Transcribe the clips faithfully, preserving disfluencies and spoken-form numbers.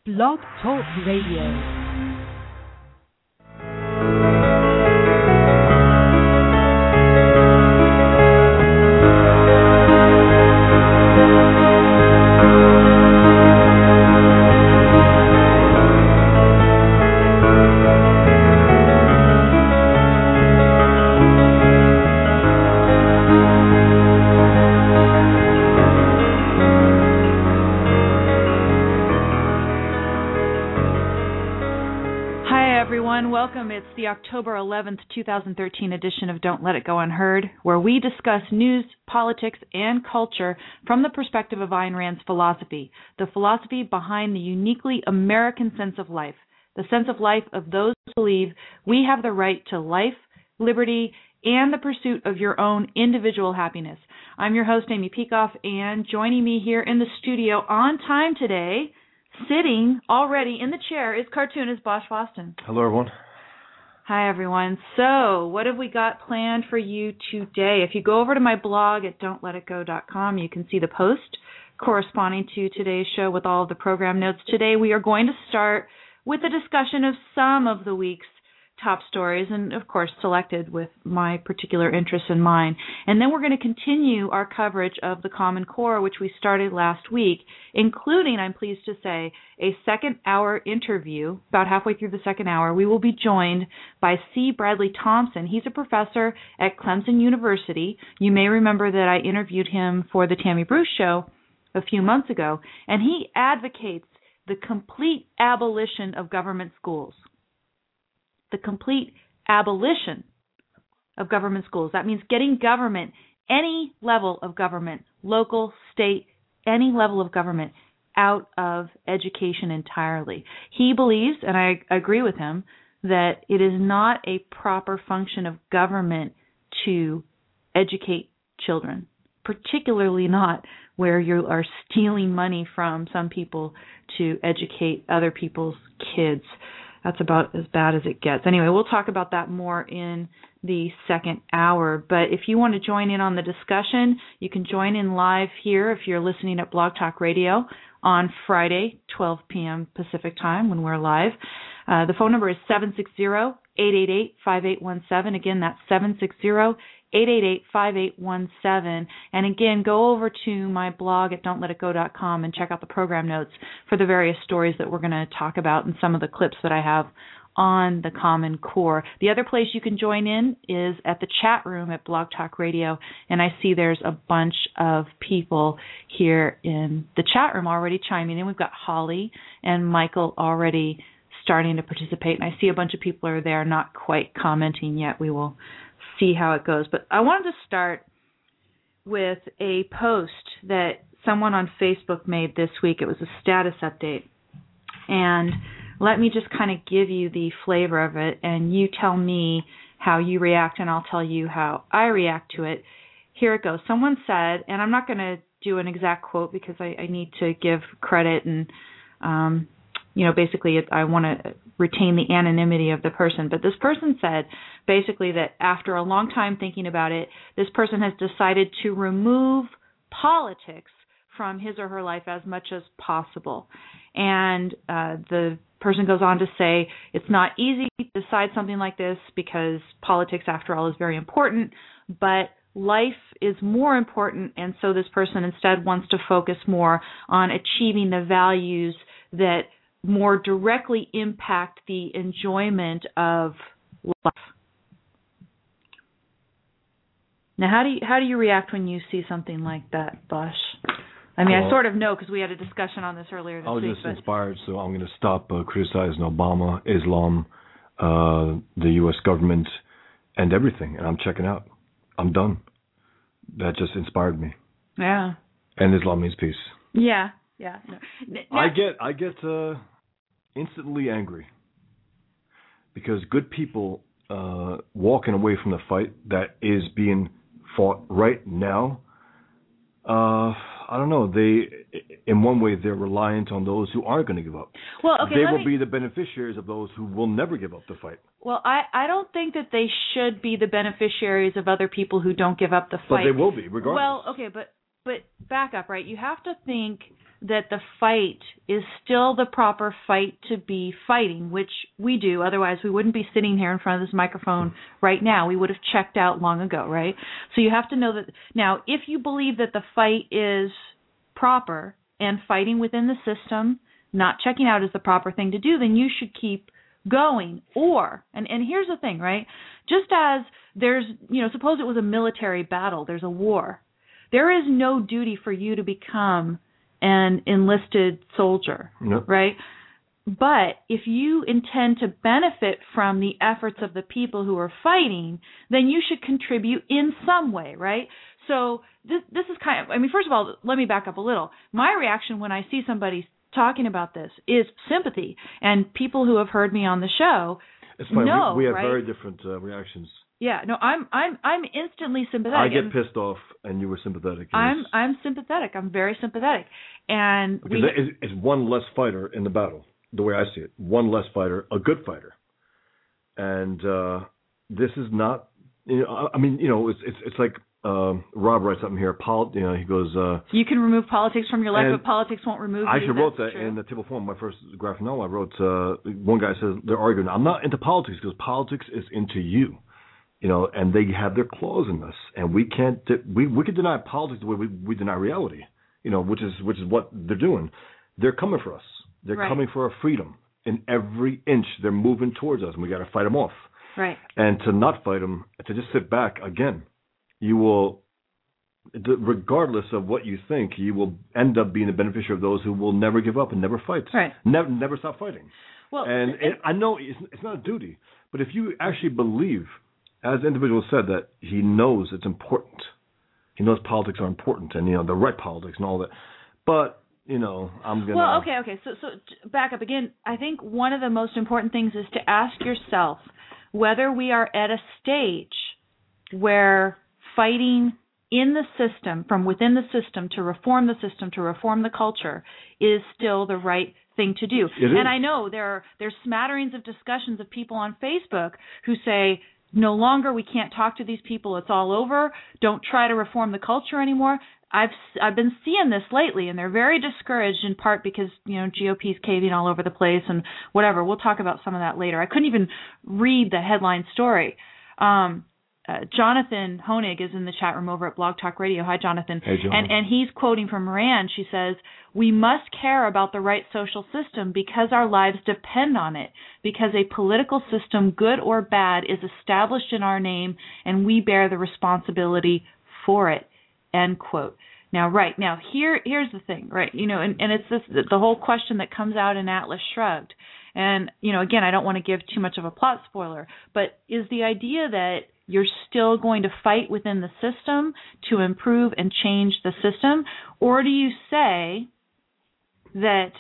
Blog Talk Radio. It's the October eleventh, twenty thirteen edition of Don't Let It Go Unheard, where we discuss news, politics, and culture from the perspective of Ayn Rand's philosophy, the philosophy behind the uniquely American sense of life, the sense of life of those who believe we have the right to life, liberty, and the pursuit of your own individual happiness. I'm your host, Amy Peikoff, and joining me here in the studio on time today, sitting already in the chair, is cartoonist Bosch Boston. Hello, everyone. Hi, everyone. So, what have we got planned for you today? If you go over to my blog at don't let it go dot com, you can see the post corresponding to today's show with all of the program notes. Today, we are going to start with a discussion of some of the week's top stories, and of course selected with my particular interests in mind. And then we're going to continue our coverage of the Common Core, which we started last week, including, I'm pleased to say, a second hour interview. About halfway through the second hour, we will be joined by C. Bradley Thompson. He's a professor at Clemson University. You may remember that I interviewed him for the Tammy Bruce Show a few months ago, and he advocates the complete abolition of government schools. The complete abolition of government schools. That means getting government, any level of government, local, state, any level of government, out of education entirely. He believes, and I agree with him, that it is not a proper function of government to educate children, particularly not where you are stealing money from some people to educate other people's kids. That's about as bad as it gets. Anyway, we'll talk about that more in the second hour. But if you want to join in on the discussion, you can join in live here if you're listening at Blog Talk Radio on Friday, twelve p.m. Pacific time when we're live. Uh, the phone number is seven six zero, eight eight eight, five eight one seven. Again, that's seven six zero, eight eight eight, five eight one seven. And again, go over to my blog at don't let it go dot com and check out the program notes for the various stories that we're going to talk about and some of the clips that I have on the Common Core. The other place you can join in is at the chat room at Blog Talk Radio, and I see there's a bunch of people here in the chat room already chiming in. We've got Holly and Michael already starting to participate, and I see a bunch of people are there not quite commenting yet. We will see how it goes. But I wanted to start with a post that someone on Facebook made this week. It was a status update. And let me just kind of give you the flavor of it, and you tell me how you react, and I'll tell you how I react to it. Here it goes. Someone said, and I'm not going to do an exact quote because I, I need to give credit and, um, you know, basically it, I want to retain the anonymity of the person. But this person said basically that after a long time thinking about it, this person has decided to remove politics from his or her life as much as possible. And uh, the person goes on to say it's not easy to decide something like this because politics, after all, is very important, but life is more important, and so this person instead wants to focus more on achieving the values that more directly impact the enjoyment of life. Now, how do you, how do you react when you see something like that, Bosch? I mean, well, I sort of know because we had a discussion on this earlier this week. I was week, just but... inspired, so I'm going to stop uh, criticizing Obama, Islam, uh, the U S government, and everything, and I'm checking out. I'm done. That just inspired me. Yeah. And Islam means peace. Yeah, yeah. No. Now, I get, I get uh, instantly angry because good people uh, walking away from the fight that is being fought right now. Uh, I don't know. They, in one way, they're reliant on those who aren't going to give up. Well, okay, they let will me... be the beneficiaries of those who will never give up the fight. Well, I, I don't think that they should be the beneficiaries of other people who don't give up the fight. But they will be, regardless. Well, okay, but but back up, right? You have to think that the fight is still the proper fight to be fighting, which we do. Otherwise, we wouldn't be sitting here in front of this microphone right now. We would have checked out long ago, right? So you have to know that. Now, if you believe that the fight is proper and fighting within the system, not checking out is the proper thing to do, then you should keep going. Or, and, and here's the thing, right? Just as there's, you know, suppose it was a military battle, there's a war. There is no duty for you to become an enlisted soldier, nope. right? But if you intend to benefit from the efforts of the people who are fighting, then you should contribute in some way, right? So this this is kind of, I mean, first of all, let me back up a little. My reaction when I see somebody talking about this is sympathy. And people who have heard me on the show it's funny. know, we, we have right? very different uh, reactions. Yeah, no, I'm I'm I'm instantly sympathetic. I get pissed off, and you were sympathetic. I'm I'm sympathetic. I'm very sympathetic, and because we, it's, it's one less fighter in the battle. The way I see it, one less fighter, a good fighter, and uh, this is not. You know, I mean, you know, it's it's it's like um, Rob writes something here. Pol, you know, he goes. Uh, you can remove politics from your life, but politics won't remove I you. I actually wrote That's that true. in the table form. My first graphic novel, I wrote. Uh, one guy says they're arguing. I'm not into politics because politics is into you. You know, and they have their claws in us, and we can't. We we can deny politics the way we, we deny reality. You know, which is which is what they're doing. They're coming for us. They're right. coming for our freedom. In every inch, they're moving towards us, and we got to fight them off. Right. And to not fight them, to just sit back again, you will, regardless of what you think, you will end up being the beneficiary of those who will never give up and never fight. Right. Never never stop fighting. Well, and it, it, I know it's, it's not a duty, but if you actually believe, as the individual said, that he knows it's important. He knows politics are important, and you know the right politics and all that. But you know, I'm gonna. Well, okay, okay. So, so back up again. I think one of the most important things is to ask yourself whether we are at a stage where fighting in the system, from within the system, to reform the system, to reform the culture, is still the right thing to do. It is. And I know there are there's smatterings of discussions of people on Facebook who say, no longer, we can't talk to these people, it's all over, don't try to reform the culture anymore. I've I've been seeing this lately, and they're very discouraged in part because, you know, G O P's caving all over the place and whatever. We'll talk about some of that later. I couldn't even read the headline story. Um, uh, Jonathan Honig is in the chat room over at Blog Talk Radio. Hi, Jonathan. Hey, John. And, and he's quoting from Moran. She says, we must care about the right social system because our lives depend on it, because a political system, good or bad, is established in our name, and we bear the responsibility for it. End quote. Now, right, now, here, here's the thing, right, you know, and, and it's this, the whole question that comes out in Atlas Shrugged. And, you know, again, I don't want to give too much of a plot spoiler, but is the idea that you're still going to fight within the system to improve and change the system, or do you say that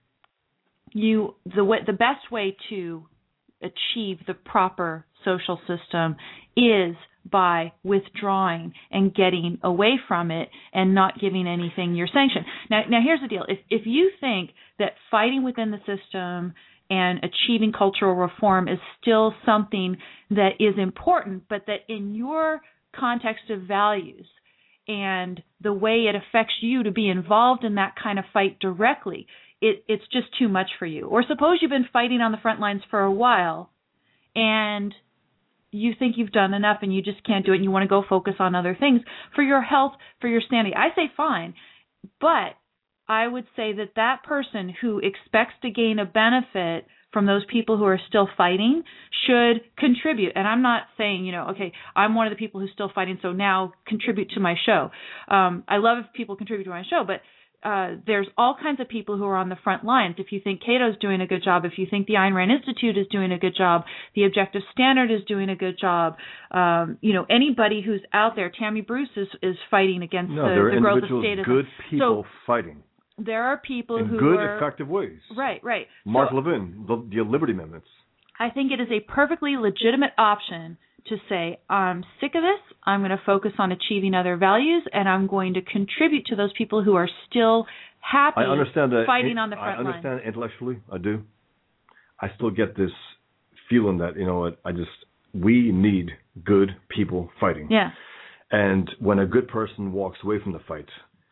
you the way, the best way to achieve the proper social system is by withdrawing and getting away from it and not giving anything your sanction? Now, now here's the deal. If if you think that fighting within the system and achieving cultural reform is still something that is important, but that in your context of values and the way it affects you to be involved in that kind of fight directly, it, it's just too much for you. Or suppose you've been fighting on the front lines for a while and you think you've done enough and you just can't do it and you want to go focus on other things for your health, for your sanity. I say fine, but I would say that that person who expects to gain a benefit from those people who are still fighting should contribute. And I'm not saying, you know, okay, I'm one of the people who's still fighting, so now contribute to my show. Um, I love if people contribute to my show, but uh, there's all kinds of people who are on the front lines. If you think Cato's doing a good job, if you think the Ayn Rand Institute is doing a good job, the Objective Standard is doing a good job, um, you know, anybody who's out there, Tammy Bruce is, is fighting against no, the, there are the growth of individuals, statism. good people so, fighting. There are people in who good, are, effective ways. Right, right. Mark so, Levin, the, the Liberty Amendments. I think it is a perfectly legitimate option to say, I'm sick of this, I'm going to focus on achieving other values, and I'm going to contribute to those people who are still happy I understand that fighting in, on the front line. I understand line. Intellectually, I do. I still get this feeling that, you know what, I just, we need good people fighting. Yeah. And when a good person walks away from the fight,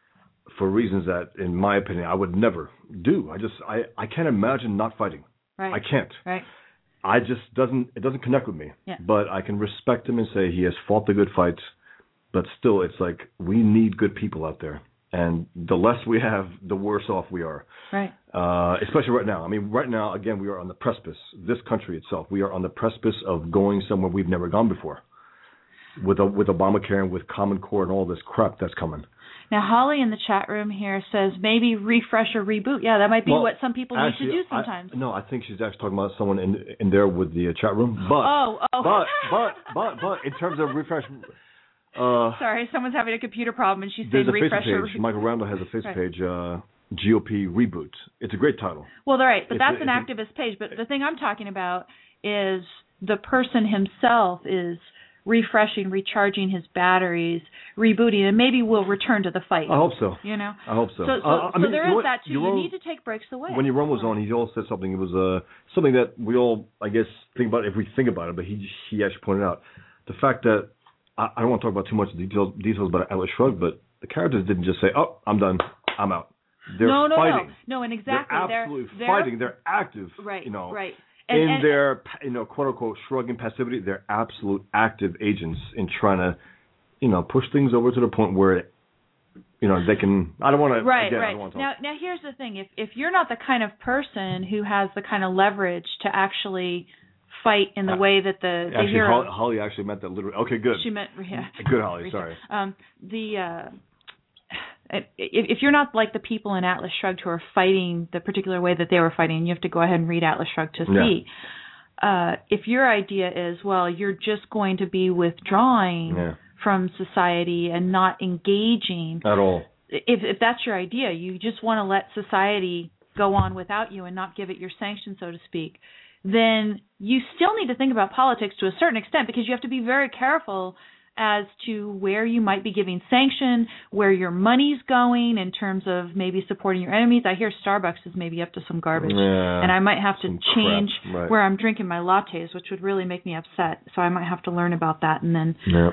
for reasons that, in my opinion, I would never do. I just I, I can't imagine not fighting. Right. I can't. Right. I just doesn't it doesn't connect with me. Yeah. But I can respect him and say he has fought the good fights. But still, it's like we need good people out there, and the less we have, the worse off we are. Right. Uh, especially right now. I mean, right now, again, we are on the precipice. This country itself, we are on the precipice of going somewhere we've never gone before, with a, with Obamacare and with Common Core and all this crap that's coming. Now, Holly in the chat room here says maybe refresh or reboot. Yeah, that might be well, what some people actually, need to do sometimes. I, no, I think she's actually talking about someone in in there with the uh, chat room. But, oh, oh. but, but, but, but, in terms of refresh. Uh, Sorry, someone's having a computer problem and she's saying there's a refresh Facebook or page. reboot. Michael Randall has a Facebook right. page. Uh, G O P Reboot. It's a great title. Well, they're right, but it's that's a, an activist page. But the thing I'm talking about is the person himself is refreshing, recharging his batteries, rebooting, and maybe we'll return to the fight. I hope so. You know? I hope so. So, so, uh, I so mean, there you know is that, too. Yaron, you need to take breaks away. When Yaron was on, he also said something. It was uh, something that we all, I guess, think about if we think about it, but he he actually pointed out the fact that, I, I don't want to talk about too much details, details about Atlas Shrugged, but the characters didn't just say, oh, I'm done, I'm out. They're no, no, fighting. No, no, and exactly. They're absolutely they're, fighting. They're active. Right, you know, right. And, in and, their, you know, quote unquote shrugging passivity, they're absolute active agents in trying to, you know, push things over to the point where, you know, they can. I don't want to. Right, again, right. I don't want to talk. Now, now here's the thing: if if you're not the kind of person who has the kind of leverage to actually fight in the way that the, the actually, hero. Holly, Holly actually meant that literally. Okay, good. She meant yeah. Good, Holly. Sorry. Um, the. Uh, If, if you're not like the people in Atlas Shrugged who are fighting the particular way that they were fighting, you have to go ahead and read Atlas Shrugged to see. Yeah. Uh, if your idea is, well, you're just going to be withdrawing yeah. from society and not engaging at all. If, if that's your idea, you just want to let society go on without you and not give it your sanction, so to speak, then you still need to think about politics to a certain extent because you have to be very careful as to where you might be giving sanction, where your money's going in terms of maybe supporting your enemies. I hear Starbucks is maybe up to some garbage, yeah, and I might have to change right. where I'm drinking my lattes, which would really make me upset. So I might have to learn about that and then yep.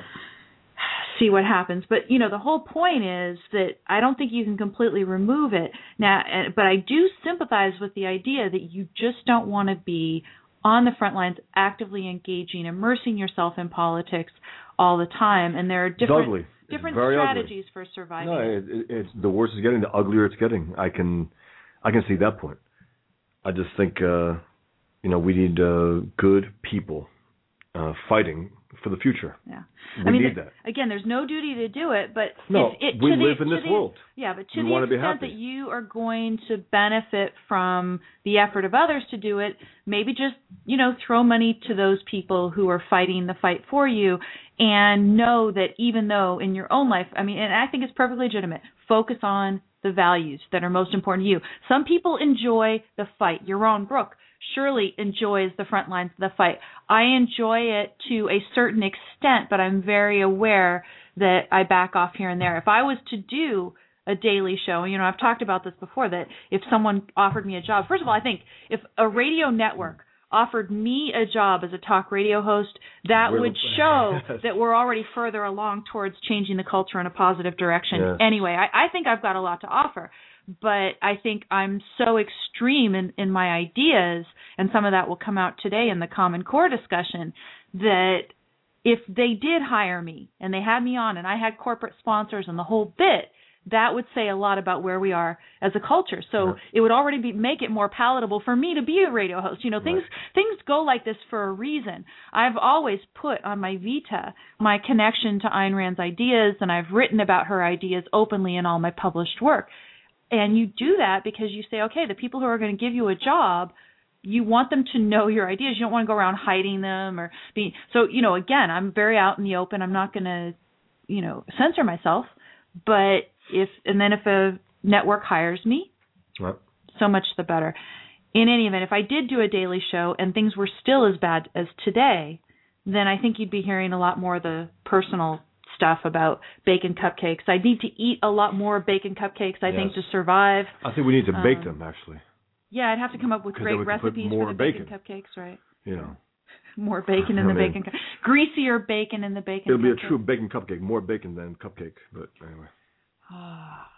see what happens. But, you know, the whole point is that I don't think you can completely remove it. Now, but I do sympathize with the idea that you just don't want to be on the front lines, actively engaging, immersing yourself in politics all the time, and there are different different strategies ugly. for surviving. No, it, it, it's the worse it's getting, the uglier it's getting. I can, I can see that point. I just think, uh, you know, we need uh, good people uh, fighting for the future. Yeah, we I mean, need that. Again, there's no duty to do it, but no, if it, we to live the, in this the, world. Yeah, but to we the extent that you are going to benefit from the effort of others to do it, maybe just, you know, throw money to those people who are fighting the fight for you, and know that even though in your own life, I mean, and I think it's perfectly legitimate, focus on the values that are most important to you. Some people enjoy the fight. Yaron Brook surely enjoys the front lines of the fight. I enjoy it to a certain extent, but I'm very aware that I back off here and there. If I was to do a daily show, you know, I've talked about this before, that if someone offered me a job, first of all, I think if a radio network offered me a job as a talk radio host, that we're, would show that we're already further along towards changing the culture in a positive direction. Yes. Anyway, I, I think I've got a lot to offer. But I think I'm so extreme in, in my ideas, and some of that will come out today in the Common Core discussion, that if they did hire me and they had me on and I had corporate sponsors and the whole bit, that would say a lot about where we are as a culture. So yeah. it would already be, make it more palatable for me to be a radio host. You know, things right. things go like this for a reason. I've always put on my Vita my connection to Ayn Rand's ideas, and I've written about her ideas openly in all my published work. And you do that because you say, okay, the people who are going to give you a job, you want them to know your ideas. You don't want to go around hiding them or be. So, you know, again, I'm very out in the open. I'm not going to, you know, censor myself. But if, and then if a network hires me, right. so much the better. In any event, if I did do a daily show and things were still as bad as today, then I think you'd be hearing a lot more of the personal stuff about bacon cupcakes. I need to eat a lot more bacon cupcakes, I yes. think, to survive. I think we need to bake um, them, actually. Yeah, I'd have to come up with great recipes for the bacon. bacon cupcakes, right? You know. More bacon in the I mean, bacon cup. Greasier bacon in the bacon It'll cupcake. be a true bacon cupcake. More bacon than cupcake, but anyway.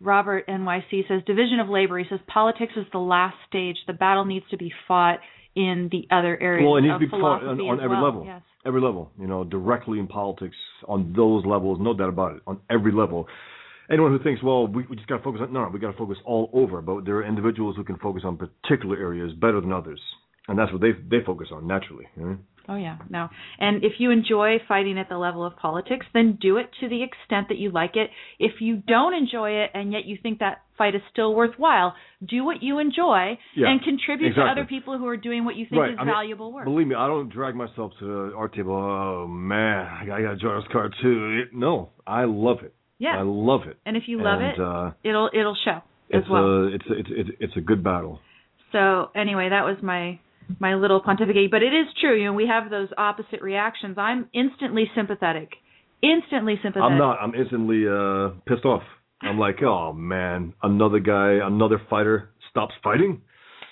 Robert N Y C says, division of labor. He says, politics is the last stage. The battle needs to be fought in the other areas well, it needs of to be fought on, philosophy on as every well. level. Yes. Every level, you know, directly in politics, on those levels, no doubt about it, on every level. Anyone who thinks, well, we, we just got to focus on, no, no, we got to focus all over. But there are individuals who can focus on particular areas better than others. And that's what they they focus on naturally. You know? Oh, yeah, no. And if you enjoy fighting at the level of politics, then do it to the extent that you like it. If you don't enjoy it and yet you think that fight is still worthwhile, do what you enjoy yeah, and contribute exactly. to other people who are doing what you think right. is I mean, valuable work. Believe me, I don't drag myself to the art table. Oh, man, I got to join this card too. It, no, I love it. Yeah. I love it. And if you love and, it, uh, it'll it'll show it's as well. A, it's, a, it's, it's, it's a good battle. So anyway, that was my my little pontificate. But it is true, you know, we have those opposite reactions. I'm instantly sympathetic. Instantly sympathetic. I'm not. I'm instantly uh, pissed off. I'm like, oh, man, another guy, another fighter stops fighting?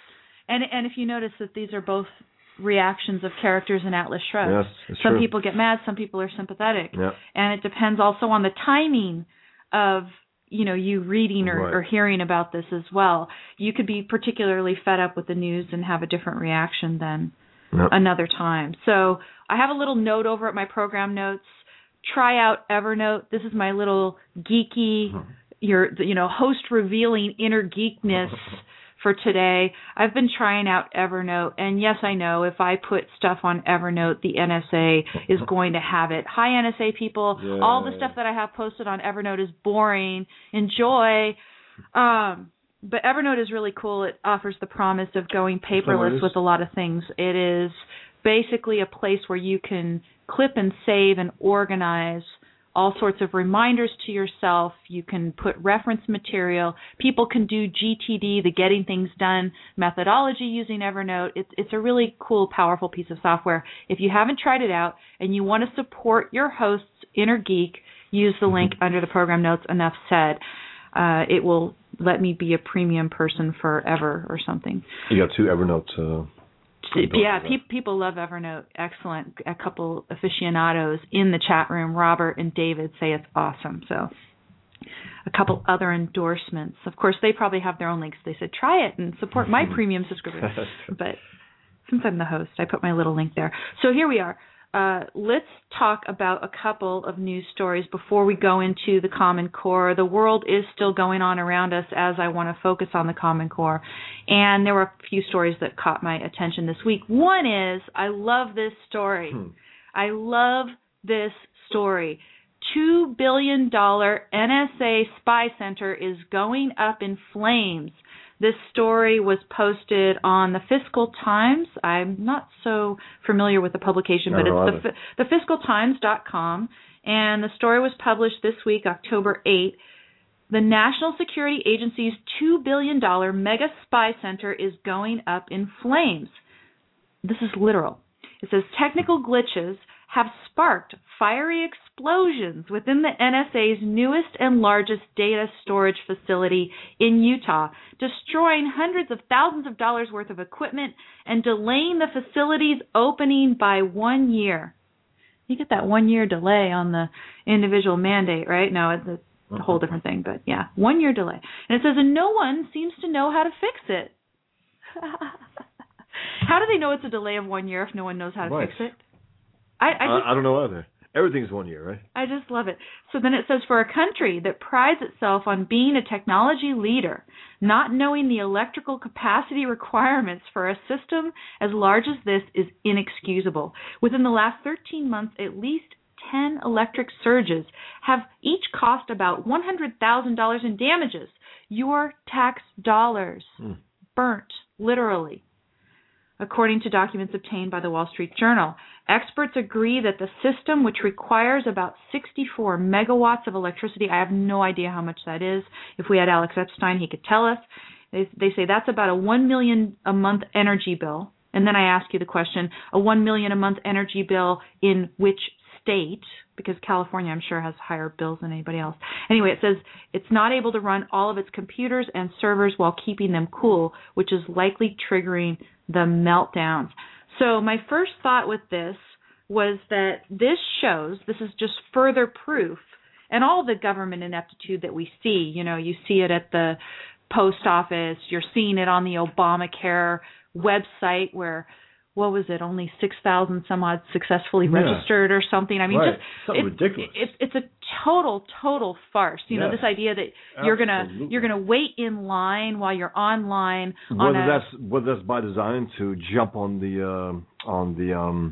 And and if you notice that these are both reactions of characters in Atlas Shrugged. Yes, it's some true. people get mad, some people are sympathetic. Yeah. And it depends also on the timing of, you know, you reading or, right. or hearing about this as well. You could be particularly fed up with the news and have a different reaction than yep. another time. So I have a little note over at my program notes. Try out Evernote. This is my little geeky, your you know, host revealing inner geekness for today. I've been trying out Evernote, and yes, I know if I put stuff on Evernote, the N S A is going to have it. Hi, N S A people. Yay. All the stuff that I have posted on Evernote is boring. Enjoy. Um, but Evernote is really cool. It offers the promise of going paperless with a lot of things. It is basically a place where you can clip and save and organize all sorts of reminders to yourself. You can put reference material. People can do G T D, the Getting Things Done methodology using Evernote. It's it's a really cool, powerful piece of software. If you haven't tried it out and you want to support your host's inner geek, use the link under the program notes. Enough said. Uh, it will let me be a premium person forever or something. You got two Evernote. Uh, yeah, pe- people love Evernote. Excellent. A couple aficionados in the chat room, Robert and David, say it's awesome. So a couple other endorsements. Of course, they probably have their own links. They said, try it and support my premium subscription. But since I'm the host, I put my little link there. So here we are. Uh, let's talk about a couple of news stories before we go into the Common Core. The world is still going on around us as I want to focus on the Common Core. And there were a few stories that caught my attention this week. One is, I love this story. Hmm. I love this story. two billion dollars N S A spy center is going up in flames. This story was posted on the Fiscal Times. I'm not so familiar with the publication, but it's the, the fiscal times dot com, and the story was published this week, October eighth. The National Security Agency's two billion dollars mega spy center is going up in flames. This is literal. It says technical glitches have sparked fiery explosions within the N S A's newest and largest data storage facility in Utah, destroying hundreds of thousands of dollars worth of equipment and delaying the facility's opening by one year. You get that one-year delay on the individual mandate, right? No, it's a whole different thing, but yeah, one-year delay. And it says, and no one seems to know how to fix it. How do they know it's a delay of one year if no one knows how to right. fix it? I, I, just, I, I don't know either. Everything's one year, right? I just love it. So then it says, for a country that prides itself on being a technology leader, not knowing the electrical capacity requirements for a system as large as this is inexcusable. Within the last thirteen months, at least ten electric surges have each cost about one hundred thousand dollars in damages. Your tax dollars hmm. burnt, literally. According to documents obtained by the Wall Street Journal, experts agree that the system, which requires about sixty-four megawatts of electricity, I have no idea how much that is. If we had Alex Epstein, he could tell us. They, they say that's about a one million dollars a month energy bill. And then I ask you the question, a one million dollars a month energy bill in which state? Because California, I'm sure, has higher bills than anybody else. Anyway, it says it's not able to run all of its computers and servers while keeping them cool, which is likely triggering the meltdowns. So my first thought with this was that this shows, this is just further proof and all the government ineptitude that we see. You know, you see it at the post office. You're seeing it on the Obamacare website where, what was it, only six thousand some odd successfully Yeah. registered or something. I mean, right. just something it, ridiculous. It, it's a total, total farce. You yes. know, this idea that you're gonna Absolutely. you're gonna wait in line while you're online. Whether on a, that's whether that's by design to jump on the uh, on the um,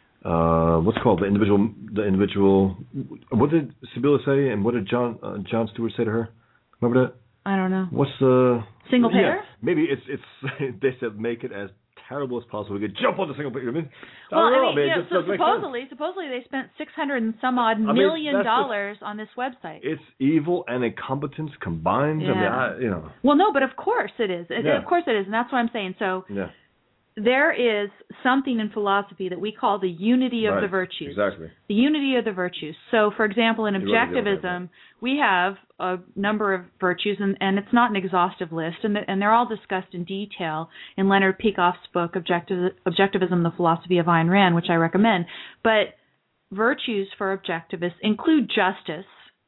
uh, what's it called the individual the individual. What did Sibylla say, and what did John uh, John Stewart say to her? Remember that? I don't know. What's the Single payer? Yeah, maybe it's it's. They said make it as terrible as possible. We could jump on the single payer. You know what I mean? Well, I, don't I know, mean, man. you know, Just so doesn't make supposedly, sense. supposedly they spent six hundred and some odd I mean, million that's dollars on this website. It's evil and incompetence combined. Yeah. I mean, I, you know. Well, no, but of course it is. It, Yeah. Of course it is, and that's what I'm saying. So Yeah. there is something in philosophy that we call the unity of Right. the virtues. Exactly. The unity of the virtues. So, for example, in You wrote it down, objectivism, we have a number of virtues, and, and it's not an exhaustive list, and, the, and they're all discussed in detail in Leonard Peikoff's book, Objectiv- Objectivism, the Philosophy of Ayn Rand, which I recommend. But virtues for objectivists include justice,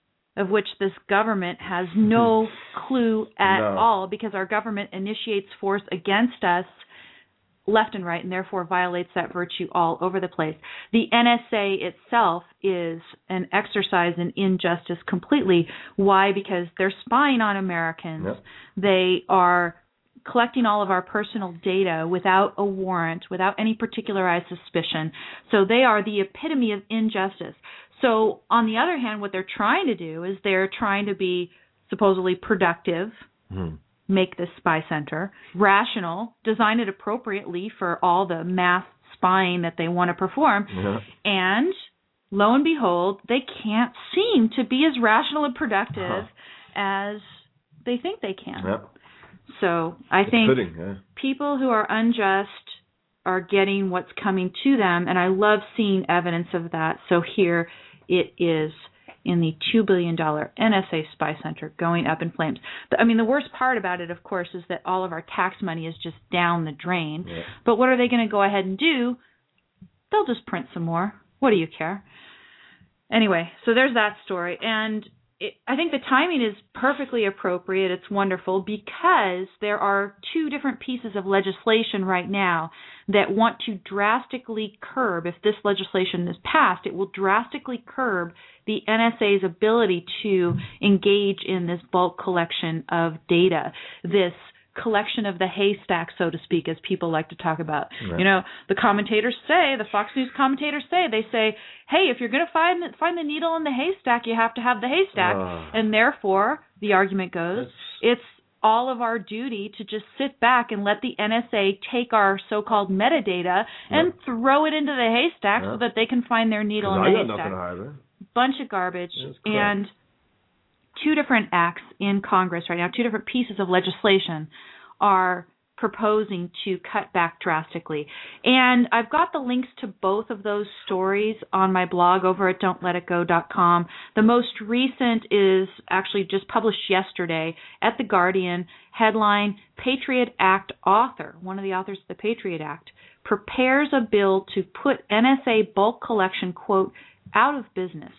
of which this government has no clue at No. all, because our government initiates force against us left and right, and therefore violates that virtue all over the place. The N S A itself is an exercise in injustice completely. Why? Because they're spying on Americans. Yep. They are collecting all of our personal data without a warrant, without any particularized suspicion. So they are the epitome of injustice. So on the other hand, what they're trying to do is they're trying to be supposedly productive, Hmm. make this spy center, rational, design it appropriately for all the mass spying that they want to perform, Yeah. and lo and behold, they can't seem to be as rational and productive Huh. as they think they can. Yeah. So I It's think fitting, yeah. people who are unjust are getting what's coming to them, and I love seeing evidence of that. So here it is in the two billion dollars N S A spy center going up in flames. I mean, the worst part about it, of course, is that all of our tax money is just down the drain. Yeah. But what are they going to go ahead and do? They'll just print some more. What do you care? Anyway, so there's that story. And it, I think the timing is perfectly appropriate. It's wonderful because there are two different pieces of legislation right now that want to drastically curb, if this legislation is passed, it will drastically curb the N S A's ability to engage in this bulk collection of data, this collection of the haystack, so to speak, as people like to talk about. Right. You know, the commentators say, the Fox News commentators say, they say, hey, if you're going to find find the needle in the haystack, you have to have the haystack. Uh, and therefore, the argument goes, it's all of our duty to just sit back and let the N S A take our so-called metadata and yeah. throw it into the haystack Yeah. so that they can find their needle in I the got haystack. nothing to hide there. Bunch of garbage. That's correct. And two different acts in Congress right now, two different pieces of legislation are proposing to cut back drastically. And I've got the links to both of those stories on my blog over at don't let it go dot com. The most recent is actually just published yesterday at The Guardian, headline, Patriot Act author, one of the authors of the Patriot Act, prepares a bill to put N S A bulk collection, quote, out of business,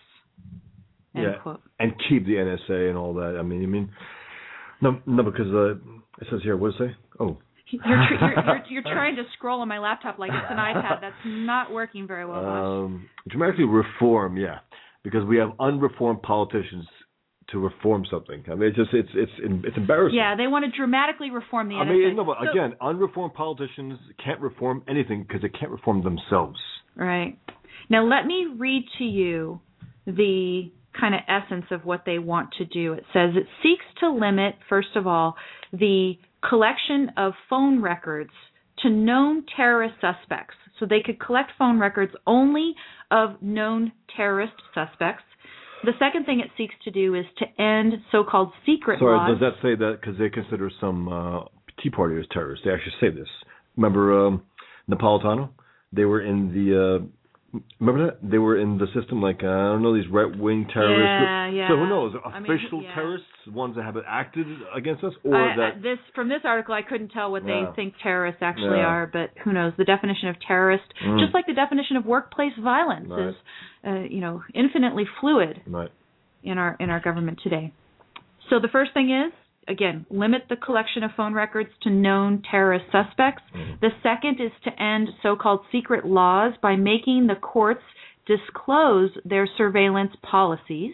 end yeah. quote. And keep the N S A and all that. I mean, you mean, no, no, because uh, it says here, what does it say? Oh. You're, tr- you're, you're, you're trying to scroll on my laptop like it's an iPad. That's not working very well. Um, dramatically reform, yeah, because we have unreformed politicians to reform something. I mean, it's just it's it's it's embarrassing. Yeah, they want to dramatically reform the I N S A. mean, no, but So- again, unreformed politicians can't reform anything because they can't reform themselves. Right. Now let me read to you the kind of essence of what they want to do. It says it seeks to limit, first of all, the collection of phone records to known terrorist suspects. So they could collect phone records only of known terrorist suspects. The second thing it seeks to do is to end so-called secret Sorry, laws. does that say that because they consider some uh, Tea Partiers terrorists? They actually say this. Remember um, Napolitano? They were in the... Uh, Remember that? They were in the system like, uh, I don't know, these right-wing terrorists. Yeah, yeah. So who knows? I mean, Official yeah. terrorists, ones that have acted against us, or I, that... I, this from this article, I couldn't tell what Yeah. they think terrorists actually Yeah. are, but who knows? The definition of terrorist, Mm. just like the definition of workplace violence, Right. is, uh, you know, infinitely fluid. Right. in our in our government today. So the first thing is, again, limit the collection of phone records to known terrorist suspects. Mm-hmm. The second is to end so-called secret laws by making the courts disclose their surveillance policies.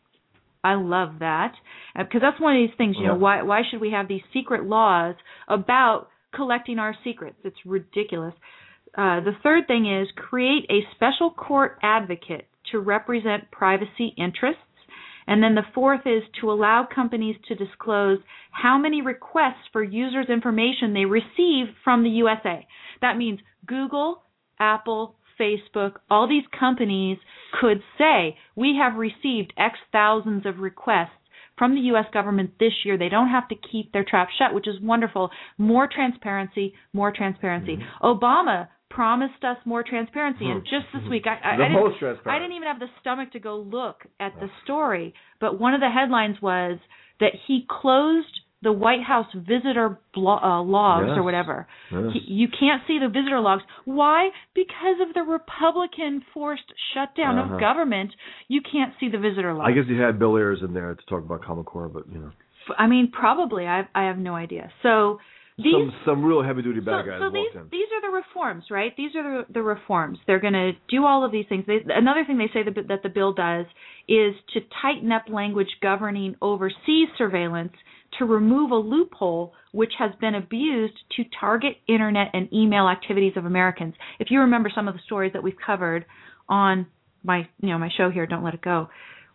I love that, because that's one of these things, you know, why why should we have these secret laws about collecting our secrets? It's ridiculous. Uh, the third thing is create a special court advocate to represent privacy interests. And then the fourth is to allow companies to disclose how many requests for users' information they receive from the U S A. That means Google, Apple, Facebook, all these companies could say, we have received X thousands of requests from the U S government this year. They don't have to keep their trap shut, which is wonderful. More transparency, more transparency. Mm-hmm. Obama promised us more transparency, and just this week, I, I, I, didn't, I didn't even have the stomach to go look at the story, but one of the headlines was that he closed the White House visitor blo- uh, logs yes. or whatever. Yes. He, you can't see the visitor logs. Why? Because of the Republican forced shutdown uh-huh. of government, you can't see the visitor logs. I guess he had Bill Ayers in there to talk about Common Core, but, you know. I mean, probably. I, I have no idea. So... These, some some real heavy duty bad so, guys so these, walked in. These are the reforms, right? These are the, the reforms. They're going to do all of these things. They, another thing they say that, that the bill does is to tighten up language governing overseas surveillance to remove a loophole which has been abused to target internet and email activities of Americans. If you remember some of the stories that we've covered on my you know my show here, Don't Let It Go,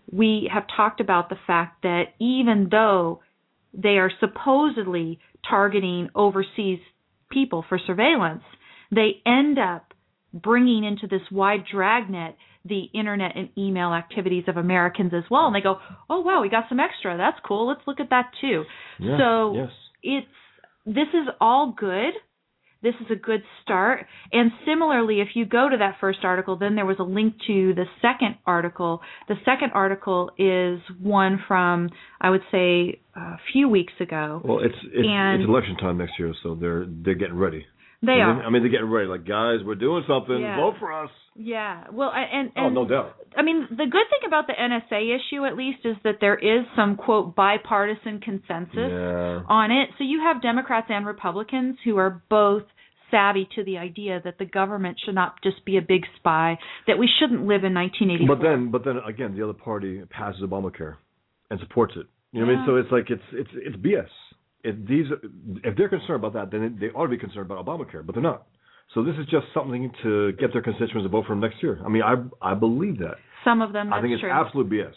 we have talked about the fact that even though they are supposedly targeting overseas people for surveillance, they end up bringing into this wide dragnet the internet and email activities of Americans as well. And they go, oh, wow, we got some extra. That's cool. Let's look at that too. Yeah, so yes. it's this is all good. This is a good start. And similarly, if you go to that first article, then there was a link to the second article. The second article is one from, I would say, a few weeks ago. Well, it's it's, it's election time next year, so they're they're getting ready. They I mean, are. I mean, they're getting ready. Like, guys, we're doing something. Yeah. Vote for us. Yeah. Well, and, and oh, no doubt. I mean, the good thing about the N S A issue, at least, is that there is some, quote, bipartisan consensus yeah. on it. So you have Democrats and Republicans who are both savvy to the idea that the government should not just be a big spy, that we shouldn't live in nineteen eighty-four. But then, but then again, the other party passes Obamacare and supports it. You know yeah. what I mean? So it's like it's it's it's B S. If these if they're concerned about that, then they ought to be concerned about Obamacare, but they're not. So this is just something to get their constituents to vote for them next year. I mean, I I believe that. Some of them, that's I think it's true. absolute B S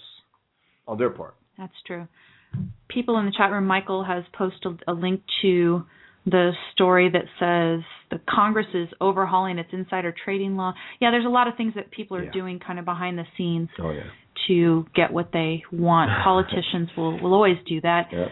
on their part. That's true. People in the chat room, Michael has posted a link to the story that says the Congress is overhauling its insider trading law. Yeah, there's a lot of things that people are yeah. doing kind of behind the scenes oh, yeah. to get what they want. Politicians will, will always do that. Yep.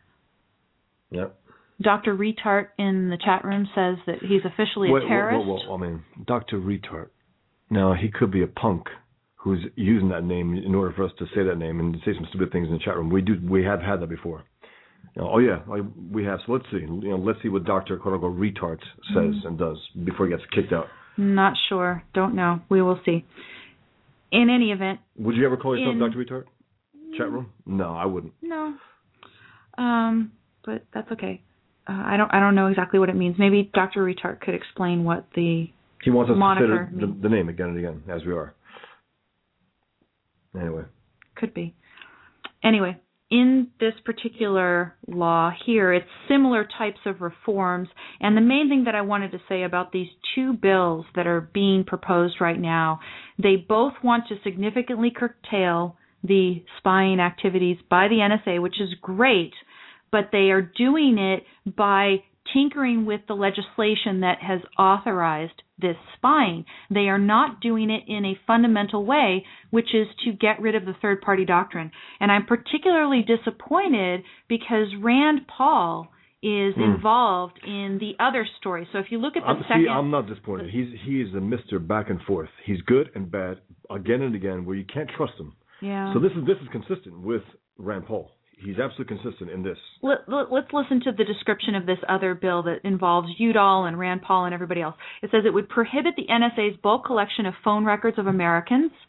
Yep. Doctor Retard in the chat room says that he's officially a wait, terrorist. Whoa, whoa, whoa. I mean, Doctor Retard. Now, he could be a punk who's using that name in order for us to say that name and say some stupid things in the chat room. We do. We have had that before. You know, oh yeah, we have. So let's see. You know, let's see what Doctor quote unquote Retard says mm-hmm. and does before he gets kicked out. Not sure. Don't know. We will see. In any event, would you ever call yourself in, Doctor Retard? Chat room? No, I wouldn't. No. Um, but that's okay. Uh, I don't. I don't know exactly what it means. Maybe Doctor Retard could explain what the he wants us moniker to say the, the, the name again and again as we are. Anyway. Could be. Anyway. In this particular law here, it's similar types of reforms. And the main thing that I wanted to say about these two bills that are being proposed right now, they both want to significantly curtail the spying activities by the N S A, which is great, but they are doing it by tinkering with the legislation that has authorized this spying. They are not doing it in a fundamental way, which is to get rid of the third-party doctrine. And I'm particularly disappointed because Rand Paul is mm. involved in the other story. So if you look at the I'm, second... See, I'm not disappointed. He's he is a Mister Back and Forth. He's good and bad again and again where you can't trust him. Yeah. So this is this is consistent with Rand Paul. He's absolutely consistent in this. Let, let, let's listen to the description of this other bill that involves Udall and Rand Paul and everybody else. It says it would prohibit the N S A's bulk collection of phone records of Americans.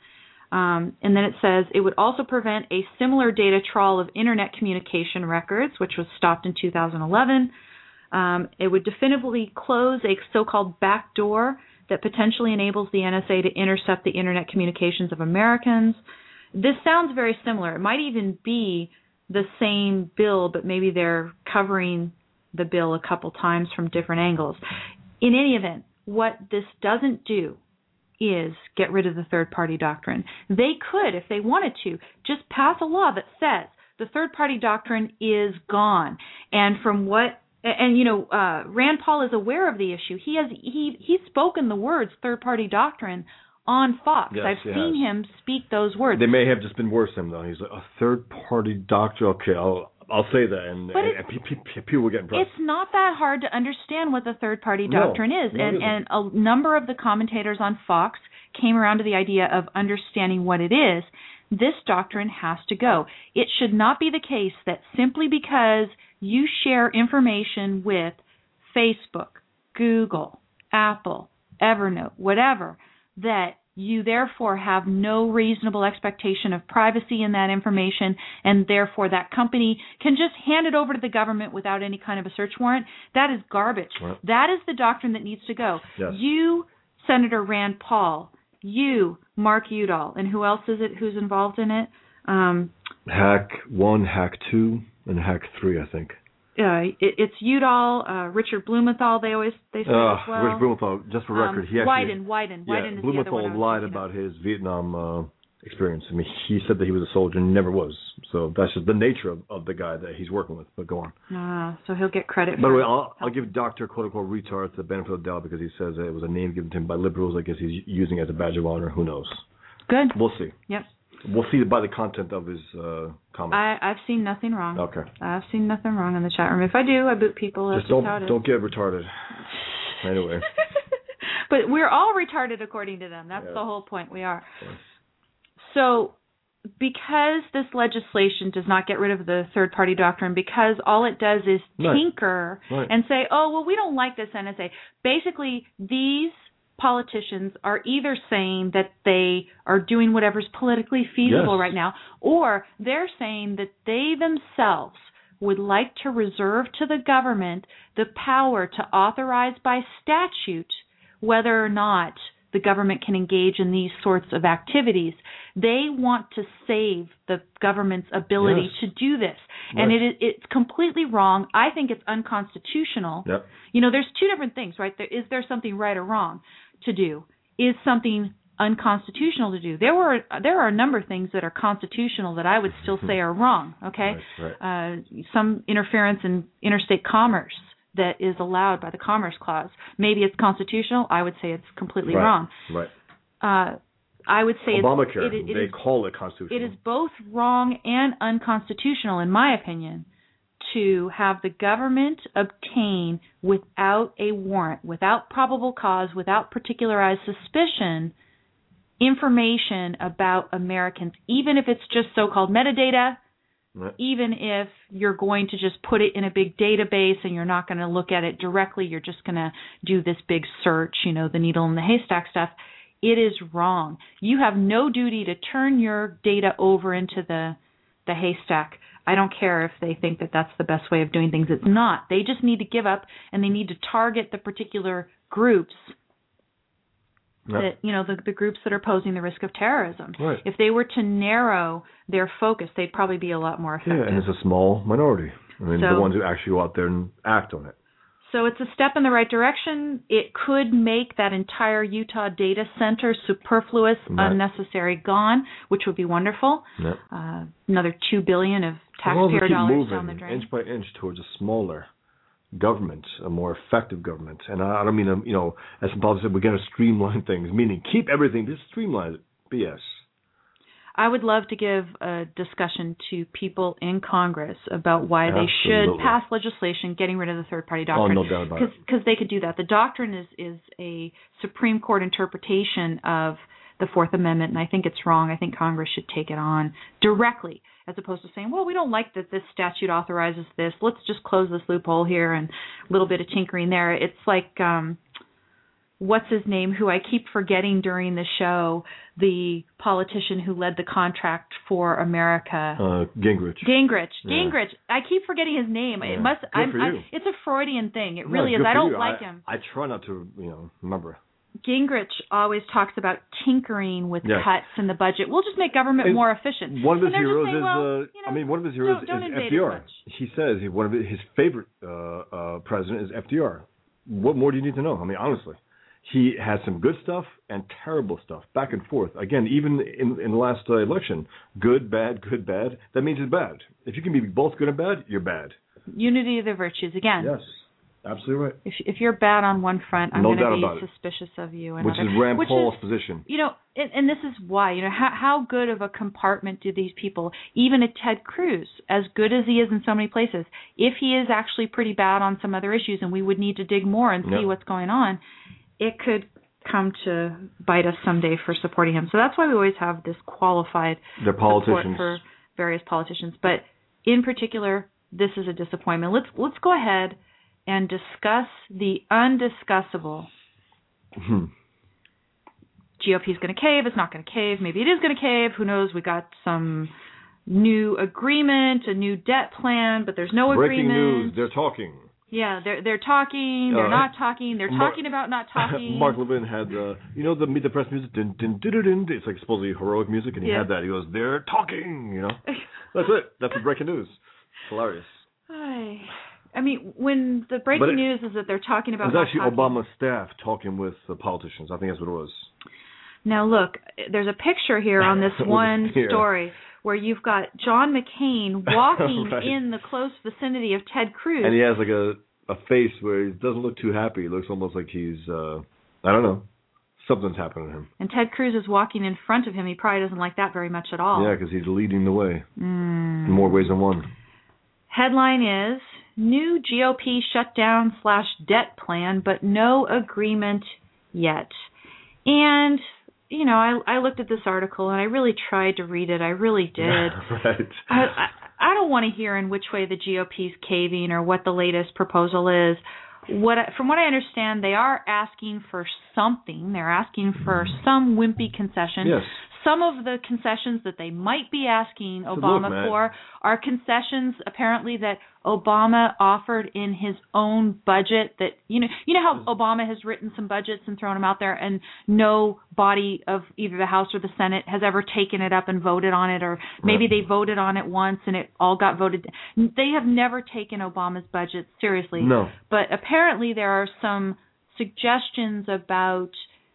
Um, and then it says it would also prevent a similar data trawl of Internet communication records, which was stopped in two thousand eleven. Um, it would definitively close a so-called backdoor that potentially enables the N S A to intercept the Internet communications of Americans. This sounds very similar. It might even be the same bill, but maybe they're covering the bill a couple times from different angles. In any event, what this doesn't do is get rid of the third-party doctrine. They could, if they wanted to, just pass a law that says the third-party doctrine is gone. And from what, and you know, uh, Rand Paul is aware of the issue. He has he he's spoken the words third-party doctrine on Fox. Yes, I've seen has. him speak those words. They may have just been worse than him, though. He's like, a third-party doctrine. Okay, I'll I'll say that, and, and, and pe- pe- people will get impressed. It's not that hard to understand what the third-party No, doctrine is, no, and and a number of the commentators on Fox came around to the idea of understanding what it is. This doctrine has to go. It should not be the case that simply because you share information with Facebook, Google, Apple, Evernote, whatever, that you therefore have no reasonable expectation of privacy in that information, and therefore that company can just hand it over to the government without any kind of a search warrant. That is garbage. Right. That is the doctrine that needs to go. Yes. You, Senator Rand Paul, you, Mark Udall, and who else is it who's involved in it? Um, hack one, hack two, and hack three, I think. Uh, it, it's Udall, uh, Richard Blumenthal. They always they say uh, as well. Richard Blumenthal, just for record, um, he actually Wyden, Wyden, yeah, Wyden is the other one I Blumenthal was lied thinking about of. his Vietnam uh, experience. I mean, he said that he was a soldier and never was. So that's just the nature of, of the guy that he's working with. But go on. Ah, so he'll get credit. By for the way, it. I'll, I'll give Doctor quote unquote retard the benefit of the doubt because he says that it was a name given to him by liberals. I guess he's using it as a badge of honor. Who knows? Good. We'll see. Yep. We'll see by the content of his uh, comments. I, I've seen nothing wrong. Okay. I've seen nothing wrong in the chat room. If I do, I boot people. That's Just don't how it is. don't get retarded. Anyway. But we're all retarded according to them. That's yeah. the whole point. We are. Yes. So because this legislation does not get rid of the third-party doctrine, because all it does is Right. tinker Right. and say, oh, well, we don't like this N S A. Basically, these politicians are either saying that they are doing whatever's politically feasible Yes. right now, or they're saying that they themselves would like to reserve to the government the power to authorize by statute whether or not the government can engage in these sorts of activities. They want to save the government's ability Yes. to do this. Right. And it is, it's completely wrong. I think it's unconstitutional. Yep. You know, there's two different things, right? There, is there something right or wrong to do? Is something unconstitutional to do? There were there are a number of things that are constitutional that I would still say are wrong, okay? Right, right. Uh, some interference in interstate commerce that is allowed by the Commerce Clause. Maybe it's constitutional. I would say it's completely right. wrong. Right. Uh, I would say Obamacare, it's, it, it they is, call it constitutional. it is both wrong and unconstitutional, in my opinion, to have the government obtain without a warrant, without probable cause, without particularized suspicion, information about Americans, even if it's just so-called metadata, Right. even if you're going to just put it in a big database and you're not going to look at it directly, you're just going to do this big search, you know, the needle in the haystack stuff. It is wrong. You have no duty to turn your data over into the the haystack. I don't care if they think that that's the best way of doing things. It's not. They just need to give up, and they need to target the particular groups Yep. that, you know, the, the groups that are posing the risk of terrorism. Right. If they were to narrow their focus, they'd probably be a lot more effective. Yeah, and it's a small minority. I mean, So- the ones who actually go out there and act on it. So it's a step in the right direction. It could make that entire Utah data center superfluous, Right. unnecessary, gone, which would be wonderful. Yep. Uh, another two billion dollars of As long as we taxpayer keep dollars moving down the drain. inch by inch towards a smaller government, a more effective government. And I, I don't mean, um, you know, as some politicians said, we're going to streamline things, meaning keep everything, just streamline it. B S. I would love to give a discussion to people in Congress about why they should Absolutely. pass legislation getting rid of the third-party Oh, doctrine. no doubt about it. Because they could do that. The doctrine is, is a Supreme Court interpretation of the Fourth Amendment, and I think it's wrong. I think Congress should take it on directly, as opposed to saying, well, we don't like that this statute authorizes this. Let's just close this loophole here and a little bit of tinkering there. It's like... Um, what's his name, who I keep forgetting during the show, the politician who led the contract for America. Uh, Gingrich. Gingrich. Yeah. Gingrich. I keep forgetting his name. Yeah. It must. Good I'm, for you. I, it's a Freudian thing. It No, really is. good I for don't you. like I, him. I try not to, you know, remember. Gingrich always talks about tinkering with Yes. cuts in the budget. We'll just make government And more efficient. One of his and they're heroes just saying, is, well, uh, you know, I mean, one of his heroes don't, don't is invade F D R. as much. He says he, one of his favorite uh, uh, president is F D R. What more do you need to know? I mean, honestly. He has some good stuff and terrible stuff, back and forth. Again, even in, in the last uh, election, good, bad, good, bad, that means it's bad. If you can be both good and bad, you're bad. Unity of the virtues, again. Yes, absolutely right. If if you're bad on one front, I'm No going to doubt be about it. suspicious of you. Which Another. is Rand Which Paul's is, position. You know, and, and this is why, you know, how, how good of a compartment do these people, even a Ted Cruz, as good as he is in so many places, if he is actually pretty bad on some other issues and we would need to dig more and see Yeah. what's going on, it could come to bite us someday for supporting him. So that's why we always have this qualified They're support politicians. for various politicians. But in particular, this is a disappointment. Let's let's go ahead and discuss the undiscussable. Hmm. G O P is going to cave. It's not going to cave. Maybe it is going to cave. Who knows? We got some new agreement, a new debt plan, but there's no Breaking agreement. news, they're talking. Yeah, they're they're talking. They're Uh, not talking. They're Mar- talking about not talking. Mark Levin had, uh, you know, the Meet the Press music. Dun, dun, dun, dun, dun. It's like supposedly heroic music, and he Yeah. had that. He goes, "They're talking," you know. That's it. That's the breaking news. It's hilarious. Ay. I mean, when the breaking But it- news is that they're talking It about was not actually talking. Obama's staff talking with the politicians. I think that's what it was. Now look, there's a picture here on this one Here. story where you've got John McCain walking Right. in the close vicinity of Ted Cruz. And he has like a, a face where he doesn't look too happy. He looks almost like he's, uh, I don't know, something's happening to him. And Ted Cruz is walking in front of him. He probably doesn't like that very much at all. Yeah, because he's leading the way Mm. in more ways than one. Headline is, new G O P shutdown slash debt plan, but no agreement yet. And, you know, I, I looked at this article and I really tried to read it. I really did. Right. I, I, I don't want to hear in which way the G O P's caving or what the latest proposal is. What I, from what I understand, they are asking for something. They're asking for some wimpy concession. Yes. Some of the concessions that they might be asking So Obama look, Matt. for are concessions apparently that Obama offered in his own budget. That you know, you know how Obama has written some budgets and thrown them out there, and no body of either the House or the Senate has ever taken it up and voted on it, or maybe Right. they voted on it once and it all got voted. They have never taken Obama's budget seriously. No. But apparently there are some suggestions about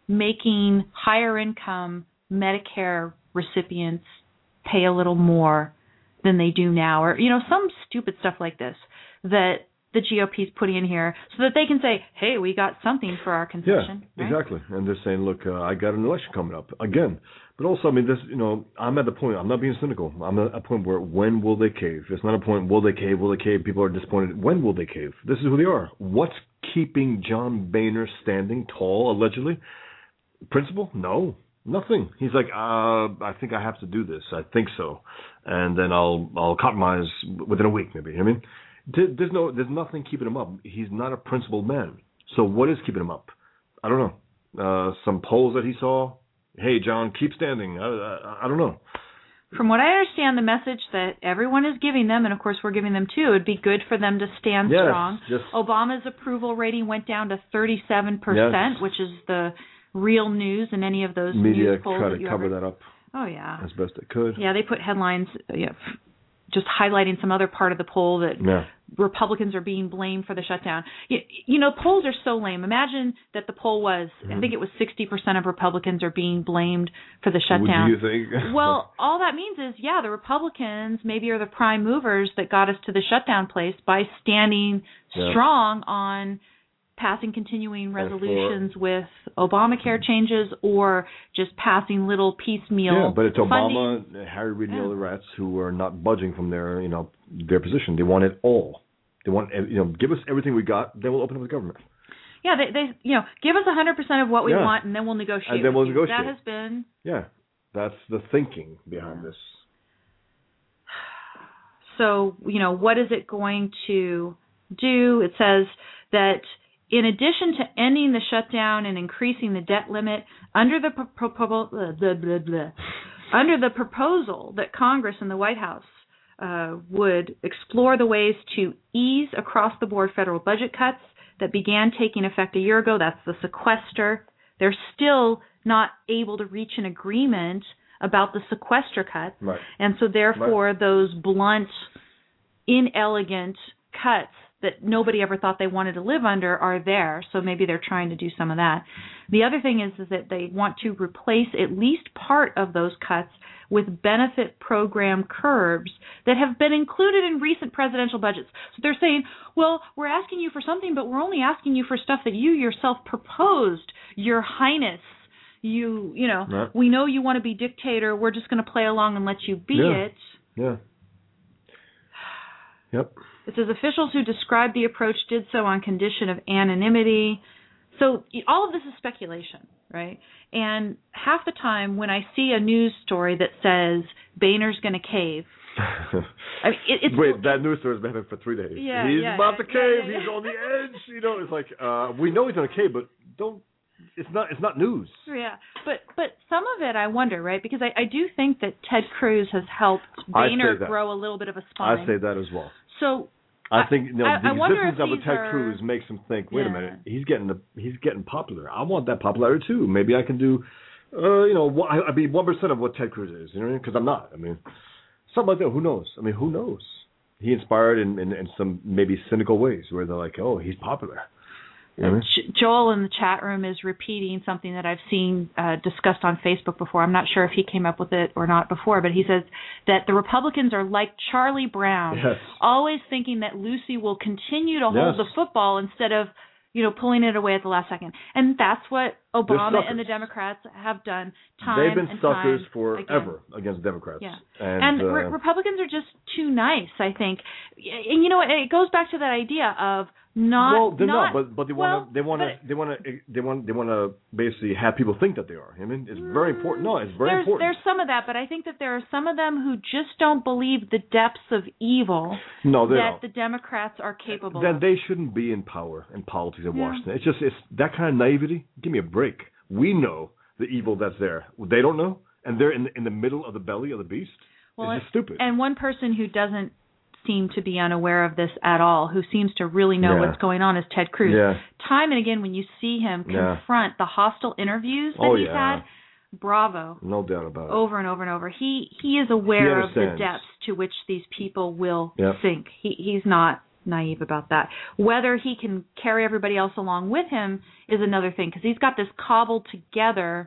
making higher income Medicare recipients pay a little more than they do now, or, you know, some stupid stuff like this that the G O P is putting in here so that they can say, hey, we got something for our concession. Yeah, right? exactly. And they're saying, look, uh, I got an election coming up again. But also, I mean, this, you know, I'm at the point, I'm not being cynical. I'm at a point where when will they cave? It's not a point, will they cave, will they cave? People are disappointed. When will they cave? This is who they are. What's keeping John Boehner standing tall, allegedly? Principle? No. Nothing. He's like, uh, I think I have to do this. I think so, and then I'll I'll compromise within a week, maybe. I mean, there's no there's nothing keeping him up. He's not a principled man. So what is keeping him up? I don't know. Uh, some polls that he saw. Hey, John, keep standing. I, I, I don't know. From what I understand, the message that everyone is giving them, and of course we're giving them too, it would be good for them to stand Yes, strong. just- Obama's approval rating went down to thirty-seven percent, Yes. which is the real news in any of those Media news polls try that to you cover ever... that up Oh, yeah. as best they could. Yeah, they put headlines, you know, f- just highlighting some other part of the poll that Yeah. Republicans are being blamed for the shutdown. You, you know, polls are so lame. Imagine that the poll was, Mm-hmm. I think it was sixty percent of Republicans are being blamed for the shutdown. What do you think? Well, all that means is, yeah, the Republicans maybe are the prime movers that got us to the shutdown place by standing Yeah. strong on passing continuing for- resolutions with Obamacare changes or just passing little piecemeal Yeah, but it's funding. Obama, Harry Reid, and Yeah. the other rats who are not budging from their, you know, their position. They want it all. They want, you know, give us everything we got, then we'll open up the government. Yeah, they, they, you know, give us one hundred percent of what we Yeah. want, and then we'll negotiate. And then with we'll you. negotiate. That has been. Yeah, that's the thinking behind Yeah. this. So, you know, what is it going to do? It says that in addition to ending the shutdown and increasing the debt limit, under the, pro- pro- blah, blah, blah, blah, under the proposal that Congress and the White House uh, would explore the ways to ease across-the-board federal budget cuts that began taking effect a year ago, that's the sequester. They're still not able to reach an agreement about the sequester cuts. Right. And so therefore right. those blunt, inelegant cuts that nobody ever thought they wanted to live under are there. So maybe they're trying to do some of that. The other thing is, is that they want to replace at least part of those cuts with benefit program curbs that have been included in recent presidential budgets. So they're saying, well, we're asking you for something, but we're only asking you for stuff that you yourself proposed, Your Highness. You, you know, right. we know you want to be dictator. We're just going to play along and let you be yeah. it. Yeah. Yep. It says officials who described the approach did so on condition of anonymity. So all of this is speculation, right? And half the time when I see a news story that says Boehner's going to cave, I mean, it, it's wait, that news story has been happening for three days. Yeah, he's yeah, about yeah, to cave. yeah, yeah, he's yeah. on the edge. You know, it's like uh, we know he's going to cave, but don't. It's not. It's not news. Yeah, but but some of it I wonder, right? Because I, I do think that Ted Cruz has helped Boehner grow a little bit of a spine. I say that as well. So I think you know, I, the I existence of a Ted are, Cruz makes him think. Wait yeah. a minute, he's getting the he's getting popular. I want that popularity too. Maybe I can do, uh, you know, I, I'd be one percent of what Ted Cruz is. You know, because I'm not. I mean, something like that. Who knows? I mean, who knows? He inspired in, in, in some maybe cynical ways where they're like, oh, he's popular. You know? Joel in the chat room is repeating something that I've seen uh, discussed on Facebook before. I'm not sure if he came up with it or not before, but he says that the Republicans are like Charlie Brown, yes. always thinking that Lucy will continue to hold yes. the football instead of, you know, pulling it away at the last second. And that's what Obama and the Democrats have done time They've been and suckers time forever again. against Democrats. Yeah. And, and uh, re- Republicans are just too nice, I think. And you know, it goes back to that idea of not. Well, they're not, not, but but they well, want to they want to they want to they want they want to basically have people think that they are. I mean, it's very important. No, it's very there's, important. There's some of that, but I think that there are some of them who just don't believe the depths of evil no, they that don't. the Democrats are capable then of. Then they shouldn't be in power and politics in yeah. Washington. It's just it's that kind of naivety. Give me a break. We know the evil that's there. They don't know, and they're in the, in the middle of the belly of the beast. Well, it's just stupid. And one person who doesn't seem to be unaware of this at all, who seems to really know yeah. what's going on, is Ted Cruz. Yeah. Time and again, when you see him yeah. confront the hostile interviews that oh, he's yeah. had, bravo. No doubt about it. Over and over and over. He he is aware he of the depths to which these people will yep. sink. He he's not naive about that. Whether he can carry everybody else along with him is another thing, because he's got this cobbled together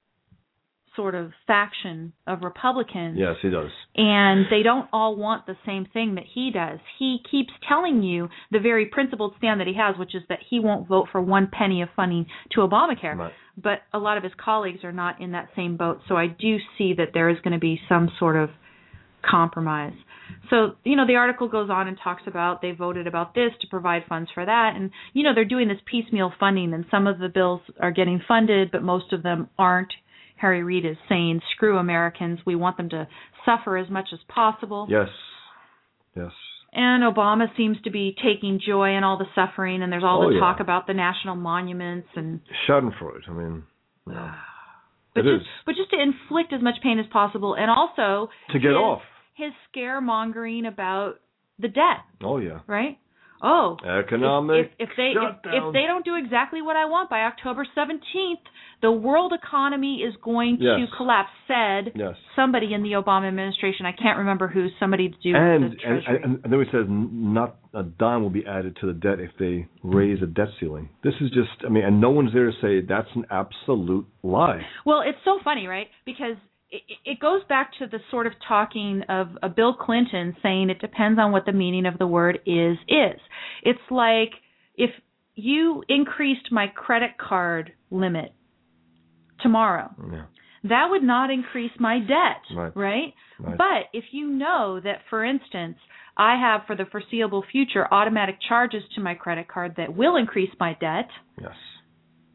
sort of faction of Republicans. Yes, he does. And they don't all want the same thing that he does. He keeps telling you the very principled stand that he has, which is that he won't vote for one penny of funding to Obamacare. Right. But a lot of his colleagues are not in that same boat. So I do see that there is going to be some sort of compromise. So, you know, the article goes on and talks about they voted about this to provide funds for that. And, you know, they're doing this piecemeal funding, and some of the bills are getting funded, but most of them aren't. Harry Reid is saying, screw Americans. We want them to suffer as much as possible. Yes. Yes. And Obama seems to be taking joy in all the suffering, and there's all oh, the yeah. talk about the national monuments. and Schadenfreude. I mean, yeah. but, it just, is. but just to inflict as much pain as possible, and also to get his, off. his scaremongering about the debt. Oh, yeah. Right? Oh, economic if, if, if they if, shutdown. if they don't do exactly what I want by October seventeenth, the world economy is going yes. to collapse. Said yes. somebody in the Obama administration. I can't remember who. Somebody to do and, with the Treasury. And, and then it says not a dime will be added to the debt if they raise a debt ceiling. This is just, I mean, and no one's there to say that's an absolute lie. Well, it's so funny, right? Because it, it goes back to the sort of talking of uh, Bill Clinton saying it depends on what the meaning of the word is is. It's like if you increased my credit card limit tomorrow, yeah. that would not increase my debt, right. right? right? But if you know that, for instance, I have for the foreseeable future automatic charges to my credit card that will increase my debt, yes.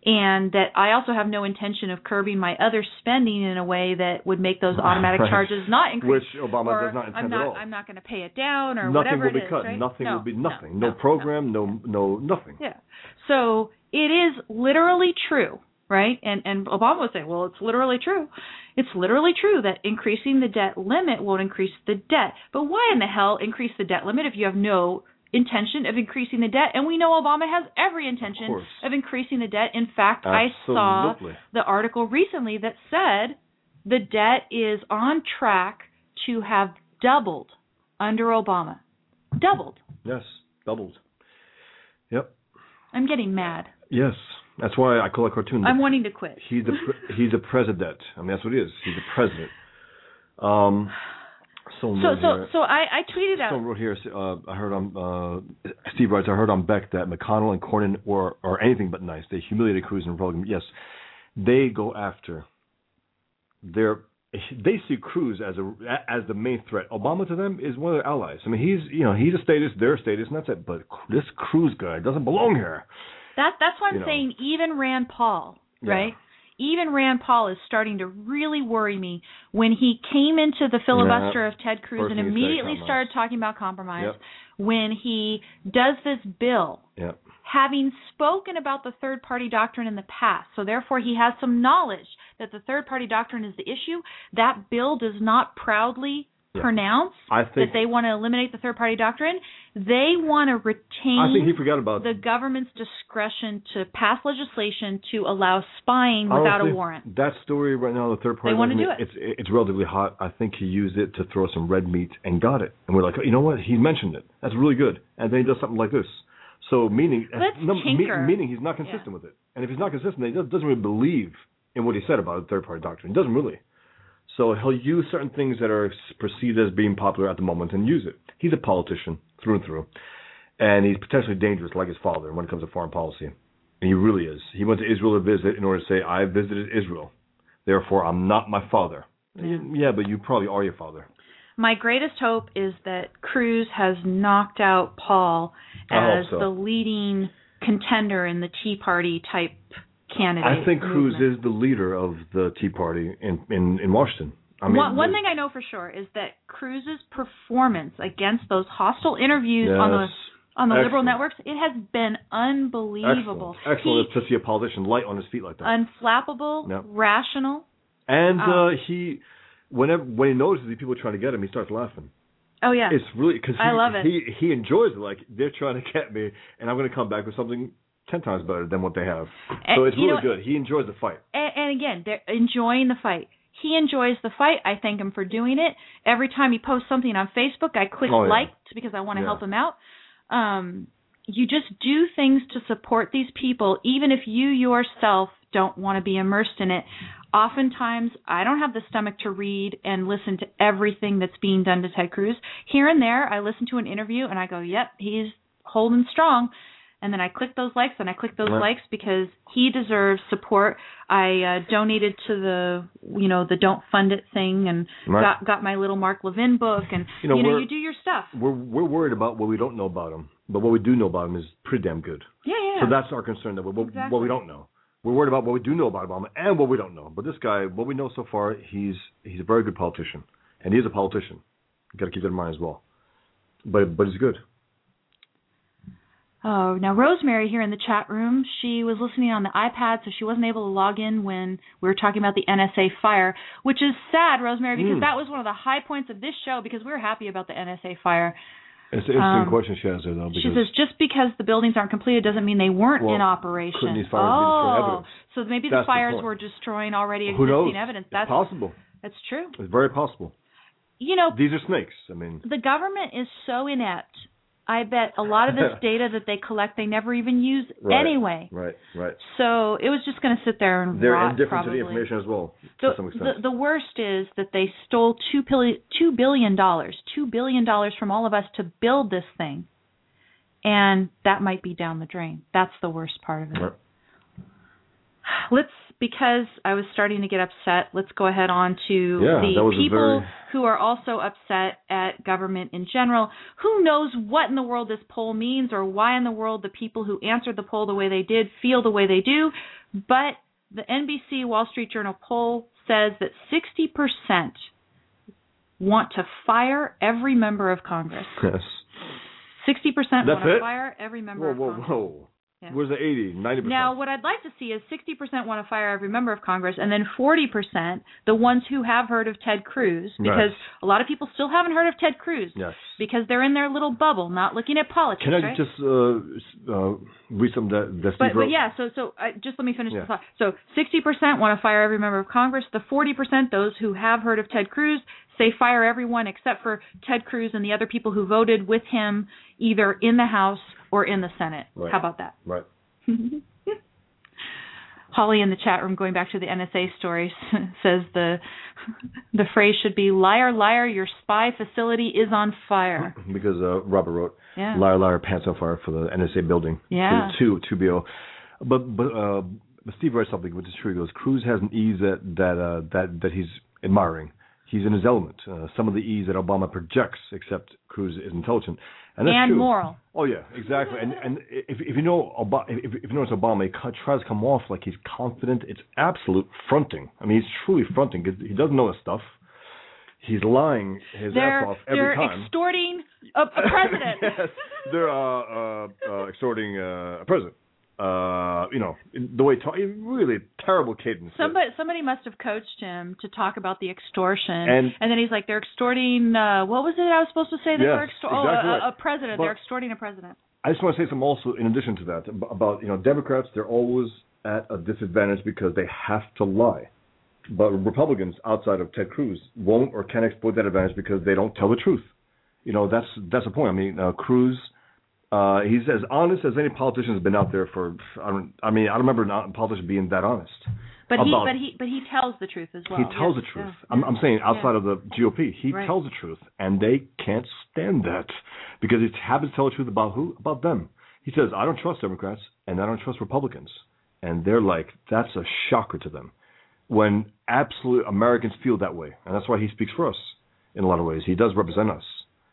and that I also have no intention of curbing my other spending in a way that would make those automatic right. charges not increase. Which Obama or does not intend I'm not, at all. I'm not going to pay it down or nothing whatever will be it is. cut. Right? Nothing no, will be nothing. No, no, no program. No, no, no, nothing. Yeah. So it is literally true, right? And and Obama would say, well, it's literally true. It's literally true that increasing the debt limit won't increase the debt. But why in the hell increase the debt limit if you have no intention of increasing the debt? And we know Obama has every intention of, of increasing the debt. In fact, Absolutely. I saw the article recently that said the debt is on track to have doubled under Obama. Doubled. Yes, doubled. Yep. I'm getting mad. Yes. That's why I call it cartoon. I'm wanting to quit. He's the pre- he's a president. I mean, that's what he is. He's a president. Um, so so so, so I, I tweeted out. Someone wrote here. Uh, I heard on uh, Steve writes. I heard on Beck that McConnell and Cornyn were are anything but nice. They humiliated Cruz and Republicans. Yes, they go after. Their they see Cruz as a as the main threat. Obama to them is one of their allies. I mean, he's you know he's a statist, their statist, and that's it. But this Cruz guy doesn't belong here. That that's why I'm you saying know. even Rand Paul, right? Yeah. Even Rand Paul is starting to really worry me when he came into the filibuster yeah. of Ted Cruz First and immediately started talking about compromise. Yep. When he does this bill, yep. having spoken about the third-party doctrine in the past, so therefore he has some knowledge that the third-party doctrine is the issue, that bill does not proudly yeah. pronounce I think, that they want to eliminate the third-party doctrine. They want to retain I think he forgot about the government's discretion to pass legislation to allow spying without a warrant. That story right now, the third-party they want doctrine, to do it. It's, it's relatively hot. I think he used it to throw some red meat and got it. And we're like, oh, you know what? He mentioned it. That's really good. And then he does something like this. So meaning, Let's no, tinker. Me, meaning he's not consistent yeah. with it. And if he's not consistent, he doesn't really believe in what he said about the third-party doctrine. He doesn't really. So he'll use certain things that are perceived as being popular at the moment and use it. He's a politician through and through. And he's potentially dangerous like his father when it comes to foreign policy. And he really is. He went to Israel to visit in order to say, I visited Israel. Therefore, I'm not my father. Yeah, yeah but you probably are your father. My greatest hope is that Cruz has knocked out Paul as so. the leading contender in the Tea Party type candidate. I think Cruz movement. is the leader of the Tea Party in, in, in Washington. I mean, one, one thing I know for sure is that Cruz's performance against those hostile interviews yes. on the on the Excellent. liberal networks, it has been unbelievable. Excellent, Excellent he, to see a politician light on his feet like that. Unflappable, yep. rational. And um, uh, he, whenever when he notices these people are trying to get him, he starts laughing. Oh yeah, it's really because I love it. He he enjoys it. Like they're trying to get me, and I'm going to come back with something ten times better than what they have. And, so it's really know, good. He enjoys the fight. And, and again, they're enjoying the fight. He enjoys the fight. I thank him for doing it. Every time he posts something on Facebook, I click oh, yeah. like because I want to yeah. help him out. Um, you just do things to support these people, even if you yourself don't want to be immersed in it. Oftentimes, I don't have the stomach to read and listen to everything that's being done to Ted Cruz. Here and there, I listen to an interview and I go, yep, he's holding strong. And then I click those likes and I click those right. likes because he deserves support. I uh, donated to the, you know, the Don't Fund It thing and right. got got my little Mark Levin book and, you know, you, know, you do your stuff. We're we're worried about what we don't know about him, but what we do know about him is pretty damn good. Yeah, yeah. So that's our concern, that what, exactly. what we don't know. We're worried about what we do know about Obama and what we don't know. But this guy, what we know so far, he's he's a very good politician. And he is a politician. You've got to keep that in mind as well. But but he's good. Oh, now Rosemary here in the chat room, she was listening on the iPad, so she wasn't able to log in when we were talking about the N S A fire, which is sad, Rosemary, because mm. that was one of the high points of this show because we were happy about the N S A fire. It's an interesting um, question she has there, though. Because she says just because the buildings aren't completed doesn't mean they weren't well, in operation. Couldn't these fires oh, be destroying evidence? So maybe That's the fires the were destroying already Who existing knows? evidence. That's That's possible. That's true. It's very possible. You know, these are snakes. I mean, the government is so inept. I bet a lot of this data that they collect, they never even use right, anyway. Right, right. So it was just going to sit there and They're rot, indifferent probably. to the information as well, the, to some extent. The, the worst is that they stole two billion dollars, two billion dollars from all of us to build this thing. And that might be down the drain. That's the worst part of it. Right. Let's, because I was starting to get upset, let's go ahead on to yeah, the people very... who are also upset at government in general. Who knows what in the world this poll means or why in the world the people who answered the poll the way they did feel the way they do. But the N B C Wall Street Journal poll says that sixty percent want to fire every member of Congress. Yes. sixty percent That's want to it? fire every member Whoa, of Congress. whoa, whoa. Yeah. Where's the eighty, ninety percent? Now, what I'd like to see is sixty percent want to fire every member of Congress, and then forty percent the ones who have heard of Ted Cruz, because Yes. a lot of people still haven't heard of Ted Cruz, Yes. because they're in their little bubble, not looking at politics. Can I right? just uh, uh, read some that, that Steve But, wrote? but yeah, so so uh, just let me finish Yeah. the thought. So sixty percent want to fire every member of Congress. The forty percent, those who have heard of Ted Cruz, say fire everyone except for Ted Cruz and the other people who voted with him either in the House or in the Senate. Right. How about that? Right. Holly in the chat room, going back to the N S A story, says the the phrase should be "liar, liar, your spy facility is on fire." Because uh, Robert wrote, Yeah. "Liar, liar, pants on fire" for the N S A building. Yeah. To to B O. But but uh, but Steve writes something which is true. He goes, Cruz has an ease that that uh, that that he's admiring. He's in his element. Uh, some of the ease that Obama projects, except Cruz is intelligent. And that's And true. moral. Oh yeah, exactly. And and if if you know Obama, if, if you notice Obama, he tries to come off like he's confident. It's absolute fronting. I mean, he's truly fronting because he doesn't know his stuff. He's lying his They're ass off every they're time. extorting a, a president. Yes, they're uh, uh, uh, extorting uh, a president. Uh, you know, the way talk, really terrible cadence. Somebody somebody must have coached him to talk about the extortion, And- and then he's like, they're extorting. Uh, what was it I was supposed to say? They Yes, were extor- exactly oh, a, right. a president. But- they're extorting a president. I just want to say something also in addition to that ab- about, you know, Democrats, they're always at a disadvantage because they have to lie. But Republicans outside of Ted Cruz won't or can't exploit that advantage because they don't tell the truth. You know, that's that's the point. I mean, uh, Cruz, uh, he's as honest as any politician has been out there for, I, don't, I mean, I don't remember a politician being that honest. But he about but it. he but he tells the truth as well. He tells Yes, the truth. yeah, I'm, yeah. I'm saying outside Yeah. of the G O P, he Right. tells the truth, and they can't stand that because he happens to tell the truth about who? About them. He says, "I don't trust Democrats, and I don't trust Republicans," and they're like, "That's a shocker to them." When absolute Americans feel that way, and that's why he speaks for us in a lot of ways. He does represent us.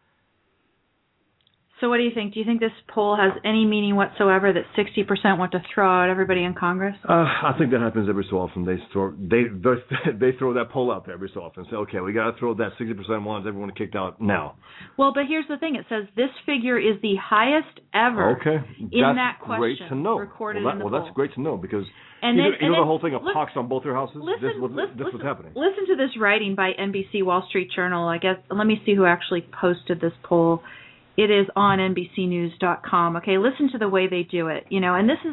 So what do you think? Do you think this poll has any meaning whatsoever that sixty percent want to throw out everybody in Congress? Uh, I think that happens every so often. They throw they they throw that poll out there every so often. Say, okay, we got to throw that sixty percent wants everyone kicked out now. Well, but here's the thing. It says this figure is the highest ever Okay, in that's that question great to know. recorded well, that, in the well poll. that's great to know because And you then, know, you and know then the whole thing of look, pox on both your houses. Listen, this was listen, this listen, was happening. Listen to this writing by N B C Wall Street Journal. I guess let me see who actually posted this poll. It is on N B C news dot com. Okay, listen to the way they do it. You know, and this is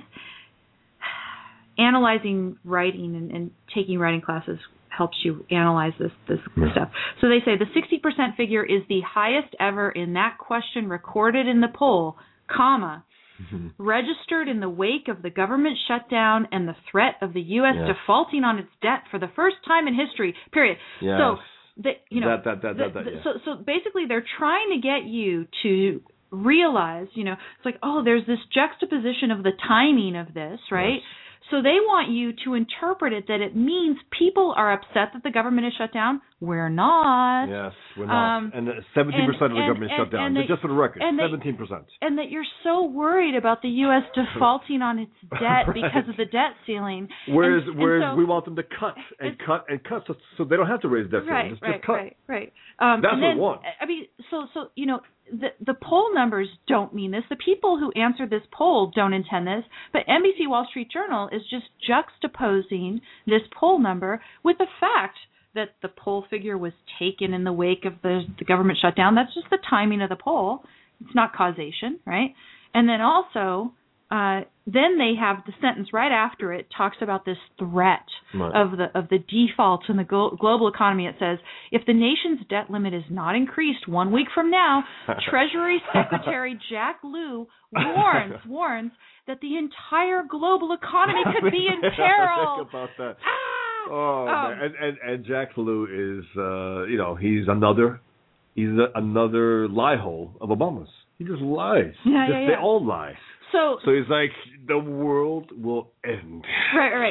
analyzing writing and, and taking writing classes helps you analyze this this Yeah. stuff. So they say the sixty percent figure is the highest ever in that question recorded in the poll, comma, Mhm. registered in the wake of the government shutdown and the threat of the U S Yes. defaulting on its debt for the first time in history, period. Yes. So, the, you know, That- that- that- the- that- that, the- yeah. so, so basically they're trying to get you to realize, you know, it's like, oh, there's this juxtaposition of the timing of this, right? Yes. So they want you to interpret it that it means people are upset that the government is shut down. We're not. Yes, we're not. Um, and seventeen percent of the and- government and- shut down. and they- Just for the record, and they- seventeen percent. And that you're so worried about the U S defaulting on its debt Right. because of the debt ceiling. Whereas, and, and whereas so, we want them to cut and it's- cut and cut, so, so they don't have to raise debt ceiling. right, Just, right, just cut. right, right. Um, That's and what then, we want. I mean, so, so you know, the the poll numbers don't mean this. The people who answered this poll don't intend this. But N B C Wall Street Journal is just juxtaposing this poll number with the fact that the poll figure was taken in the wake of the, the government shutdown. That's just the timing of the poll. It's not causation, right? And then also, uh, then they have the sentence right after it talks about this threat Right. of the of the defaults in the glo- global economy. It says, if the nation's debt limit is not increased one week from now, Treasury Secretary Jack Lew warns warns that the entire global economy could be in peril. Think about that. Ah! Oh, Um, man. And, and and Jack Lew is, uh, you know, he's another, he's a, another lie hole of Obama's. He just lies. Yeah, just, yeah, They yeah. all lie. So So he's like, the world will end. Right, right. So,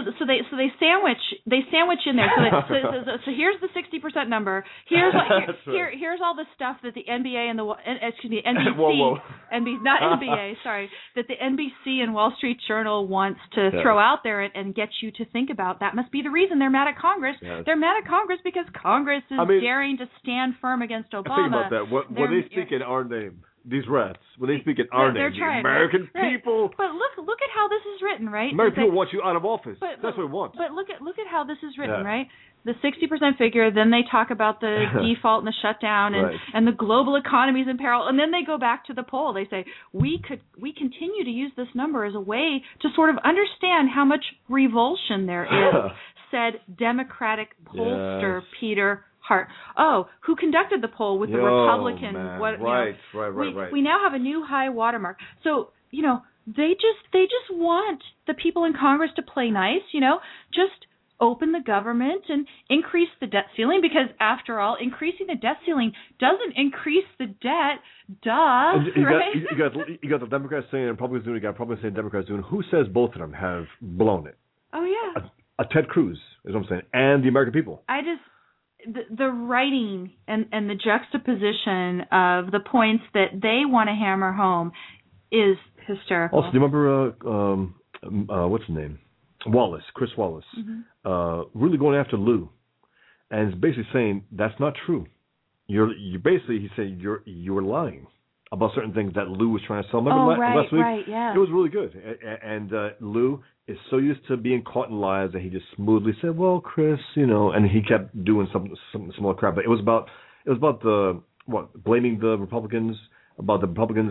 so they so they sandwich they sandwich in there. So, they, so, so, so, so here's the sixty percent number. Here's what, here, right. here here's all the stuff that the N B A and the excuse me N B C whoa, whoa. N B C not N B A sorry that the N B C and Wall Street Journal wants to yes. throw out there and, and get you to think about. That must be the reason they're mad at Congress. Yes. They're mad at Congress because Congress is I mean, daring to stand firm against Obama. Think about that. What, when they speak in our name. These rats, when they speak in our they're, name, they're trying, the American right. people. But look, look at how this is written, right? American they, people want you out of office. But, That's but, what we want. But look at look at how this is written, yeah. right? The sixty percent figure. Then they talk about the default and the shutdown, and, right. and the global economy is in peril. And then they go back to the poll. They say we could we continue to use this number as a way to sort of understand how much revulsion there is. Said Democratic pollster yes. Peter Hart. Oh, who conducted the poll with the Yo, Republican? Man. What, right, you know, right, right, we, right. We now have a new high watermark. So, you know, they just they just want the people in Congress to play nice, you know, just open the government and increase the debt ceiling because, after all, increasing the debt ceiling doesn't increase the debt. Duh, you right? Got, you, got, you got the Democrats saying and Republicans doing it. You got Republicans saying Democrats doing it. Who says both of them have blown it? Oh, yeah. A, a Ted Cruz is what I'm saying, and the American people. I just... The, the writing and, and the juxtaposition of the points that they want to hammer home is hysterical. Also, do you remember, uh, um, uh, what's his name? Wallace, Chris Wallace, mm-hmm. uh, really going after Lou. And it's basically saying, that's not true. You're, you basically, he said, you're, you're lying about certain things that Lou was trying to sell. Remember oh, last, right, last week? right, yeah. It was really good. And uh, Lou is so used to being caught in lies that he just smoothly said, well, Chris, you know, and he kept doing some some similar crap. But it was about it was about the what blaming the Republicans, about the Republicans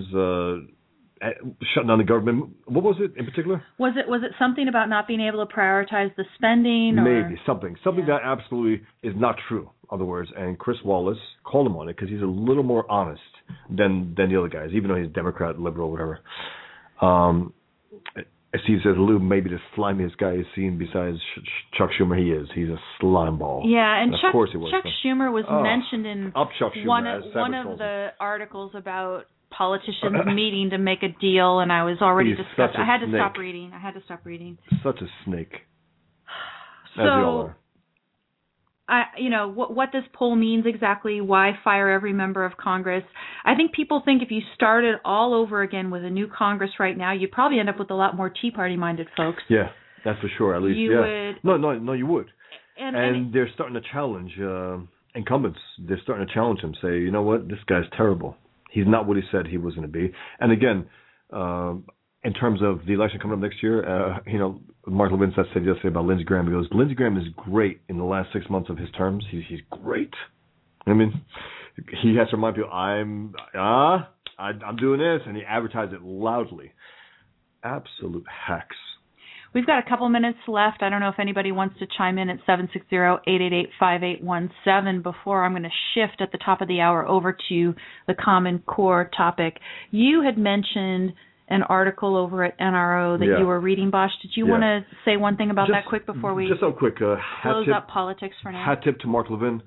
uh, shutting down the government. What was it in particular? Was it was it something about not being able to prioritize the spending? Or? Maybe something something yeah. that absolutely is not true. In other words, and Chris Wallace called him on it because he's a little more honest than than the other guys, even though he's Democrat, liberal, whatever. Um, Steve says Lou may be the slimiest guy he's seen besides Chuck Schumer. He is. He's a slime ball. Yeah, and, and Chuck, of course he was, Chuck so. Schumer was oh, mentioned in up Chuck Schumer, one of, one of the articles about politicians meeting to make a deal, and I was already he's disgusted. I had to snake. stop reading. I had to stop reading. Such a snake. So, as we all are. I, you know, what, what this poll means exactly, why fire every member of Congress. I think people think if you started all over again with a new Congress right now, you'd probably end up with a lot more Tea Party-minded folks. Yeah, that's for sure, at least. You yeah. would. No, no, no, you would. And, and, and they're starting to challenge uh, incumbents. They're starting to challenge him, say, you know what, this guy's terrible. He's not what he said he was going to be. And again, uh, in terms of the election coming up next year, uh, you know, Mark Levin said yesterday about Lindsey Graham. He goes, Lindsey Graham is great in the last six months of his terms. He's he's great. I mean, he has to remind people, I'm ah, uh, I'm doing this, and he advertised it loudly. Absolute hacks. We've got a couple minutes left. I don't know if anybody wants to chime in at seven six zero, eight eight eight, five eight one seven before I'm going to shift at the top of the hour over to the Common Core topic. You had mentioned an article over at N R O that yeah. you were reading, Bosch. Did you yeah. want to say one thing about just, that quick before we just so quick, uh, close tip, up politics for now? Hat tip to Mark Levin.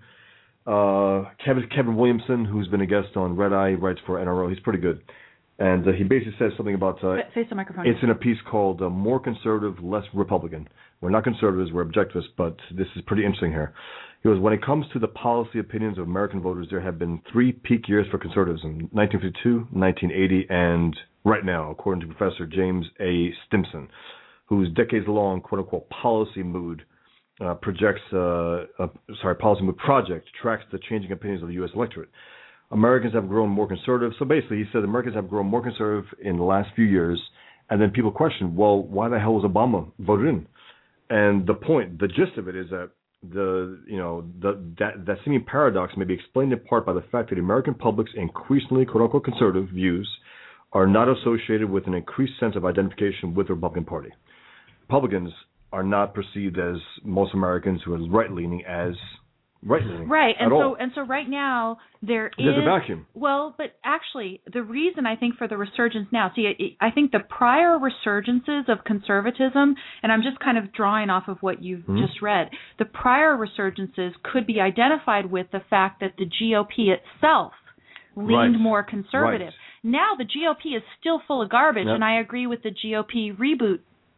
Uh, Kevin, Kevin Williamson, who's been a guest on Red Eye, writes for N R O. He's pretty good. And uh, he basically says something about... Uh, Face the microphone. It's in a piece called uh, More Conservative, Less Republican. We're not conservatives, we're objectivists, but this is pretty interesting here. He goes, when it comes to the policy opinions of American voters, there have been three peak years for conservatism, nineteen fifty-two, nineteen eighty, and right now, according to Professor James A. Stimson, whose decades-long, quote-unquote, policy mood uh, projects, uh, uh, sorry, policy mood project tracks the changing opinions of the U S electorate. Americans have grown more conservative. So basically, he said Americans have grown more conservative in the last few years, and then people question, well, why the hell was Obama voted in? And the point, the gist of it is that the you know the, that that seeming paradox may be explained in part by the fact that the American public's increasingly quote-unquote conservative views are not associated with an increased sense of identification with the Republican Party. Republicans are not perceived as most Americans who are right-leaning as right-leaning. Right, and at so all. and so right now there is There's a vacuum. Well, but actually, the reason I think for the resurgence now, see, I think the prior resurgences of conservatism, and I'm just kind of drawing off of what you've mm-hmm. just read, the prior resurgences could be identified with the fact that the G O P itself leaned right. more conservative. Right. Now the G O P is still full of garbage, yep. and I agree with the G O P reboot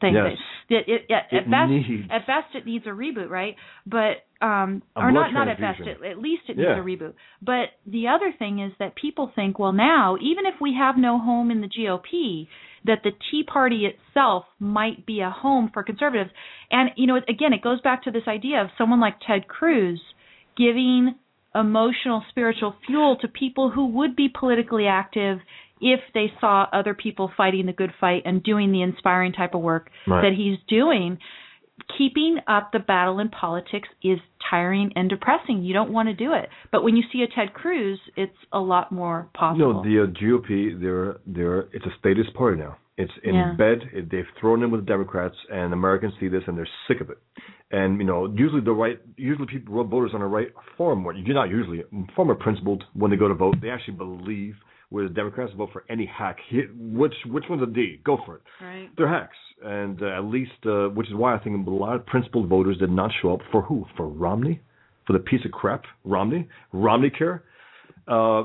thing. Yes. That, it, it, at, it at best, needs. at best, it needs a reboot, right? But um, A or blood not, not at best. transfusion. At, at least it Yeah. needs a reboot. But the other thing is that people think, well, now even if we have no home in the G O P, that the Tea Party itself might be a home for conservatives. And you know, again, it goes back to this idea of someone like Ted Cruz giving emotional, spiritual fuel to people who would be politically active if they saw other people fighting the good fight and doing the inspiring type of work right. that he's doing. Keeping up the battle in politics is tiring and depressing. You don't want to do it. But when you see a Ted Cruz, it's a lot more possible. No, the uh, G O P, they're, they're, it's a statist party now. It's in yeah. bed. It, they've thrown in with the Democrats, and Americans see this, and they're sick of it. And, you know, usually the right, usually people, voters on the right, far more, you're not usually, far more principled when they go to vote. They actually believe where the Democrats vote for any hack. Which which one's a D? Go for it. Right. They're hacks. And uh, at least, uh, which is why I think a lot of principled voters did not show up. For who? For Romney? For the piece of crap Romney? Romney care? Uh,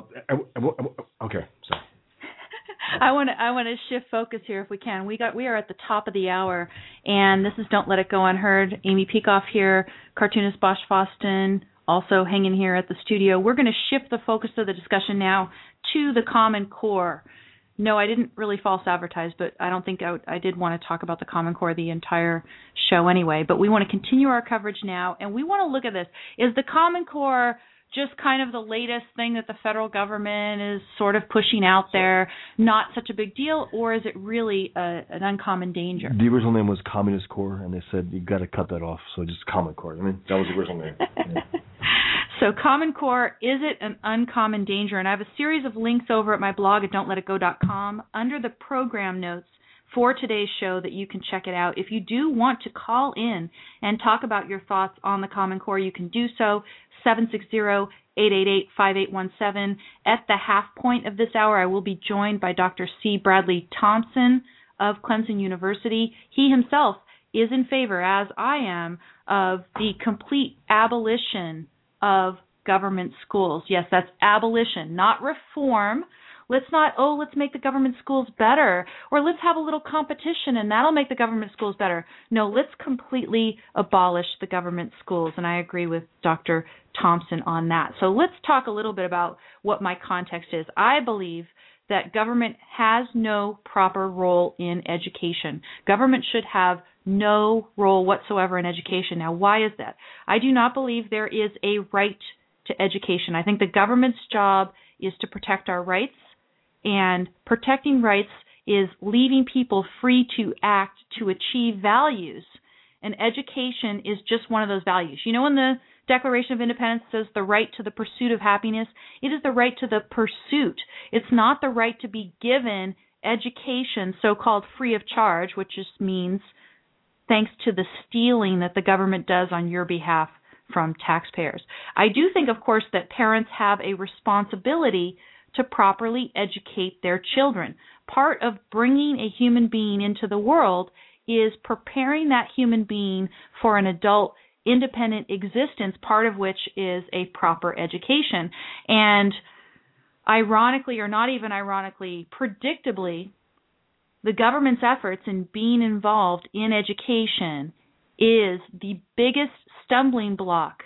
okay, sorry. I want to I want to shift focus here if we can. We got we are at the top of the hour, and this is Don't Let It Go Unheard. Amy Peikoff here, cartoonist Bosch Foston, also hanging here at the studio. We're going to shift the focus of the discussion now to the Common Core. No, I didn't really false advertise, but I don't think I, I did want to talk about the Common Core the entire show anyway. But we want to continue our coverage now, and we want to look at this. Is the Common Core just kind of the latest thing that the federal government is sort of pushing out there, not such a big deal, or is it really a, an uncommon danger? The original name was Communist Core, and they said you got to cut that off, so just Common Core. I mean, that was the original name. Yeah. So Common Core, is it an uncommon danger? And I have a series of links over at my blog at don't let it go dot com under the program notes for today's show that you can check it out. If you do want to call in and talk about your thoughts on the Common Core, you can do so. seven six zero, eight eight eight, five eight one seven. At the half point of this hour, I will be joined by Doctor C. Bradley Thompson of Clemson University. He himself is in favor, as I am, of the complete abolition of government schools. Yes, that's abolition, not reform. Let's not, oh, let's make the government schools better, or let's have a little competition and that'll make the government schools better. No, let's completely abolish the government schools, and I agree with Doctor Thompson on that. So let's talk a little bit about what my context is. I believe that government has no proper role in education. Government should have no role whatsoever in education. Now, why is that? I do not believe there is a right to education. I think the government's job is to protect our rights, and protecting rights is leaving people free to act to achieve values, and education is just one of those values. You know, when the Declaration of Independence says the right to the pursuit of happiness, it is the right to the pursuit. It's not the right to be given education, so-called free of charge, which just means thanks to the stealing that the government does on your behalf from taxpayers. I do think, of course, that parents have a responsibility to properly educate their children. Part of bringing a human being into the world is preparing that human being for an adult independent existence, part of which is a proper education. And ironically, or not even ironically, predictably, the government's efforts in being involved in education is the biggest stumbling block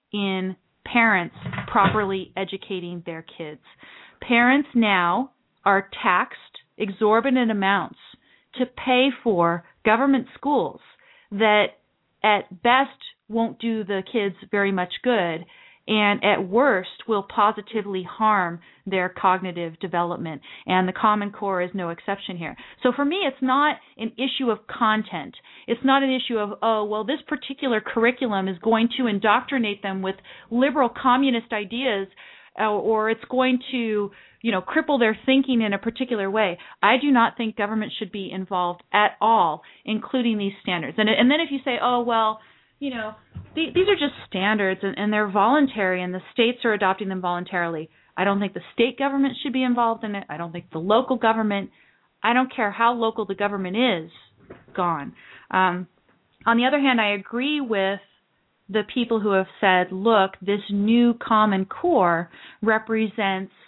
in parents properly educating their kids. Parents now are taxed exorbitant amounts to pay for government schools that at best won't do the kids very much good, and at worst will positively harm their cognitive development. And the Common Core is no exception here. So for me, it's not an issue of content. It's not an issue of, oh, well, this particular curriculum is going to indoctrinate them with liberal communist ideas, uh, or it's going to, you know, cripple their thinking in a particular way. I do not think government should be involved at all, including these standards. And, and then if you say, oh, well, you know, th- these are just standards and, and they're voluntary and the states are adopting them voluntarily. I don't think the state government should be involved in it. I don't think the local government, I don't care how local the government is, gone. Um, on the other hand, I agree with the people who have said, look, this new Common Core represents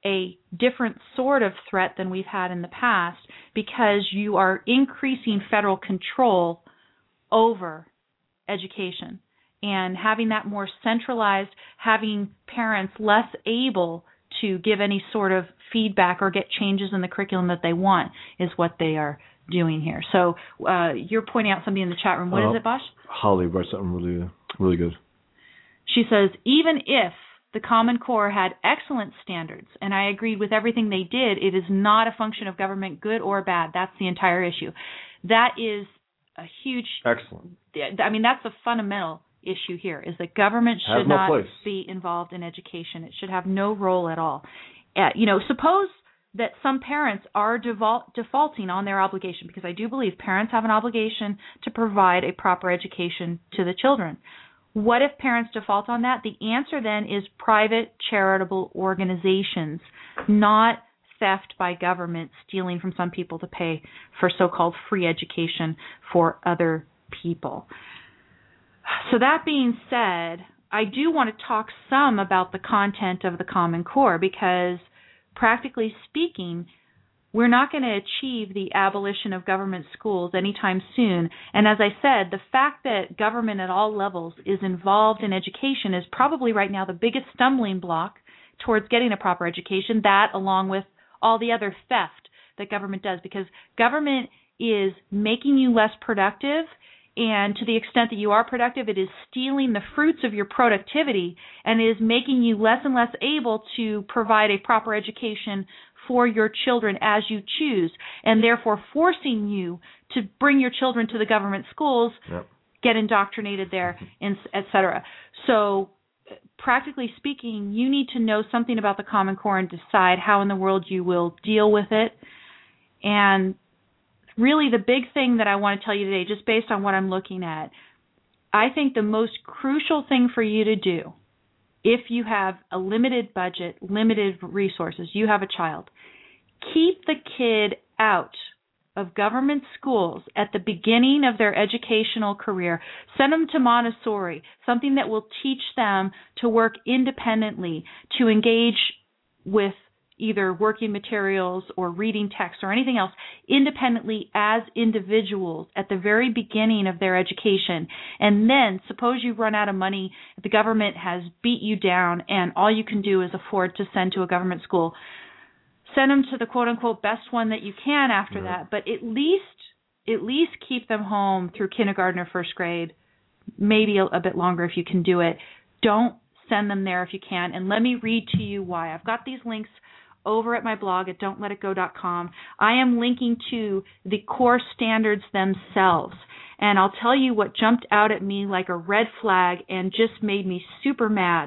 a different sort of threat than we've had in the past because you are increasing federal control over education and having that more centralized, having parents less able to give any sort of feedback or get changes in the curriculum that they want is what they are doing here. So uh, you're pointing out something in the chat room. What uh, is it, Bosch? Holly wrote something really, really good. She says, even if the Common Core had excellent standards, and I agreed with everything they did, it is not a function of government, good or bad. That's the entire issue. That is a huge... Excellent. I mean, that's the fundamental issue here, is that government should no not place. be involved in education. It should have no role at all. Uh, you know, suppose that some parents are default, defaulting on their obligation, because I do believe parents have an obligation to provide a proper education to the children. What if parents default on that? The answer then is private charitable organizations, not theft by government, stealing from some people to pay for so-called free education for other people. So that being said, I do want to talk some about the content of the Common Core because, practically speaking, we're not going to achieve the abolition of government schools anytime soon. And as I said, the fact that government at all levels is involved in education is probably right now the biggest stumbling block towards getting a proper education, that along with all the other theft that government does, because government is making you less productive, and to the extent that you are productive, it is stealing the fruits of your productivity and is making you less and less able to provide a proper education for your children as you choose, and therefore forcing you to bring your children to the government schools, yep. get indoctrinated there, et cetera. So practically speaking, you need to know something about the Common Core and decide how in the world you will deal with it. And really the big thing that I want to tell you today, just based on what I'm looking at, I think the most crucial thing for you to do, if you have a limited budget, limited resources, you have a child, keep the kid out of government schools at the beginning of their educational career. Send them to Montessori, something that will teach them to work independently, to engage with either working materials or reading text or anything else independently as individuals at the very beginning of their education. And then suppose you run out of money, the government has beat you down, and all you can do is afford to send to a government school. Send them to the quote-unquote best one that you can after yeah. that, but at least at least keep them home through kindergarten or first grade, maybe a, a bit longer if you can do it. Don't send them there if you can, and let me read to you why. I've got these links over at my blog at don't let it go dot com. I am linking to the core standards themselves, and I'll tell you what jumped out at me like a red flag and just made me super mad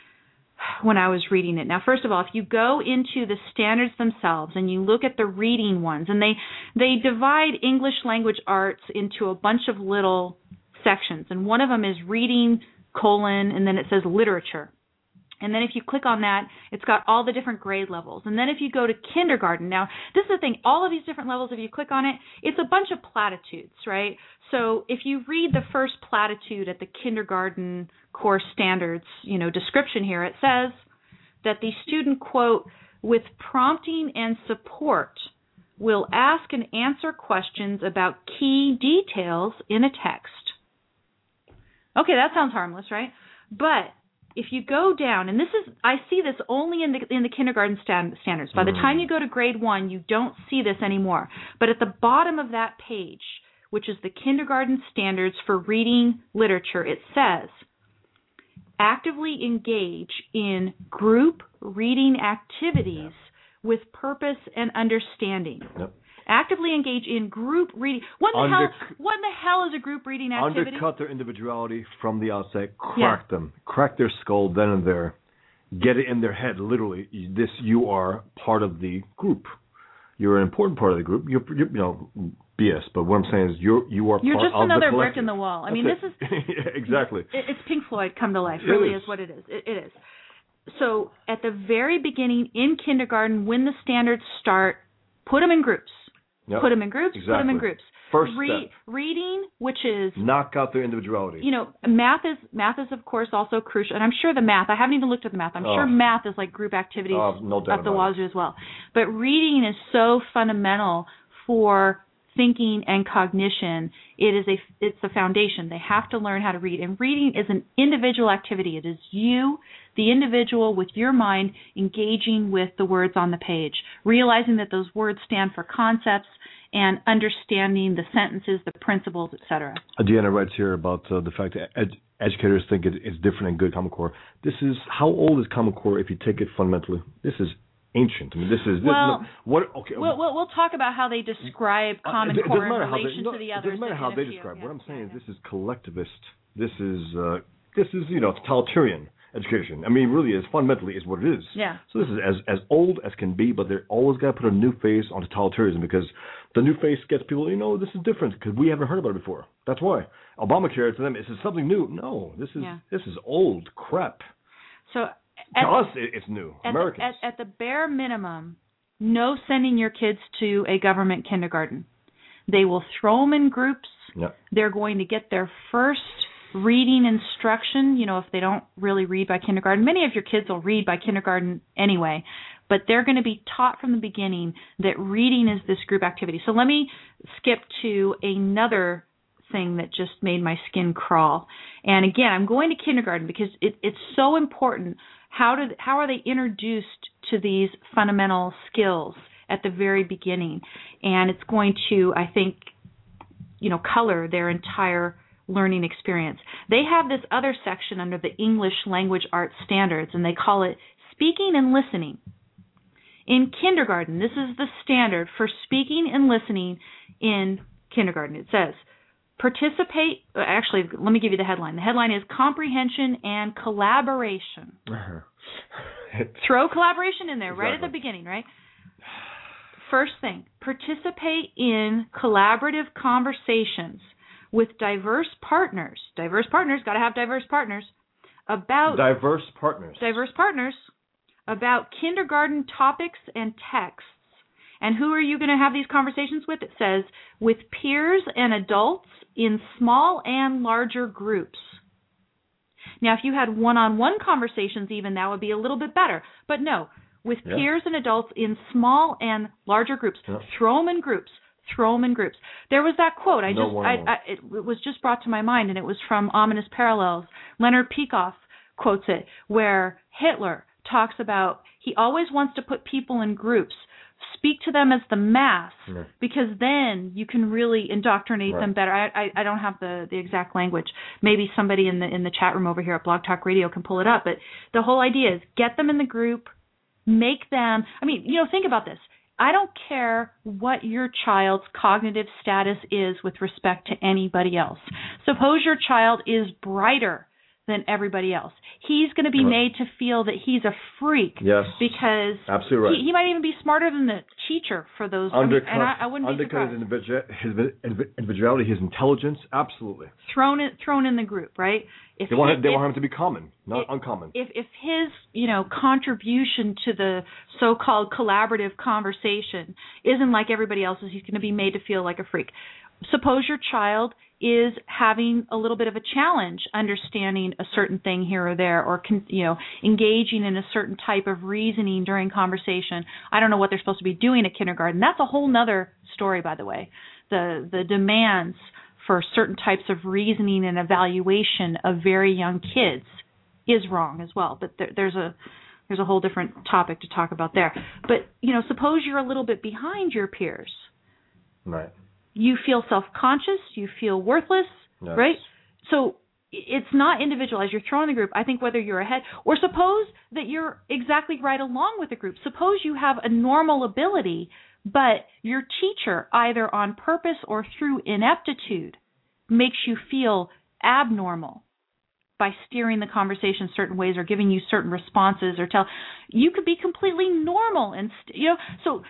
when I was reading it. Now, first of all, if you go into the standards themselves and you look at the reading ones, and they they divide English language arts into a bunch of little sections, and one of them is reading, colon, and then it says literature. And then if you click on that, it's got all the different grade levels. And then if you go to kindergarten, now this is the thing, all of these different levels, if you click on it, it's a bunch of platitudes, right? So if you read the first platitude at the kindergarten core standards, you know, description here, it says that the student, quote, with prompting and support will ask and answer questions about key details in a text. Okay, that sounds harmless, right? But if you go down, and this is, I see this only in the in the kindergarten stand, standards. By the time you go to grade one, you don't see this anymore. But at the bottom of that page, which is the kindergarten standards for reading literature, it says, actively engage in group reading activities with purpose and understanding. Yep. Actively engage in group reading. What in the Under, hell? What in the hell is a group reading activity? Undercut their individuality from the outset. Crack yeah. them. Crack their skull then and there. Get it in their head. Literally, this you are part of the group. You're an important part of the group. You're, you're you know, B S. But what I'm saying is, you're you are. You're part just of another the brick in the wall. I That's mean, it. this is yeah, exactly. It, it's Pink Floyd come to life. Really is. is what it is. It, it is. So at the very beginning in kindergarten, when the standards start, put them in groups. Yep. Put them in groups, exactly. put them in groups. First Re- step. Reading, which is knock out their individuality. You know, math is math is of course also crucial, and I'm sure the math. I haven't even looked at the math. I'm oh. sure math is like group activities oh, no doubt at the about Wazoo it. as well. But reading is so fundamental for thinking and cognition. It is a it's the foundation. They have to learn how to read, and reading is an individual activity. It is you, the individual, with your mind engaging with the words on the page, realizing that those words stand for concepts, and understanding the sentences, the principles, et cetera. Deanna writes here about uh, the fact that ed- educators think it, it's different and good Common Core. This is, how old is Common Core if you take it fundamentally? This is ancient. I mean, this is, this well, is no, what, okay. We'll, we'll, we'll talk about how they describe Common uh, it, it Core in relation relation they, no, to the others. It doesn't matter how they describe it. Yeah, What I'm saying yeah, is this is collectivist. This is, uh, this is, you know, totalitarian education. I mean, it really is, fundamentally is what it is. Yeah. So this is as, as old as can be, but they're always got to put a new face on totalitarianism because the new face gets people, you know, this is different because we haven't heard about it before. That's why. Obamacare to them is something new. No, this is yeah. this is old crap. So to at, us, it's new. At Americans. The, at, at the bare minimum, no sending your kids to a government kindergarten. They will throw them in groups. Yeah. They're going to get their first reading instruction, you know, if they don't really read by kindergarten. Many of your kids will read by kindergarten anyway, but they're going to be taught from the beginning that reading is this group activity. So let me skip to another thing that just made my skin crawl. And again, I'm going to kindergarten because it, it's so important. How did how are they introduced to these fundamental skills at the very beginning? And it's going to, I think, you know, color their entire learning experience. They have this other section under the English Language Arts Standards, and they call it Speaking and Listening. In kindergarten, this is the standard for speaking and listening in kindergarten. It says, participate, actually, let me give you the headline. The headline is Comprehension and Collaboration. Throw collaboration in there, exactly. Right at the beginning, right? First thing, participate in collaborative conversations with diverse partners. Diverse partners, got to have diverse partners. About diverse partners. Diverse partners about kindergarten topics and texts. And who are you going to have these conversations with? It says with peers and adults in small and larger groups. Now, if you had one-on-one conversations even, that would be a little bit better. But no, with yeah. peers and adults in small and larger groups. Yeah. Throw them in groups. Throw them in groups. There was that quote. I no just, I, I, it was just brought to my mind, and it was from Ominous Parallels. Leonard Peikoff quotes it, where Hitler talks about he always wants to put people in groups. Speak to them as the mass, yeah. because then you can really indoctrinate right. them better. I, I, I don't have the, the exact language. Maybe somebody in the in the chat room over here at Blog Talk Radio can pull it up. But the whole idea is get them in the group, make them. I mean, you know, think about this. I don't care what your child's cognitive status is with respect to anybody else. Suppose your child is brighter than everybody else. He's going to be made to feel that he's a freak. Yes, because absolutely right. he, he might even be smarter than the teacher for those. Undercut, I mean, and I, I wouldn't be undercut surprised. his individuality, his intelligence, absolutely. Thrown in, thrown in the group, right? If they want, him, they if, want him to be common, not if, uncommon. If if his you know contribution to the so-called collaborative conversation isn't like everybody else's, he's going to be made to feel like a freak. Suppose your child is having a little bit of a challenge understanding a certain thing here or there, or you know engaging in a certain type of reasoning during conversation. I don't know what they're supposed to be doing at kindergarten. That's a whole nother story, by the way. The the demands for certain types of reasoning and evaluation of very young kids is wrong as well. But there, there's a there's a whole different topic to talk about there. But you know, suppose you're a little bit behind your peers. Right. You feel self-conscious, you feel worthless, yes. right? So it's not individualized. You're thrown in the group. I think whether you're ahead, or suppose that you're exactly right along with the group. Suppose you have a normal ability, but your teacher, either on purpose or through ineptitude, makes you feel abnormal by steering the conversation certain ways or giving you certain responses, or tell you could be completely normal and st- you know so.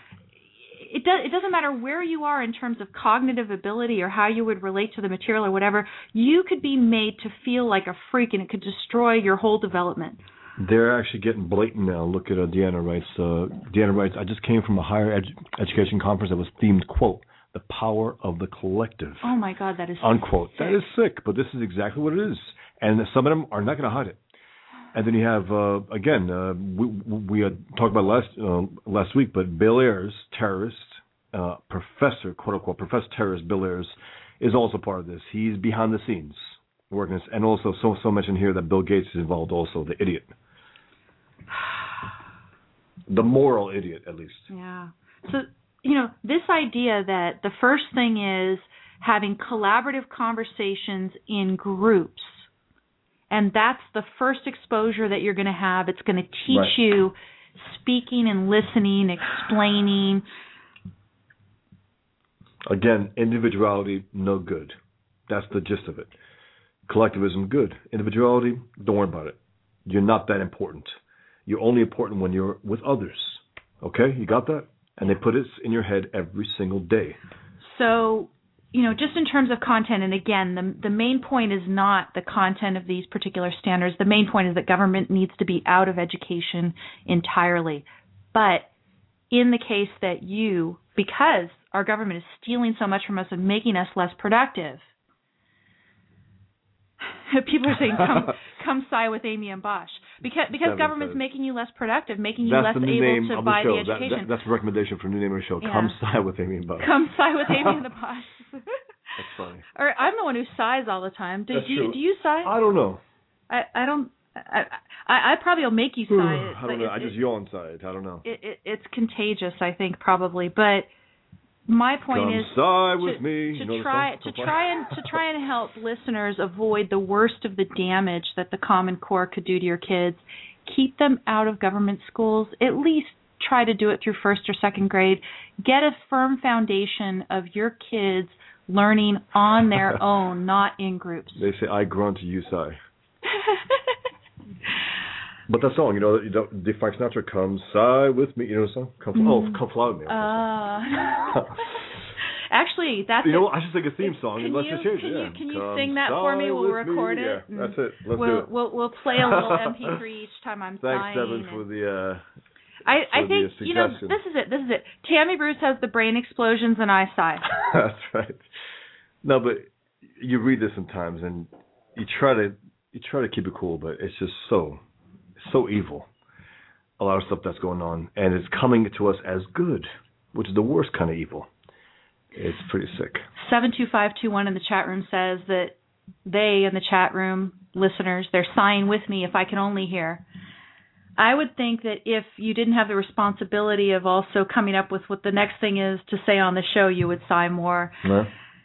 It, does, it doesn't matter where you are in terms of cognitive ability or how you would relate to the material or whatever. You could be made to feel like a freak, and it could destroy your whole development. They're actually getting blatant now. Look at uh, Deanna writes. Uh, Deanna writes, I just came from a higher edu- education conference that was themed, quote, The power of the collective. Oh my God, that is unquote. Sick. That is sick, but this is exactly what it is. And some of them are not going to hide it. And then you have, uh, again, uh, we, we had talked about last uh, last week, but Bill Ayers, terrorist, uh, professor, quote unquote, professor terrorist Bill Ayers, is also part of this. He's behind the scenes working this. And also, so so mentioned here that Bill Gates is involved also, the idiot. The moral idiot, at least. Yeah. So, you know, this idea that the first thing is having collaborative conversations in groups. And that's the first exposure that you're going to have. It's going to teach right. you speaking and listening, explaining. Again, individuality, no good. That's the gist of it. Collectivism, good. Individuality, don't worry about it. You're not that important. You're only important when you're with others. Okay? You got that? And they put it in your head every single day. So, you know, just in terms of content, and again, the the main point is not the content of these particular standards. The main point is that government needs to be out of education entirely. But in the case that you, because our government is stealing so much from us and making us less productive, people are saying, come come side with Amy and Bosch. Because because Seven government's says. making you less productive, making you That's less the new able name to of buy the, show. the education. That, that, that's the recommendation for the new name of the show. Yeah. Come side with Amy and Bosch. Come side with Amy and the Bosch. That's funny. Or I'm the one who sighs all the time. Do, That's do, you, true. do you sigh? I don't know. I, I don't. I, I I probably will make you sigh. I don't know. It, I just it, yawn inside. I don't know. It, it, it's contagious, I think, probably. But my point Come is side to, with me. to You know try to try and to try and help listeners avoid the worst of the damage that the Common Core could do to your kids. Keep them out of government schools. At least try to do it through first or second grade. Get a firm foundation of your kids learning on their own, not in groups. They say, I grunt, you sigh. But that song, you know, you know, the Frank Sinatra, come sigh with me. You know the song? Come, mm. Oh, come fly with me. Uh, actually, that's you know, it. I should sing a theme song and let's you, just change can it. You, yeah. Can you come sing that for me? We'll record me. it. Yeah, that's it. Let's we'll, do it. We'll we'll play a little M P three each time I'm Thanks, sighing. Seven, for the. Uh, I for I think the you know this is it. This is it. Tammy Bruce has the brain explosions and I sigh. That's right. No, but you read this sometimes and you try to you try to keep it cool, but it's just so so evil. A lot of stuff that's going on, and it's coming to us as good, which is the worst kind of evil. It's pretty sick. seven two five two one in the chat room says that they in the chat room, listeners, they're sighing with me if I can only hear. I would think that if you didn't have the responsibility of also coming up with what the next thing is to say on the show, you would sigh more. No.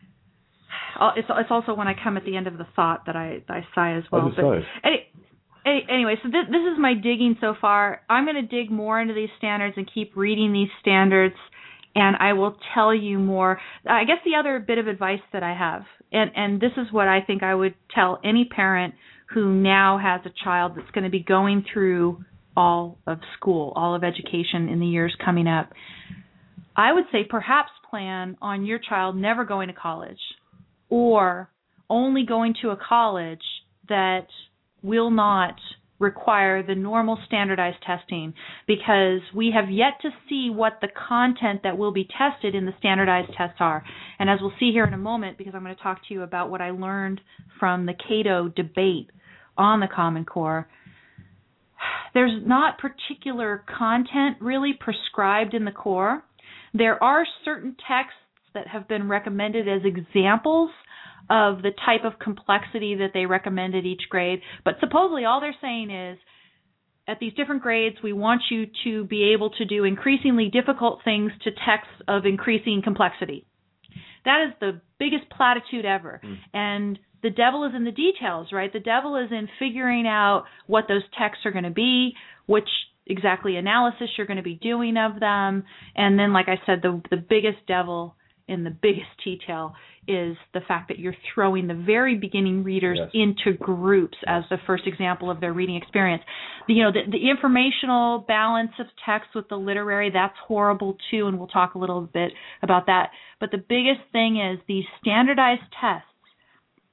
It's it's also when I come at the end of the thought that I, I sigh as well. I but any, any, anyway, so this, this is my digging so far. I'm going to dig more into these standards and keep reading these standards, and I will tell you more. I guess the other bit of advice that I have, and, and this is what I think I would tell any parent who now has a child that's going to be going through all of school, all of education in the years coming up. I would say perhaps plan on your child never going to college, or only going to a college that will not require the normal standardized testing, because we have yet to see what the content that will be tested in the standardized tests are. And as we'll see here in a moment, because I'm going to talk to you about what I learned from the Cato debate on the Common Core, there's not particular content really prescribed in the core. There are certain texts that have been recommended as examples of the type of complexity that they recommend at each grade. But supposedly all they're saying is, at these different grades, we want you to be able to do increasingly difficult things to texts of increasing complexity. That is the biggest platitude ever. Mm. And the devil is in the details, right? The devil is in figuring out what those texts are going to be, which exactly analysis you're going to be doing of them. And then, like I said, the the biggest devil in the biggest detail is the fact that you're throwing the very beginning readers yes. into groups as the first example of their reading experience. The, you know, the, the informational balance of text with the literary, that's horrible too, and we'll talk a little bit about that. But the biggest thing is these standardized tests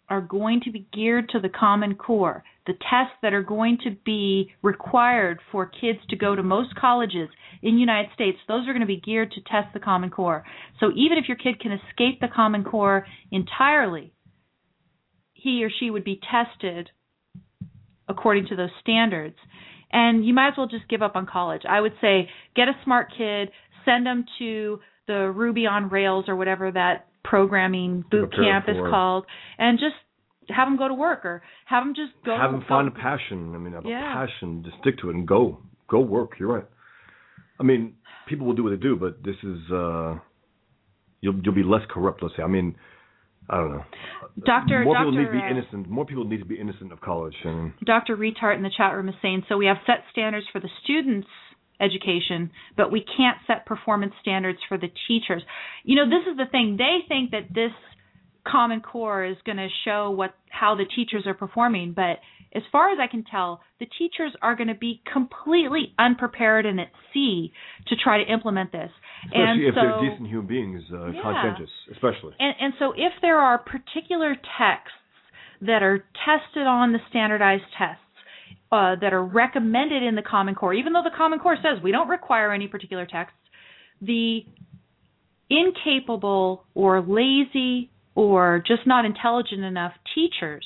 are going to be geared to the Common Core. The tests that are going to be required for kids to go to most colleges in the United States, those are going to be geared to test the Common Core. So even if your kid can escape the Common Core entirely, he or she would be tested according to those standards. And you might as well just give up on college. I would say get a smart kid, send them to the Ruby on Rails or whatever that programming boot camp is called, and just have them go to work or have them just go. Have them go, find a passion. I mean, have yeah. a passion. Just stick to it and go. Go work. You're right. I mean, people will do what they do, but this is, uh, you'll you'll be less corrupt, let's say. I mean, I don't know. Doctor More Doctor, people need to be uh, innocent. More people need to be innocent of college. And Doctor Retard in the chat room is saying, so we have set standards for the students' education, but we can't set performance standards for the teachers. You know, this is the thing. They think that this Common Core is going to show what how the teachers are performing, but as far as I can tell, the teachers are going to be completely unprepared and at sea to try to implement this. Especially and if so, they're decent human beings, uh, yeah. conscientious, especially. And, and so if there are particular texts that are tested on the standardized tests, uh, that are recommended in the Common Core, even though the Common Core says we don't require any particular texts, the incapable or lazy or just not intelligent enough teachers,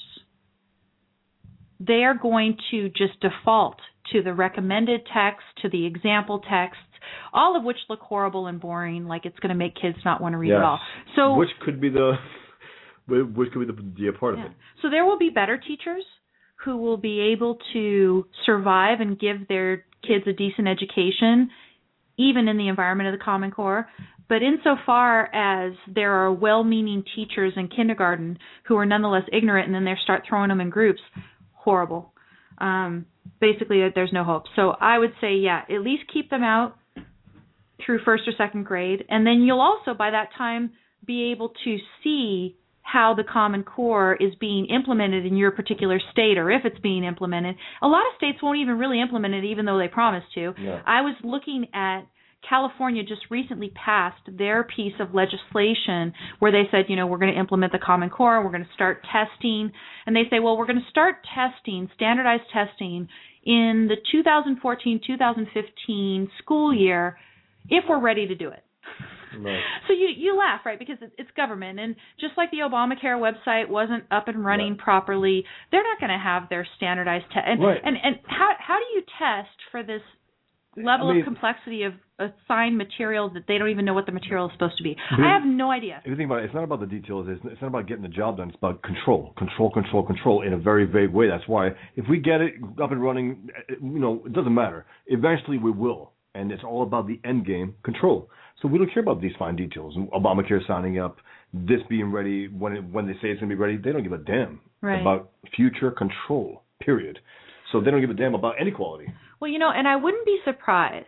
they are going to just default to the recommended text, to the example texts, all of which look horrible and boring, like it's going to make kids not want to read yes. at all. So, which could be the which could be the, the part yeah. of it. So there will be better teachers who will be able to survive and give their kids a decent education, even in the environment of the Common Core. But insofar as there are well-meaning teachers in kindergarten who are nonetheless ignorant and then they start throwing them in groups, horrible. Um, basically, there's no hope. So I would say, yeah, at least keep them out through first or second grade. And then you'll also, by that time, be able to see how the Common Core is being implemented in your particular state, or if it's being implemented. A lot of states won't even really implement it, even though they promise to. Yeah. I was looking at California just recently passed their piece of legislation where they said, you know, we're going to implement the Common Core, we're going to start testing. And they say, well, we're going to start testing, standardized testing, in the two thousand fourteen two thousand fifteen school year if we're ready to do it. Right. So you you laugh, right, because it's government. And just like the Obamacare website wasn't up and running right. properly, they're not going to have their standardized test. And, right. and, and how how do you test for this level I mean, of complexity of assigned material that they don't even know what the material is supposed to be? I have no idea. If you think about it, it's not about the details. It's, it's not about getting the job done. It's about control, control, control, control in a very vague way. That's why if we get it up and running, you know, it doesn't matter. Eventually we will. And it's all about the end game, control. So we don't care about these fine details. Obamacare signing up, this being ready, when it, when they say it's going to be ready, they don't give a damn right. about future control, period. So they don't give a damn about inequality. Well, you know, and I wouldn't be surprised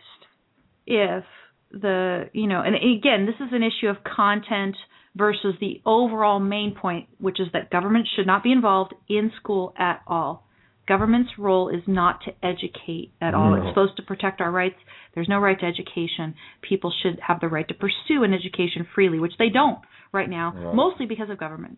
if the, you know, and again, this is an issue of content versus the overall main point, which is that government should not be involved in school at all. Government's role is not to educate at all. No. It's supposed to protect our rights. There's no right to education. People should have the right to pursue an education freely, which they don't right now, right. mostly because of government.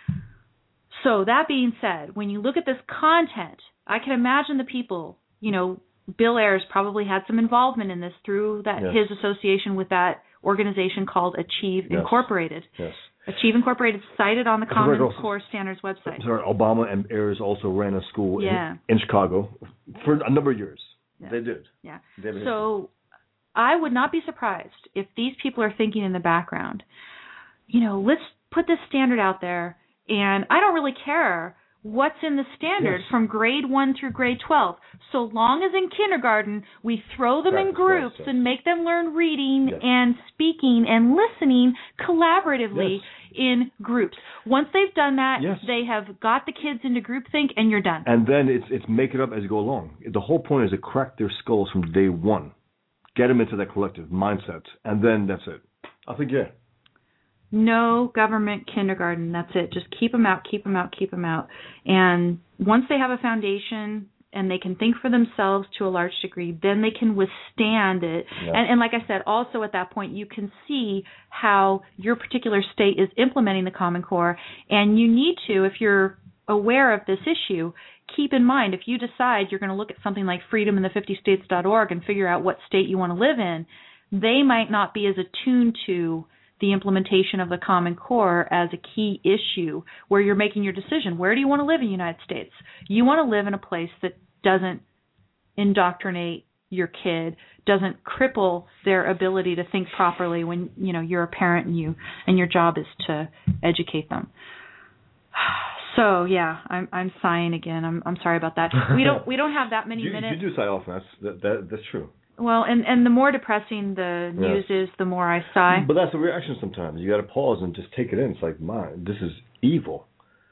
So that being said, when you look at this content, I can imagine the people, you know, Bill Ayers probably had some involvement in this through that yes. his association with that organization called Achieve yes. Incorporated. Yes. Achieve Incorporated is cited on the Common also, Core Standards website. Sorry, Obama and Ayers also ran a school yeah. in, in Chicago for a number of years. Yeah. They did. Yeah. They so I would not be surprised if these people are thinking in the background, you know, let's put this standard out there, and I don't really care what's in the standard yes. from grade one through grade twelve. So long as in kindergarten we throw them Practice in groups process. and make them learn reading yes. and speaking and listening collaboratively yes. in groups. Once they've done that, yes. they have got the kids into groupthink, and you're done. And then it's it's make it up as you go along. The whole point is to crack their skulls from day one, get them into that collective mindset, and then that's it. I think yeah. No government kindergarten. That's it. Just keep them out, keep them out, keep them out. And once they have a foundation and they can think for themselves to a large degree, then they can withstand it. Yeah. And, and like I said, also at that point, you can see how your particular state is implementing the Common Core, and you need to, if you're aware of this issue, keep in mind, if you decide you're going to look at something like freedom in the fifty states dot org and figure out what state you want to live in, they might not be as attuned to the implementation of the Common Core as a key issue where you're making your decision. Where do you want to live in the United States? You want to live in a place that doesn't indoctrinate your kid, doesn't cripple their ability to think properly when, you know, you're a parent and you and your job is to educate them. So yeah, I'm I'm sighing again. I'm I'm sorry about that. We don't we don't have that many you, minutes. You do sigh often. That's that, that that's true. Well, and, and the more depressing the news yes. is, the more I sigh. But that's a reaction sometimes. You got to pause and just take it in. It's like, man, this is evil.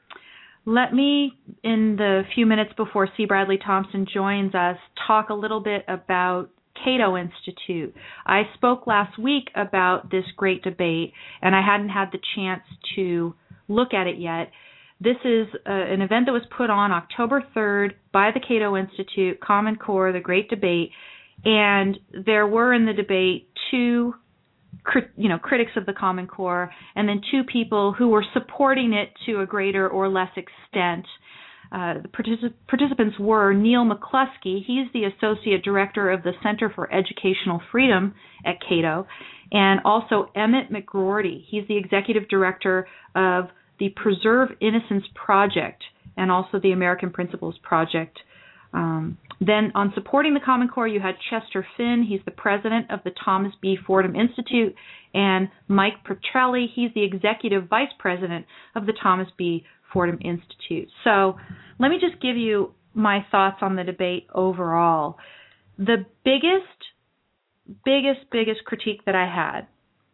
Let me, in the few minutes before C. Bradley Thompson joins us, talk a little bit about Cato Institute. I spoke last week about this great debate, and I hadn't had the chance to look at it yet. This is uh, an event that was put on October third by the Cato Institute, Common Core, the Great Debate. And there were in the debate two, you know, critics of the Common Core, and then two people who were supporting it to a greater or less extent. Uh, the particip- participants were Neil McCluskey. He's the associate director of the Center for Educational Freedom at Cato, and also Emmett McGroarty. He's the executive director of the Preserve Innocence Project and also the American Principles Project. Um, then on supporting the Common Core, you had Chester Finn. He's the president of the Thomas B. Fordham Institute, and Mike Petrelli. He's the executive vice president of the Thomas B. Fordham Institute. So let me just give you my thoughts on the debate overall. The biggest, biggest, biggest critique that I had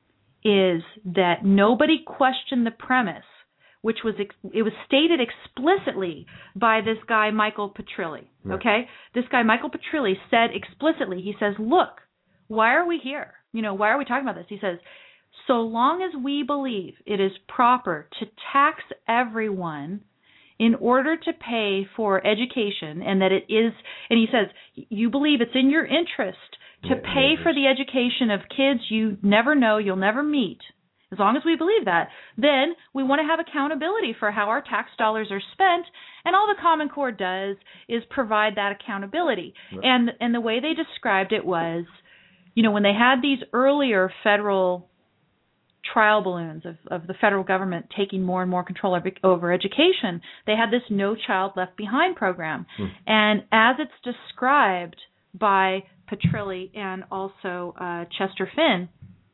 is that nobody questioned the premise, which was it was stated explicitly by this guy, Michael Petrilli, okay? This guy, Michael Petrilli, said explicitly, he says, look, why are we here? You know, why are we talking about this? He says, so long as we believe it is proper to tax everyone in order to pay for education, and that it is, and he says, you believe it's in your interest to pay for the education of kids you never know, you'll never meet. As long as we believe that, then we want to have accountability for how our tax dollars are spent, and all the Common Core does is provide that accountability. Right. And and the way they described it was, you know, when they had these earlier federal trial balloons of, of the federal government taking more and more control over, over education, they had this No Child Left Behind program. Hmm. And as it's described by Petrilli and also uh, Chester Finn,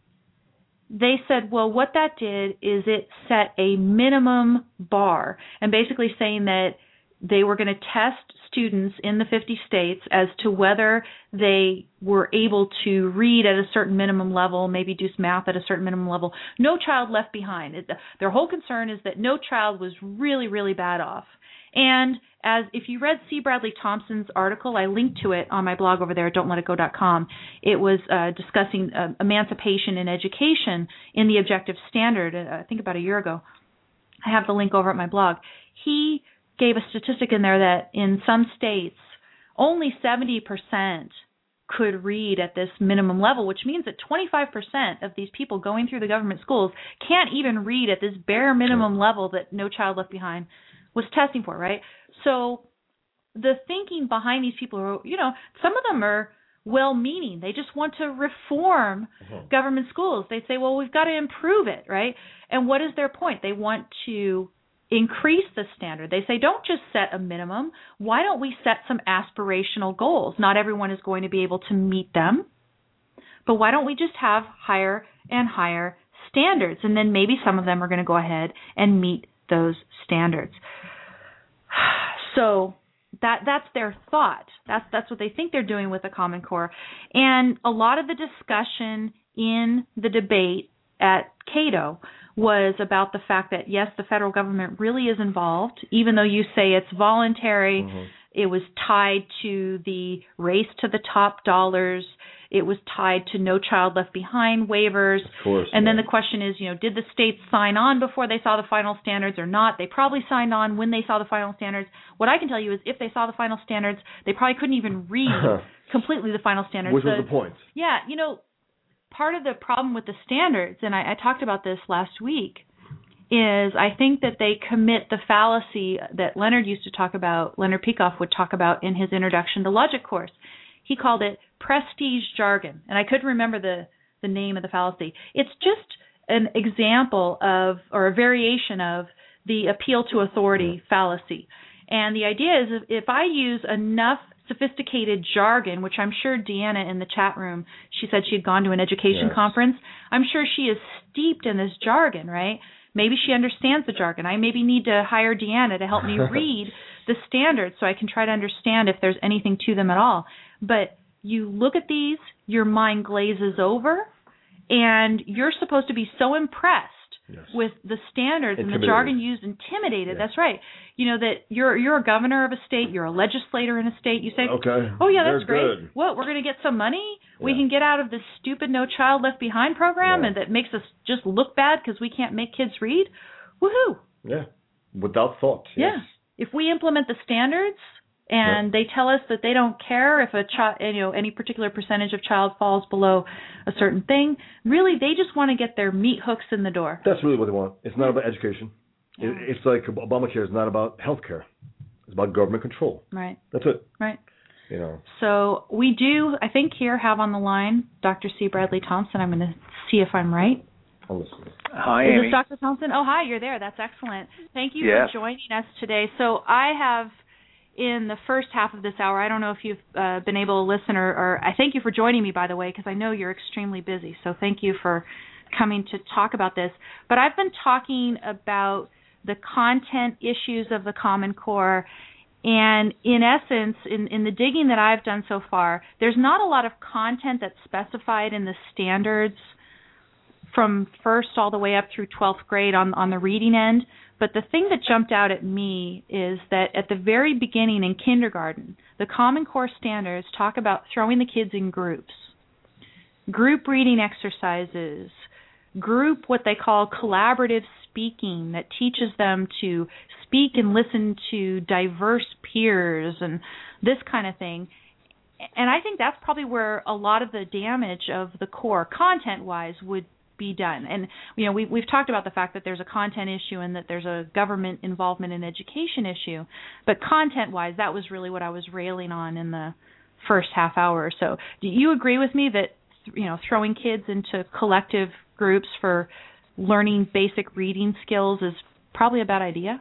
they said, well, what that did is it set a minimum bar, and basically saying that they were going to test students in the fifty states as to whether they were able to read at a certain minimum level, maybe do some math at a certain minimum level. No child left behind. It, their whole concern is that no child was really, really bad off. And as if you read C. Bradley Thompson's article, I linked to it on my blog over there at don't let it go dot com. It was uh, discussing uh, emancipation in education in the objective standard, uh, I think about a year ago. I have the link over at my blog. He gave a statistic in there that in some states, only seventy percent could read at this minimum level, which means that twenty-five percent of these people going through the government schools can't even read at this bare minimum level that No Child Left Behind was testing for, right? So the thinking behind these people are, you know, some of them are well-meaning. They just want to reform uh-huh. government schools. They say, well, we've got to improve it, right? And what is their point? They want to increase the standard. They say, don't just set a minimum. Why don't we set some aspirational goals? Not everyone is going to be able to meet them, but why don't we just have higher and higher standards? And then maybe some of them are going to go ahead and meet those standards. So that that's their thought. That's that's what they think they're doing with the Common Core. And a lot of the discussion in the debate at Cato was about the fact that, yes, the federal government really is involved, even though you say it's voluntary. Mm-hmm. It was tied to the race to the top dollars. it was tied to No Child Left Behind waivers. Of course. And yeah. then the question is, you know, did the states sign on before they saw the final standards or not? They probably signed on when they saw the final standards. What I can tell you is if they saw the final standards, they probably couldn't even read completely the final standards. Which was the, the point. Yeah, you know, part of the problem with the standards, and I, I talked about this last week, is I think that they commit the fallacy that Leonard used to talk about, Leonard Peikoff would talk about in his Introduction to Logic course. He called it prestige jargon, and I couldn't remember the, the name of the fallacy. It's just an example of, or a variation of, the appeal to authority fallacy. And the idea is if, if I use enough sophisticated jargon, which I'm sure Deanna in the chat room, she said she had gone to an education yes. conference. I'm sure she is steeped in this jargon, right? Maybe she understands the jargon. I maybe need to hire Deanna to help me read the standards so I can try to understand if there's anything to them at all. But you look at these, your mind glazes over, and you're supposed to be so impressed yes. with the standards and the jargon used, intimidated. Yeah. That's right. You know that you're you're a governor of a state, you're a legislator in a state. You say, okay, oh yeah, that's They're great. Good. What, we're going to get some money? Yeah. We can get out of this stupid No Child Left Behind program, yeah. and that makes us just look bad because we can't make kids read. Woohoo! Yeah, without thought. Yes. Yeah. If we implement the standards and yeah. they tell us that they don't care if a child, you know, any particular percentage of child falls below a certain thing, really they just want to get their meat hooks in the door. That's really what they want. It's not about education. Yeah. It, it's like Obamacare is not about health care. It's about government control. Right. That's it. Right. You know. So we do, I think, here have on the line Doctor C. Bradley Thompson. I'm going to see if I'm right. I'll listen. Hi, Is Amy. this Doctor Thompson? Oh, hi, you're there. That's excellent. Thank you yes. for joining us today. So I have, in the first half of this hour, I don't know if you've uh, been able to listen, or, or I thank you for joining me, by the way, because I know you're extremely busy. So thank you for coming to talk about this. But I've been talking about the content issues of the Common Core. And in essence, in, in the digging that I've done so far, there's not a lot of content that's specified in the standards from first all the way up through twelfth grade on, on the reading end. But the thing that jumped out at me is that at the very beginning in kindergarten, the Common Core standards talk about throwing the kids in groups, group reading exercises, group what they call collaborative speaking that teaches them to speak and listen to diverse peers and this kind of thing. And I think that's probably where a lot of the damage of the core content-wise would be done. And, you know, we, we've talked about the fact that there's a content issue and that there's a government involvement in education issue. But content-wise, that was really what I was railing on in the first half hour or so. Do you agree with me that, you know, throwing kids into collective groups for learning basic reading skills is probably a bad idea?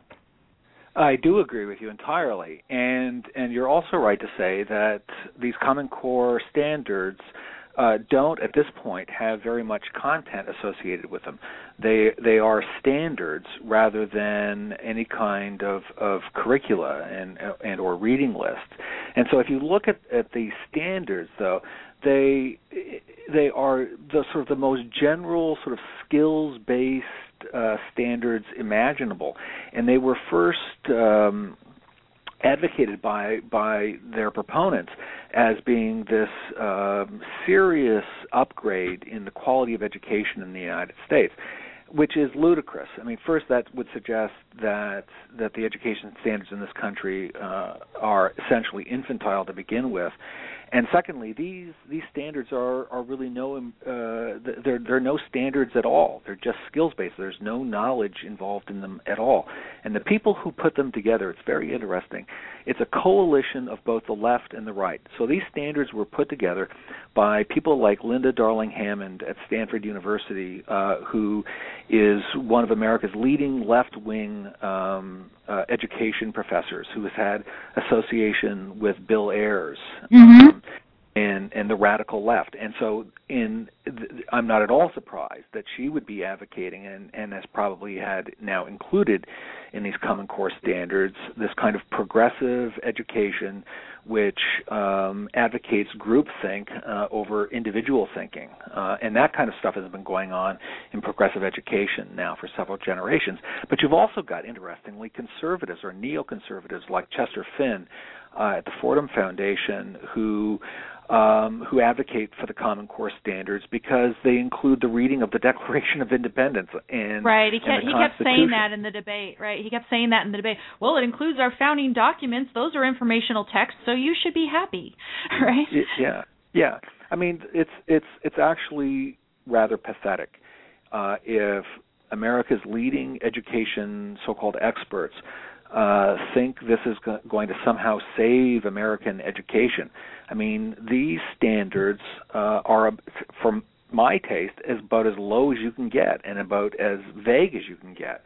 I do agree with you entirely. And and you're also right to say that these Common Core standards uh, don't, at this point, have very much content associated with them. They they are standards rather than any kind of, of curricula and and or reading lists. And so if you look at, at these standards, though, they they are the sort of the most general sort of skills-based uh, standards imaginable, and they were first um, advocated by by their proponents as being this um, serious upgrade in the quality of education in the United States, which is ludicrous. I mean, first, that would suggest that that the education standards in this country uh, are essentially infantile to begin with. And secondly, these these standards are, are really no uh, they're they're no standards at all. They're just skills based. There's no knowledge involved in them at all. And the people who put them together, it's very interesting. It's a coalition of both the left and the right. So these standards were put together by people like Linda Darling Hammond at Stanford University, uh, who is one of America's leading left-wing um, uh, education professors, who has had association with Bill Ayers. Mm-hmm. Um, and, and the radical left. And so in I'm not at all surprised that she would be advocating and, and has probably had now included in these Common Core standards this kind of progressive education which um, advocates groupthink uh, over individual thinking. Uh, and that kind of stuff has been going on in progressive education now for several generations. But you've also got, interestingly, conservatives or neoconservatives like Chester Finn uh, at the Fordham Foundation who Um, who advocate for the Common Core standards because they include the reading of the Declaration of Independence and right. He kept and the he kept saying that in the debate. Right. He kept saying that in the debate. Well, it includes our founding documents. Those are informational texts, so you should be happy, right? It, yeah, yeah. I mean, it's it's it's actually rather pathetic uh, if America's leading education so-called experts Uh, think this is go- going to somehow save American education. I mean, these standards uh, are, for my taste, is about as low as you can get and about as vague as you can get,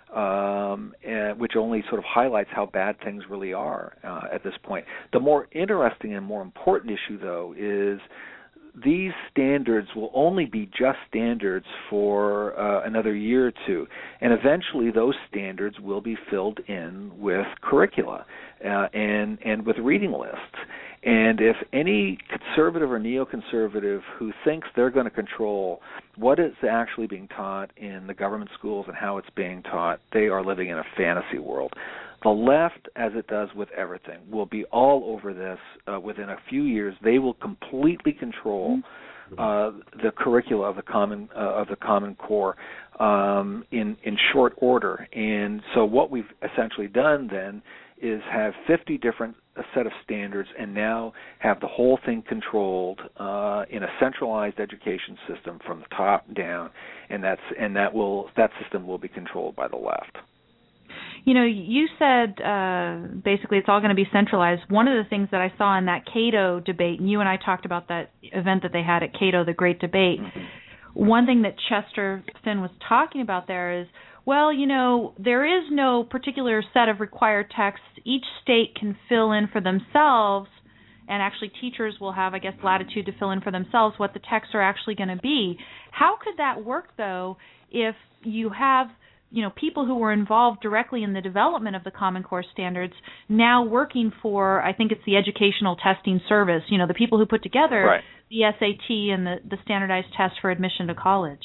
um, and, which only sort of highlights how bad things really are uh, at this point. The more interesting and more important issue, though, is these standards will only be just standards for uh, another year or two, and eventually those standards will be filled in with curricula uh, and and with reading lists. And if any conservative or neoconservative who thinks they're going to control what is actually being taught in the government schools and how it's being taught, they are living in a fantasy world. The left, as it does with everything, will be all over this uh, within a few years. They will completely control uh, the curricula of the Common uh, of the Common Core um, in in short order. And so, what we've essentially done then is have fifty different a set of standards, and now have the whole thing controlled uh, in a centralized education system from the top down, and that's and that will that system will be controlled by the left. You know, you said uh, basically it's all going to be centralized. One of the things that I saw in that Cato debate, and you and I talked about that event that they had at Cato, the Great Debate, mm-hmm. one thing that Chester Finn was talking about there is, well, you know, there is no particular set of required texts. Each state can fill in for themselves, and actually teachers will have, I guess, latitude to fill in for themselves what the texts are actually going to be. How could that work, though, if you have you know, people who were involved directly in the development of the Common Core standards now working for, I think it's the Educational Testing Service, you know, the people who put together right. the S A T and the, the standardized test for admission to college?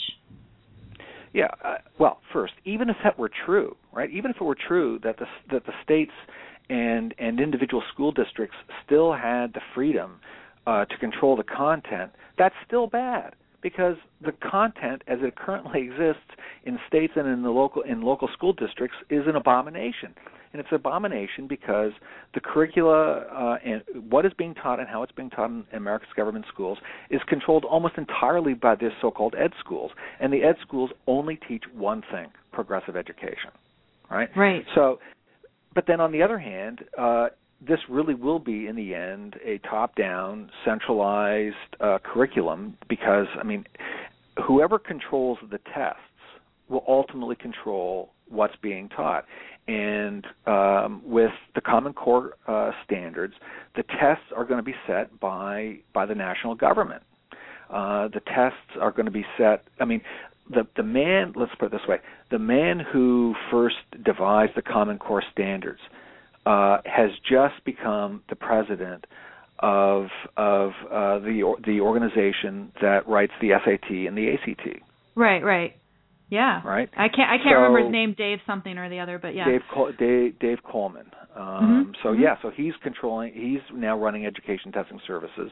Yeah, uh, well, first, even if that were true, right, even if it were true that the, that the states and, and individual school districts still had the freedom uh, to control the content, that's still bad. Because the content, as it currently exists in states and in the local in local school districts, is an abomination, and it's an abomination because the curricula uh, and what is being taught and how it's being taught in America's government schools is controlled almost entirely by the so-called ed schools, and the ed schools only teach one thing: progressive education, right? Right. So, but then on the other hand, uh, this really will be, in the end, a top-down, centralized uh, curriculum because, I mean, whoever controls the tests will ultimately control what's being taught. And um, with the Common Core uh, standards, the tests are going to be set by by the national government. Uh, the tests are going to be set, I mean, the the man, let's put it this way, the man who first devised the Common Core standards Uh, has just become the president of of uh, the the organization that writes the S A T and the A C T. Right, right, yeah. Right. I can't I can't so, remember his name, Dave something or the other, but yeah. Dave Col- Dave, Dave Coleman. Um, mm-hmm. So mm-hmm. yeah, so he's controlling. He's now running education testing services,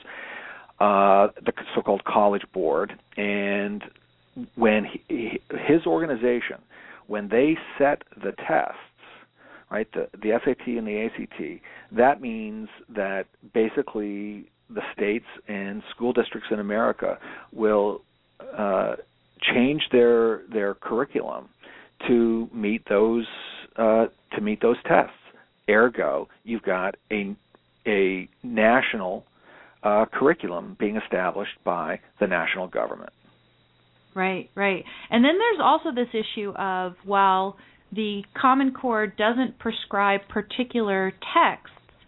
uh, the so-called College Board, and when he, his organization, when they set the tests. Right, the, the S A T and the A C T, that means that basically the states and school districts in America will uh, change their their curriculum to meet those uh, to meet those tests. Ergo, you've got a a national uh, curriculum being established by the national government. Right, right. And then there's also this issue of, well, the Common Core doesn't prescribe particular texts.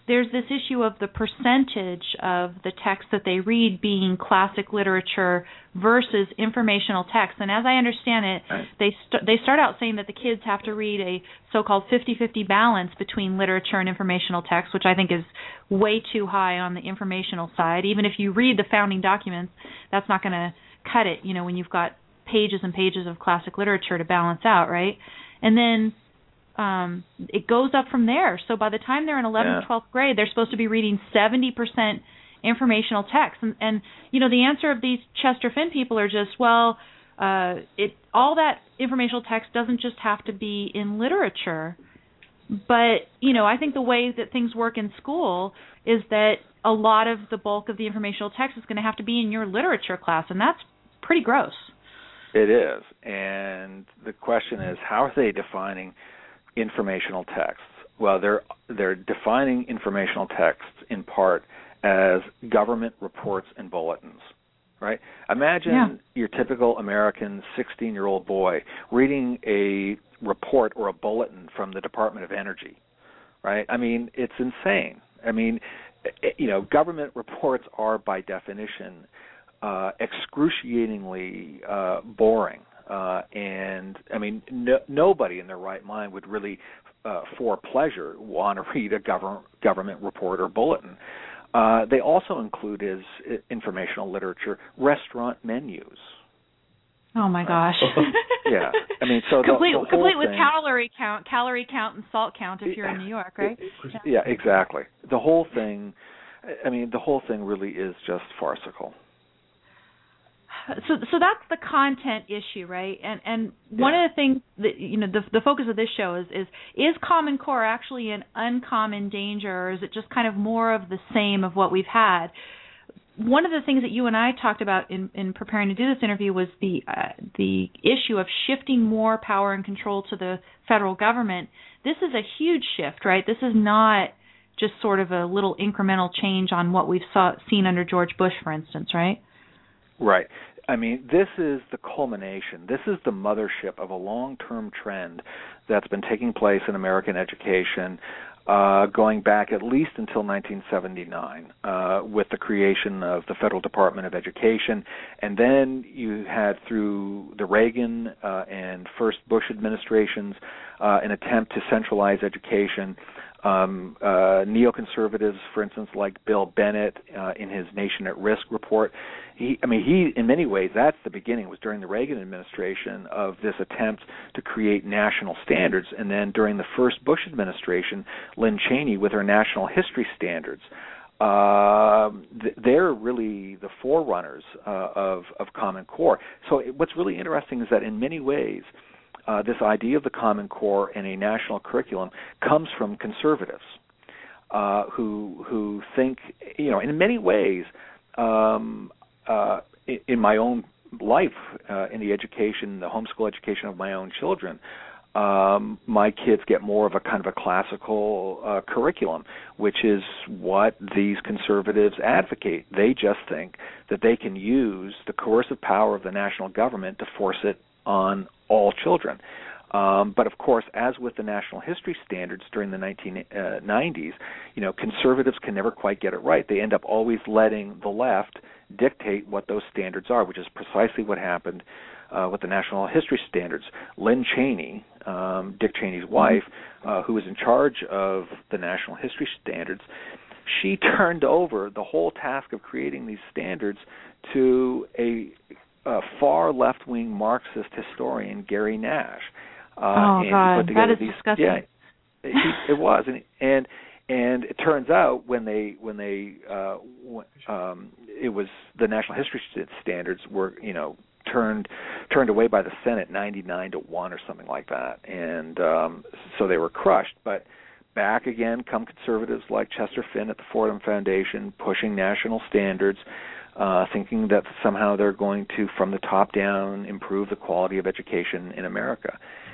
there's this issue of the percentage of the text that they read being classic literature versus informational text. And as I understand it, they st- they start out saying that the kids have to read a so-called fifty-fifty balance between literature and informational text, which I think is way too high on the informational side. Even if you read the founding documents, that's not going to cut it, you know, when you've got pages and pages of classic literature to balance out, right? And then um, it goes up from there. So by the time they're in eleventh, yeah. twelfth grade, they're supposed to be reading seventy percent informational text. And, and, you know, the answer of these Chester Finn people are just, well, uh, it all that informational text doesn't just have to be in literature. But, you know, I think the way that things work in school is that a lot of the bulk of the informational text is going to have to be in your literature class, and that's pretty gross. It is, and the question is, how are they defining informational texts? Well, they're they're defining informational texts in part as government reports and bulletins, right? Imagine yeah. your typical American sixteen-year-old boy reading a report or a bulletin from the Department of Energy, right? I mean, it's insane. I mean, you know, government reports are by definition Uh, excruciatingly uh, boring, uh, and I mean, no, nobody in their right mind would really, uh, for pleasure, want to read a government government report or bulletin. Uh, they also include as informational literature restaurant menus. Oh my gosh! Yeah, I mean, so complete the, the complete with thing, calorie count, calorie count, and salt count if you're in New York, right? Yeah. yeah, exactly. The whole thing. I mean, the whole thing really is just farcical. So, so that's the content issue, right? And and one yeah. of the things that, you know, the the focus of this show is is is Common Core actually an uncommon danger, or is it just kind of more of the same of what we've had? One of the things that you and I talked about in, in preparing to do this interview was the uh, the issue of shifting more power and control to the federal government. This is a huge shift, right? This is not just sort of a little incremental change on what we've saw, seen under George Bush, for instance, right? Right. I mean, this is the culmination. This is the mothership of a long-term trend that's been taking place in American education uh, going back at least until nineteen seventy-nine uh, with the creation of the Federal Department of Education. And then you had, through the Reagan uh, and first Bush administrations, uh, an attempt to centralize education. Um, uh, neoconservatives, for instance, like Bill Bennett uh, in his Nation at Risk report, he, I mean, he, in many ways, that's the beginning. It was during the Reagan administration of this attempt to create national standards. And then during the first Bush administration, Lynn Cheney with her national history standards. Uh, they're really the forerunners uh, of, of Common Core. So it, what's really interesting is that in many ways, Uh, this idea of the Common Core and a national curriculum comes from conservatives uh, who who think, you know, in many ways, um, uh, in, in my own life, uh, in the education, the homeschool education of my own children, um, my kids get more of a kind of a classical uh, curriculum, which is what these conservatives advocate. They just think that they can use the coercive power of the national government to force it on all children. Um, but of course, as with the national history standards during the nineteen nineties, you know, conservatives can never quite get it right. They end up always letting the left dictate what those standards are, which is precisely what happened uh, with the national history standards. Lynn Cheney, um, Dick Cheney's wife, uh, who was in charge of the national history standards, she turned over the whole task of creating these standards to a Uh, far left-wing Marxist historian, Gary Nash. Uh, oh and God, put together that is these, disgusting. Yeah, he, it was, and and and it turns out when they when they uh, um, it was the national history standards were you know turned turned away by the Senate ninety-nine to one or something like that, and um, so they were crushed. But back again come conservatives like Chester Finn at the Fordham Foundation, pushing national standards. Uh, thinking that somehow they're going to, from the top down, improve the quality of education in America,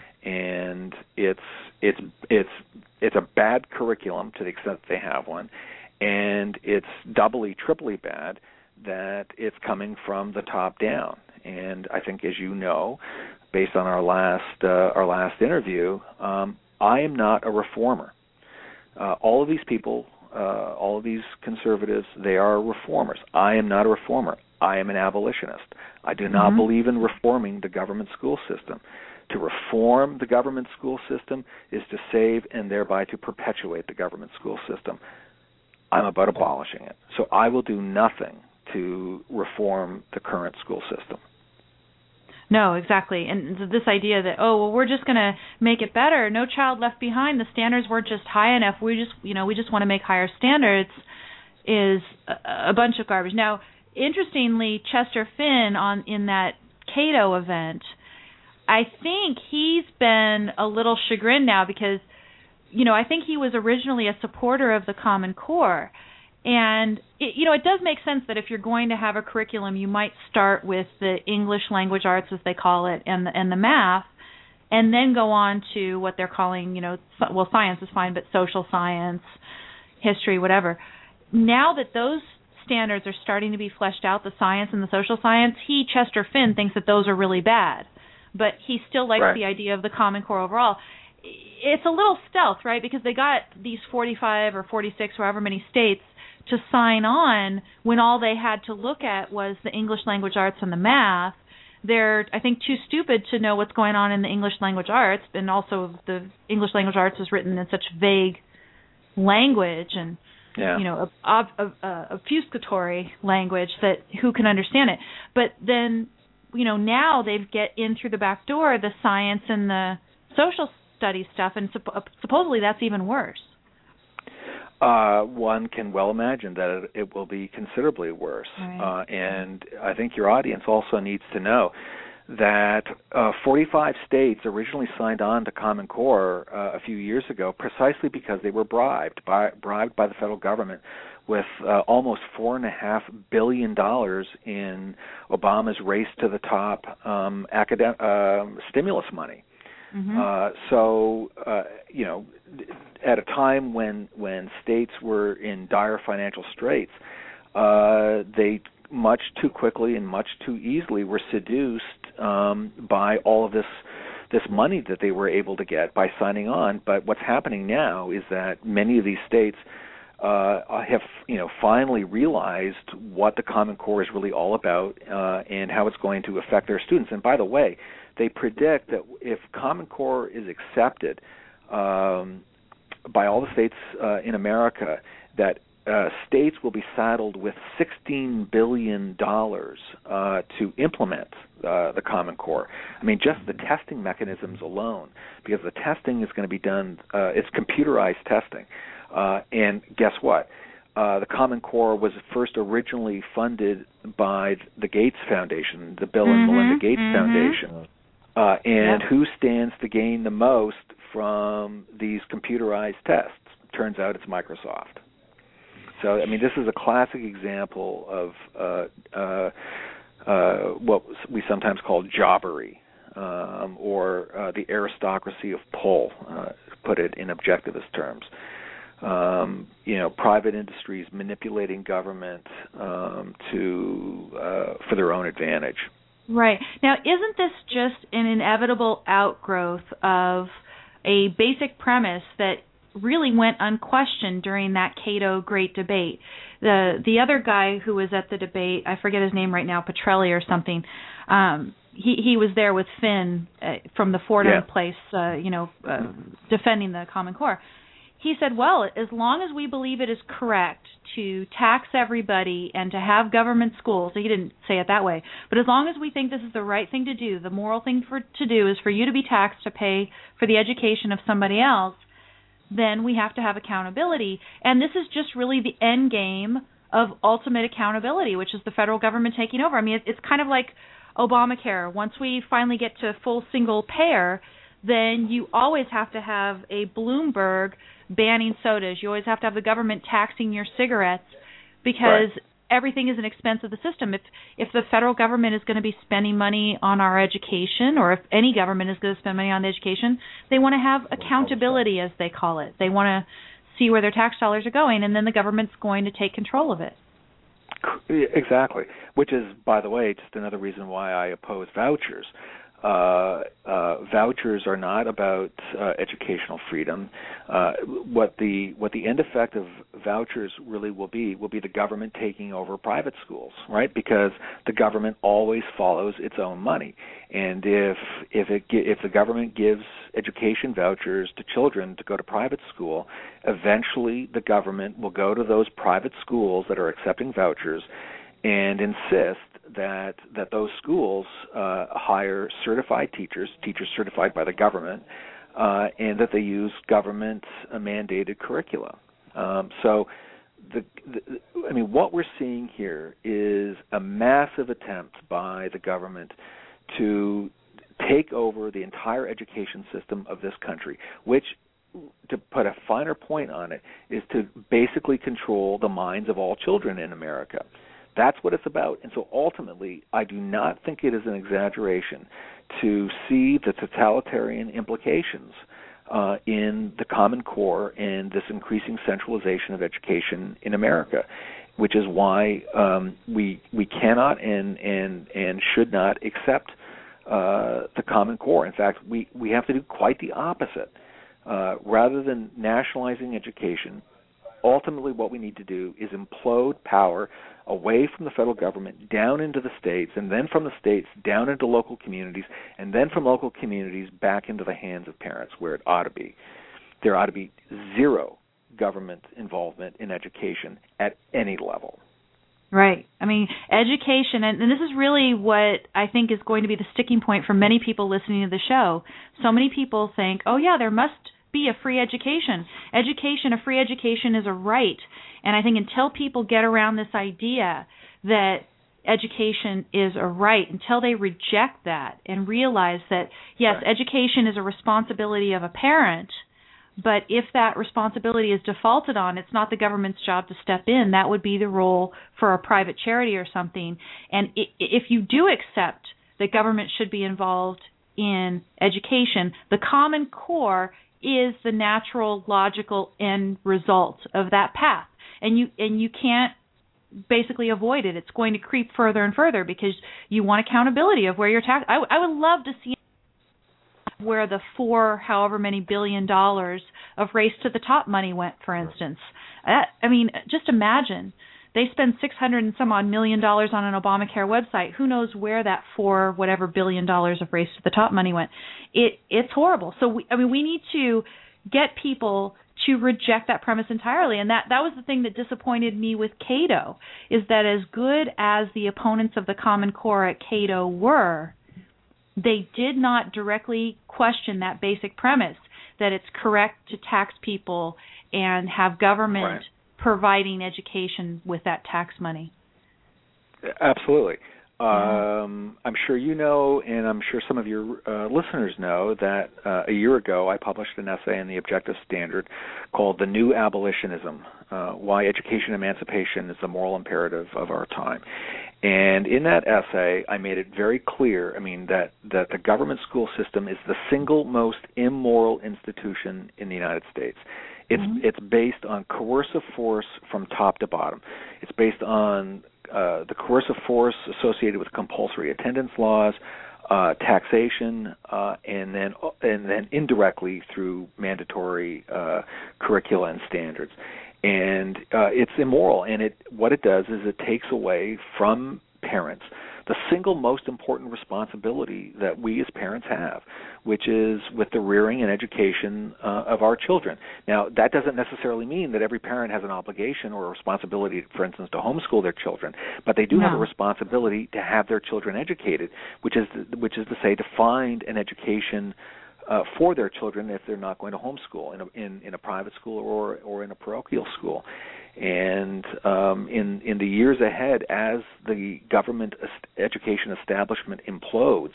and it's it's it's it's a bad curriculum to the extent that they have one, and it's doubly, triply bad that it's coming from the top down. And I think, as you know, based on our last uh, our last interview, um, I am not a reformer. Uh, all of these people uh, all of these conservatives, they are reformers. I am not a reformer. I am an abolitionist. I do not Mm-hmm. believe in reforming the government school system. To reform the government school system is to save and thereby to perpetuate the government school system. I'm about abolishing it. So I will do nothing to reform the current school system. No, exactly. And this idea that, oh, well, we're just going to make it better. No Child Left Behind. The standards weren't just high enough. We just, you know, we just want to make higher standards is a, a bunch of garbage. Now, interestingly, Chester Finn on in that Cato event, I think he's been a little chagrined now because, you know, I think he was originally a supporter of the Common Core. And, it, you know, it does make sense that if you're going to have a curriculum, you might start with the English language arts, as they call it, and the, and the math, and then go on to what they're calling, you know, well, science is fine, but social science, history, whatever. Now that those standards are starting to be fleshed out, the science and the social science, he, Chester Finn, thinks that those are really bad. But he still likes right. the idea of the Common Core overall. It's a little stealth, right, because they got these forty-five or forty-six, or however many states, to sign on when all they had to look at was the English language arts and the math. They're, I think, too stupid to know what's going on in the English language arts, and also the English language arts is written in such vague language and, yeah. you know, ob- ob- uh, obfuscatory language that who can understand it. But then, you know, now they get in through the back door the science and the social studies stuff, and supp- supposedly that's even worse. Uh, one can well imagine that it, it will be considerably worse. Right. Uh, and I think your audience also needs to know that uh, forty-five states originally signed on to Common Core uh, a few years ago precisely because they were bribed by bribed by the federal government with uh, almost four and a half billion dollars in Obama's race to the top um, academic uh, stimulus money. Mm-hmm. Uh, so, uh, you know, at a time when when states were in dire financial straits, uh, they much too quickly and much too easily were seduced um, by all of this this money that they were able to get by signing on. But what's happening now is that many of these states uh, have, you know, finally realized what the Common Core is really all about uh, and how it's going to affect their students. And by the way, they predict that if Common Core is accepted um, by all the states uh, in America, that uh, states will be saddled with sixteen billion dollars uh, to implement uh, the Common Core. I mean, just the testing mechanisms alone, because the testing is going to be done, uh, it's computerized testing. Uh, and guess what? Uh, the Common Core was first originally funded by the Gates Foundation, the Bill and Mm-hmm, Melinda Gates mm-hmm. Foundation. Uh, and yep. who stands to gain the most from these computerized tests? Turns out it's Microsoft. So, I mean, this is a classic example of uh, uh, uh, what we sometimes call jobbery, um, or uh, the aristocracy of pull, uh, to put it in objectivist terms. Um, you know, private industries manipulating government um, to uh, for their own advantage. Right. Now, isn't this just an inevitable outgrowth of a basic premise that really went unquestioned during that Cato Great Debate? The the other guy who was at the debate, I forget his name right now, Petrelli or something, um, he, he was there with Finn uh, from the Fordham yeah. place, uh, you know, uh, defending the Common Core. He said, well, as long as we believe it is correct to tax everybody and to have government schools, he didn't say it that way, but as long as we think this is the right thing to do, the moral thing for to do is for you to be taxed to pay for the education of somebody else, then we have to have accountability. And this is just really the end game of ultimate accountability, which is the federal government taking over. I mean, it's kind of like Obamacare. Once we finally get to full single payer, then you always have to have a Bloomberg banning sodas. You always have to have the government taxing your cigarettes because right. everything is an expense of the system. If if the federal government is going to be spending money on our education, or if any government is going to spend money on education, they want to have accountability, as they call it. They want to see where their tax dollars are going, and then the government's going to take control of it. Exactly, which is, by the way, just another reason why I oppose vouchers. uh, uh, vouchers are not about uh, educational freedom. Uh, what the what the end effect of vouchers really will be will be the government taking over private schools, right? Because the government always follows its own money, and if if it if the government gives education vouchers to children to go to private school, eventually the government will go to those private schools that are accepting vouchers and insist that that those schools uh, hire certified teachers, teachers certified by the government, uh, and that they use government-mandated curricula. Um, so, the, the, I mean, what we're seeing here is a massive attempt by the government to take over the entire education system of this country, which, to put a finer point on it, is to basically control the minds of all children in America. That's what it's about. And so ultimately, I do not think it is an exaggeration to see the totalitarian implications uh, in the Common Core and this increasing centralization of education in America, which is why um, we we cannot and and and should not accept uh, the Common Core. In fact, we, we have to do quite the opposite. Uh, rather than nationalizing education, ultimately what we need to do is implode power away from the federal government down into the states, and then from the states down into local communities, and then from local communities back into the hands of parents where it ought to be. There ought to be zero government involvement in education at any level. Right. I mean, education, and, and this is really what I think is going to be the sticking point for many people listening to the show. So many people think, oh, yeah, there must be a free education. Education, a free education is a right. And I think until people get around this idea that education is a right, until they reject that and realize that, yes, right, education is a responsibility of a parent, but if that responsibility is defaulted on, it's not the government's job to step in. That would be the role for a private charity or something. And if you do accept that government should be involved in education, the Common Core is the natural, logical end result of that path. And you and you can't basically avoid it. It's going to creep further and further because you want accountability of where your tax. I, w- I would love to see where the four, however many billion dollars of Race to the Top money went, for instance. That, I mean, just imagine. They spend six hundred and some odd million dollars on an Obamacare website. Who knows where that four whatever billion dollars of Race to the Top money went? It it's horrible. So we, I mean, we need to get people to reject that premise entirely, and that that was the thing that disappointed me with Cato, is that as good as the opponents of the Common Core at Cato were, they did not directly question that basic premise that it's correct to tax people and have government right. providing education with that tax money. Absolutely. Um, I'm sure you know, and I'm sure some of your uh, listeners know, that uh, a year ago I published an essay in the Objective Standard called The New Abolitionism, uh, Why Education Emancipation is the Moral Imperative of Our Time. And in that essay, I made it very clear, I mean, that, that the government school system is the single most immoral institution in the United States. It's mm-hmm. it's based on coercive force from top to bottom. It's based on uh, the coercive force associated with compulsory attendance laws, uh, taxation, uh, and then and then indirectly through mandatory uh, curricula and standards. And uh, it's immoral. And it what it does is it takes away from parents the single most important responsibility that we as parents have, which is with the rearing and education uh, of our children. Now, that doesn't necessarily mean that every parent has an obligation or a responsibility, for instance, to homeschool their children, but they do no. have a responsibility to have their children educated, which is which is to say to find an education uh, for their children if they're not going to homeschool in a, in, in a private school or or in a parochial school. And um, in in the years ahead, as the government education establishment implodes,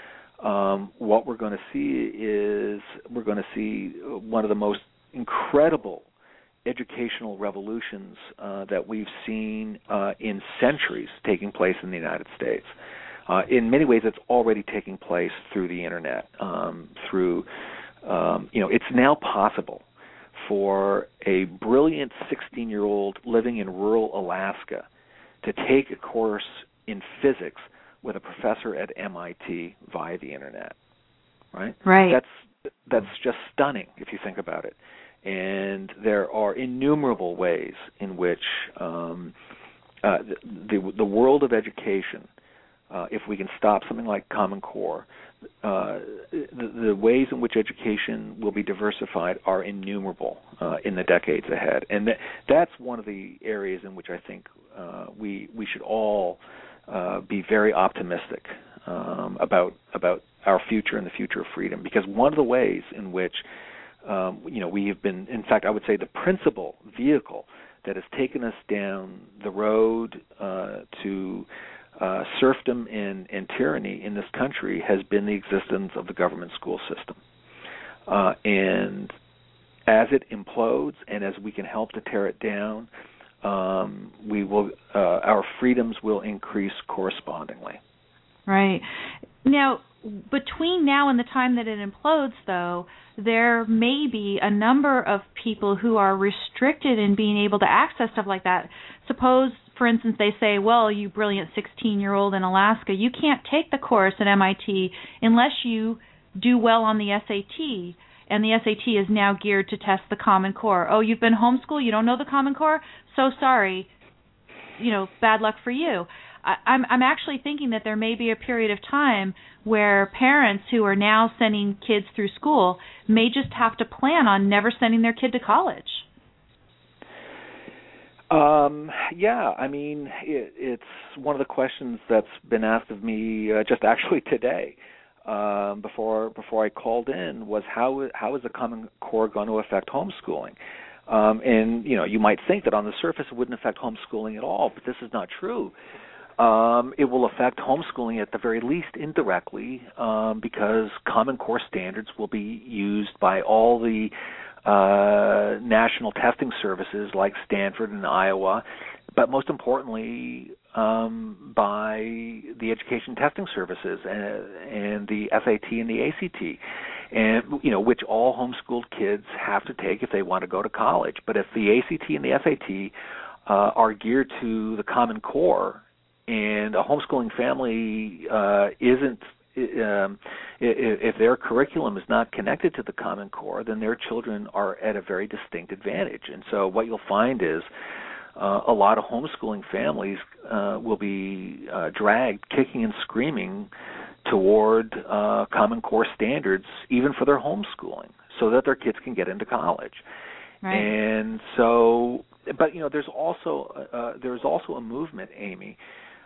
um, what we're going to see is we're going to see one of the most incredible educational revolutions uh, that we've seen uh, in centuries taking place in the United States. Uh, in many ways, it's already taking place through the internet. Um, through um, you know, it's now possible for a brilliant sixteen-year-old living in rural Alaska to take a course in physics with a professor at M I T via the internet, right? Right. That's that's just stunning if you think about it. And there are innumerable ways in which um, uh, the, the the world of education, uh, if we can stop something like Common Core, uh, the, the ways in which education will be diversified are innumerable uh, in the decades ahead. And that, that's one of the areas in which I think uh, we we should all uh, be very optimistic um, about about our future and the future of freedom. Because one of the ways in which Um, you know, we have been, in fact, I would say the principal vehicle that has taken us down the road uh, to uh, serfdom and, and tyranny in this country has been the existence of the government school system. Uh, and as it implodes and as we can help to tear it down, um, we will, uh, our freedoms will increase correspondingly. Right. Now, between now and the time that it implodes, though, there may be a number of people who are restricted in being able to access stuff like that. Suppose, for instance, they say, well, you brilliant sixteen-year-old in Alaska, you can't take the course at M I T unless you do well on the S A T, and the S A T is now geared to test the Common Core. Oh, you've been homeschooled, you don't know the Common Core? So sorry, you know, bad luck for you. I'm I'm actually thinking that there may be a period of time where parents who are now sending kids through school may just have to plan on never sending their kid to college. Um, yeah, I mean, it, it's one of the questions that's been asked of me uh, just actually today um, before before I called in was how how is the Common Core going to affect homeschooling? Um, and, you know, you might think that on the surface it wouldn't affect homeschooling at all, but this is not true. Um, it will affect homeschooling at the very least indirectly um, because Common Core standards will be used by all the uh, national testing services like Stanford and Iowa, but most importantly um, by the education testing services and, and the S A T and the A C T, and you know which all homeschooled kids have to take if they want to go to college. But if the A C T and the S A T uh, are geared to the Common Core, and a homeschooling family uh, isn't, um, if their curriculum is not connected to the Common Core, then their children are at a very distinct advantage. And so what you'll find is uh, a lot of homeschooling families uh, will be uh, dragged kicking and screaming toward uh, Common Core standards, even for their homeschooling, so that their kids can get into college. Right. And so, but you know, there's also uh, there's also a movement, Amy,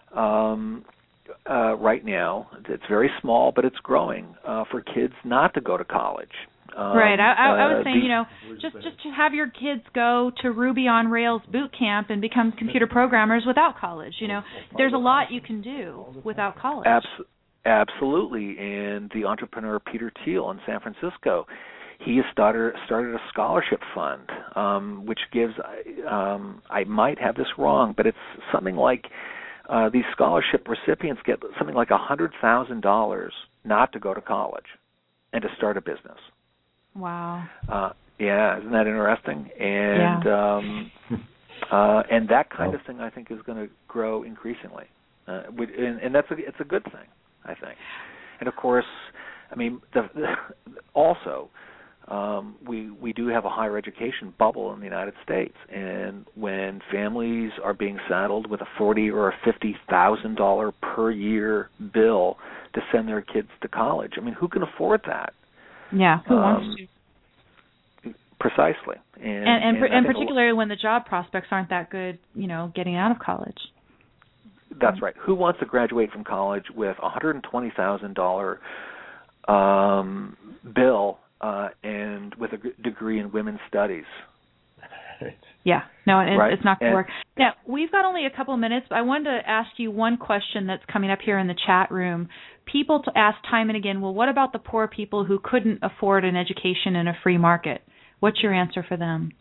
Um, uh, right now. It's very small, but it's growing uh, for kids not to go to college. Um, right. I, I, I was uh, saying, the, you know, just just to have your kids go to Ruby on Rails boot camp and become computer programmers without college. You know, there's a lot you can do without college. Abs- absolutely. And the entrepreneur Peter Thiel in San Francisco, he has started started a scholarship fund, um, which gives. Um, I might have this wrong, but it's something like. Uh, these scholarship recipients get something like one hundred thousand dollars not to go to college and to start a business. Wow. Uh, yeah, isn't that interesting? And yeah. um, uh, and that kind of thing, I think, is going to grow increasingly. Uh, and, and that's a, it's a good thing, I think. And, of course, I mean, the, the, also, Um, we we do have a higher education bubble in the United States, and when families are being saddled with a forty or a fifty thousand dollar per year bill to send their kids to college, I mean, who can afford that? Yeah, who um, wants to? Precisely, and and and, and, and particularly when the job prospects aren't that good, you know, getting out of college. That's right. Who wants to graduate from college with a hundred and twenty thousand dollar um, bill? Uh, and with a g- degree in women's studies. Yeah, no, it, right? it's not going to and, work. Now, we've got only a couple of minutes, but I wanted to ask you one question that's coming up here in the chat room. People to ask time and again, well, what about the poor people who couldn't afford an education in a free market? What's your answer for them?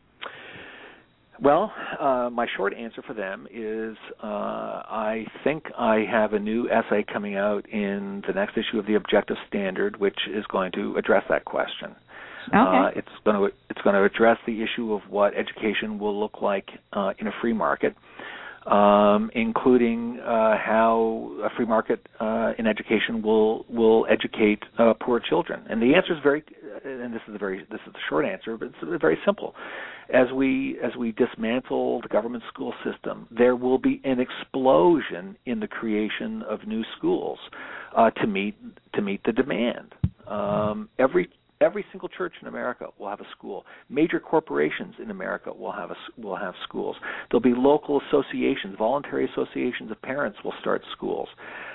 Well, uh, my short answer for them is uh, I think I have a new essay coming out in the next issue of the Objective Standard, which is going to address that question. Okay. Uh, it's going to it's going to address the issue of what education will look like uh, in a free market. um, including uh, how a free market uh, in education will will educate uh, poor children. And the answer is very, and this is a very this is the short answer, but it's very simple. As we as we dismantle the government school system, there will be an explosion in the creation of new schools uh, to meet to meet the demand. Um, every Every single church in America will have a school. Major corporations in America will have a, will have schools. There'll be local associations, voluntary associations of parents will start schools,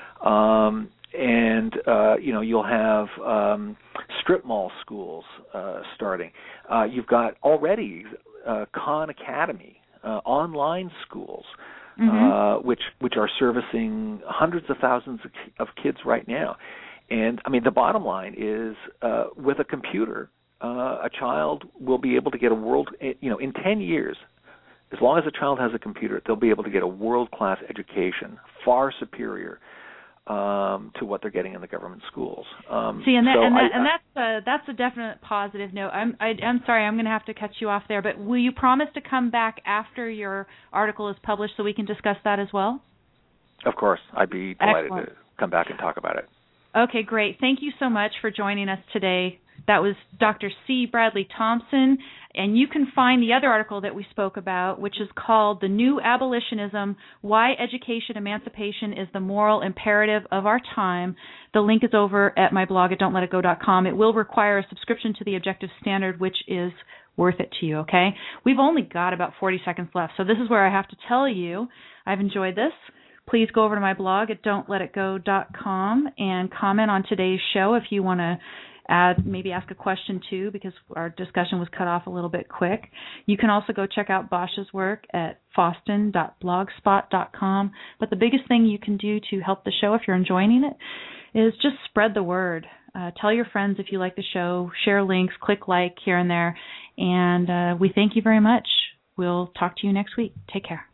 um, and uh, you know you'll have um, strip mall schools uh, starting. Uh, you've got already uh, Khan Academy uh, online schools. Mm-hmm. uh, which which are servicing hundreds of thousands of, of kids right now. And, I mean, the bottom line is uh, with a computer, uh, a child will be able to get a world, you know, in ten years, as long as a child has a computer, they'll be able to get a world-class education, far superior um, to what they're getting in the government schools. Um, See, and, that, so and, that, I, and that's, a, that's a definite positive note. I'm, I, I'm sorry, I'm going to have to cut you off there, but will you promise to come back after your article is published so we can discuss that as well? Of course. I'd be delighted Excellent. to come back and talk about it. Okay, great. Thank you so much for joining us today. That was Doctor C. Bradley Thompson, and you can find the other article that we spoke about, which is called The New Abolitionism, Why Education Emancipation is the Moral Imperative of Our Time. The link is over at my blog at don't let it go dot com. It will require a subscription to the Objective Standard, which is worth it to you, okay? We've only got about forty seconds left, so this is where I have to tell you I've enjoyed this. Please go over to my blog at don't let it go dot com and comment on today's show if you want to add, maybe ask a question too, because our discussion was cut off a little bit quick. You can also go check out Bosch's work at foston dot blogspot dot com. But the biggest thing you can do to help the show if you're enjoying it is just spread the word. Uh, tell your friends if you like the show, share links, click like here and there. And uh, we thank you very much. We'll talk to you next week. Take care.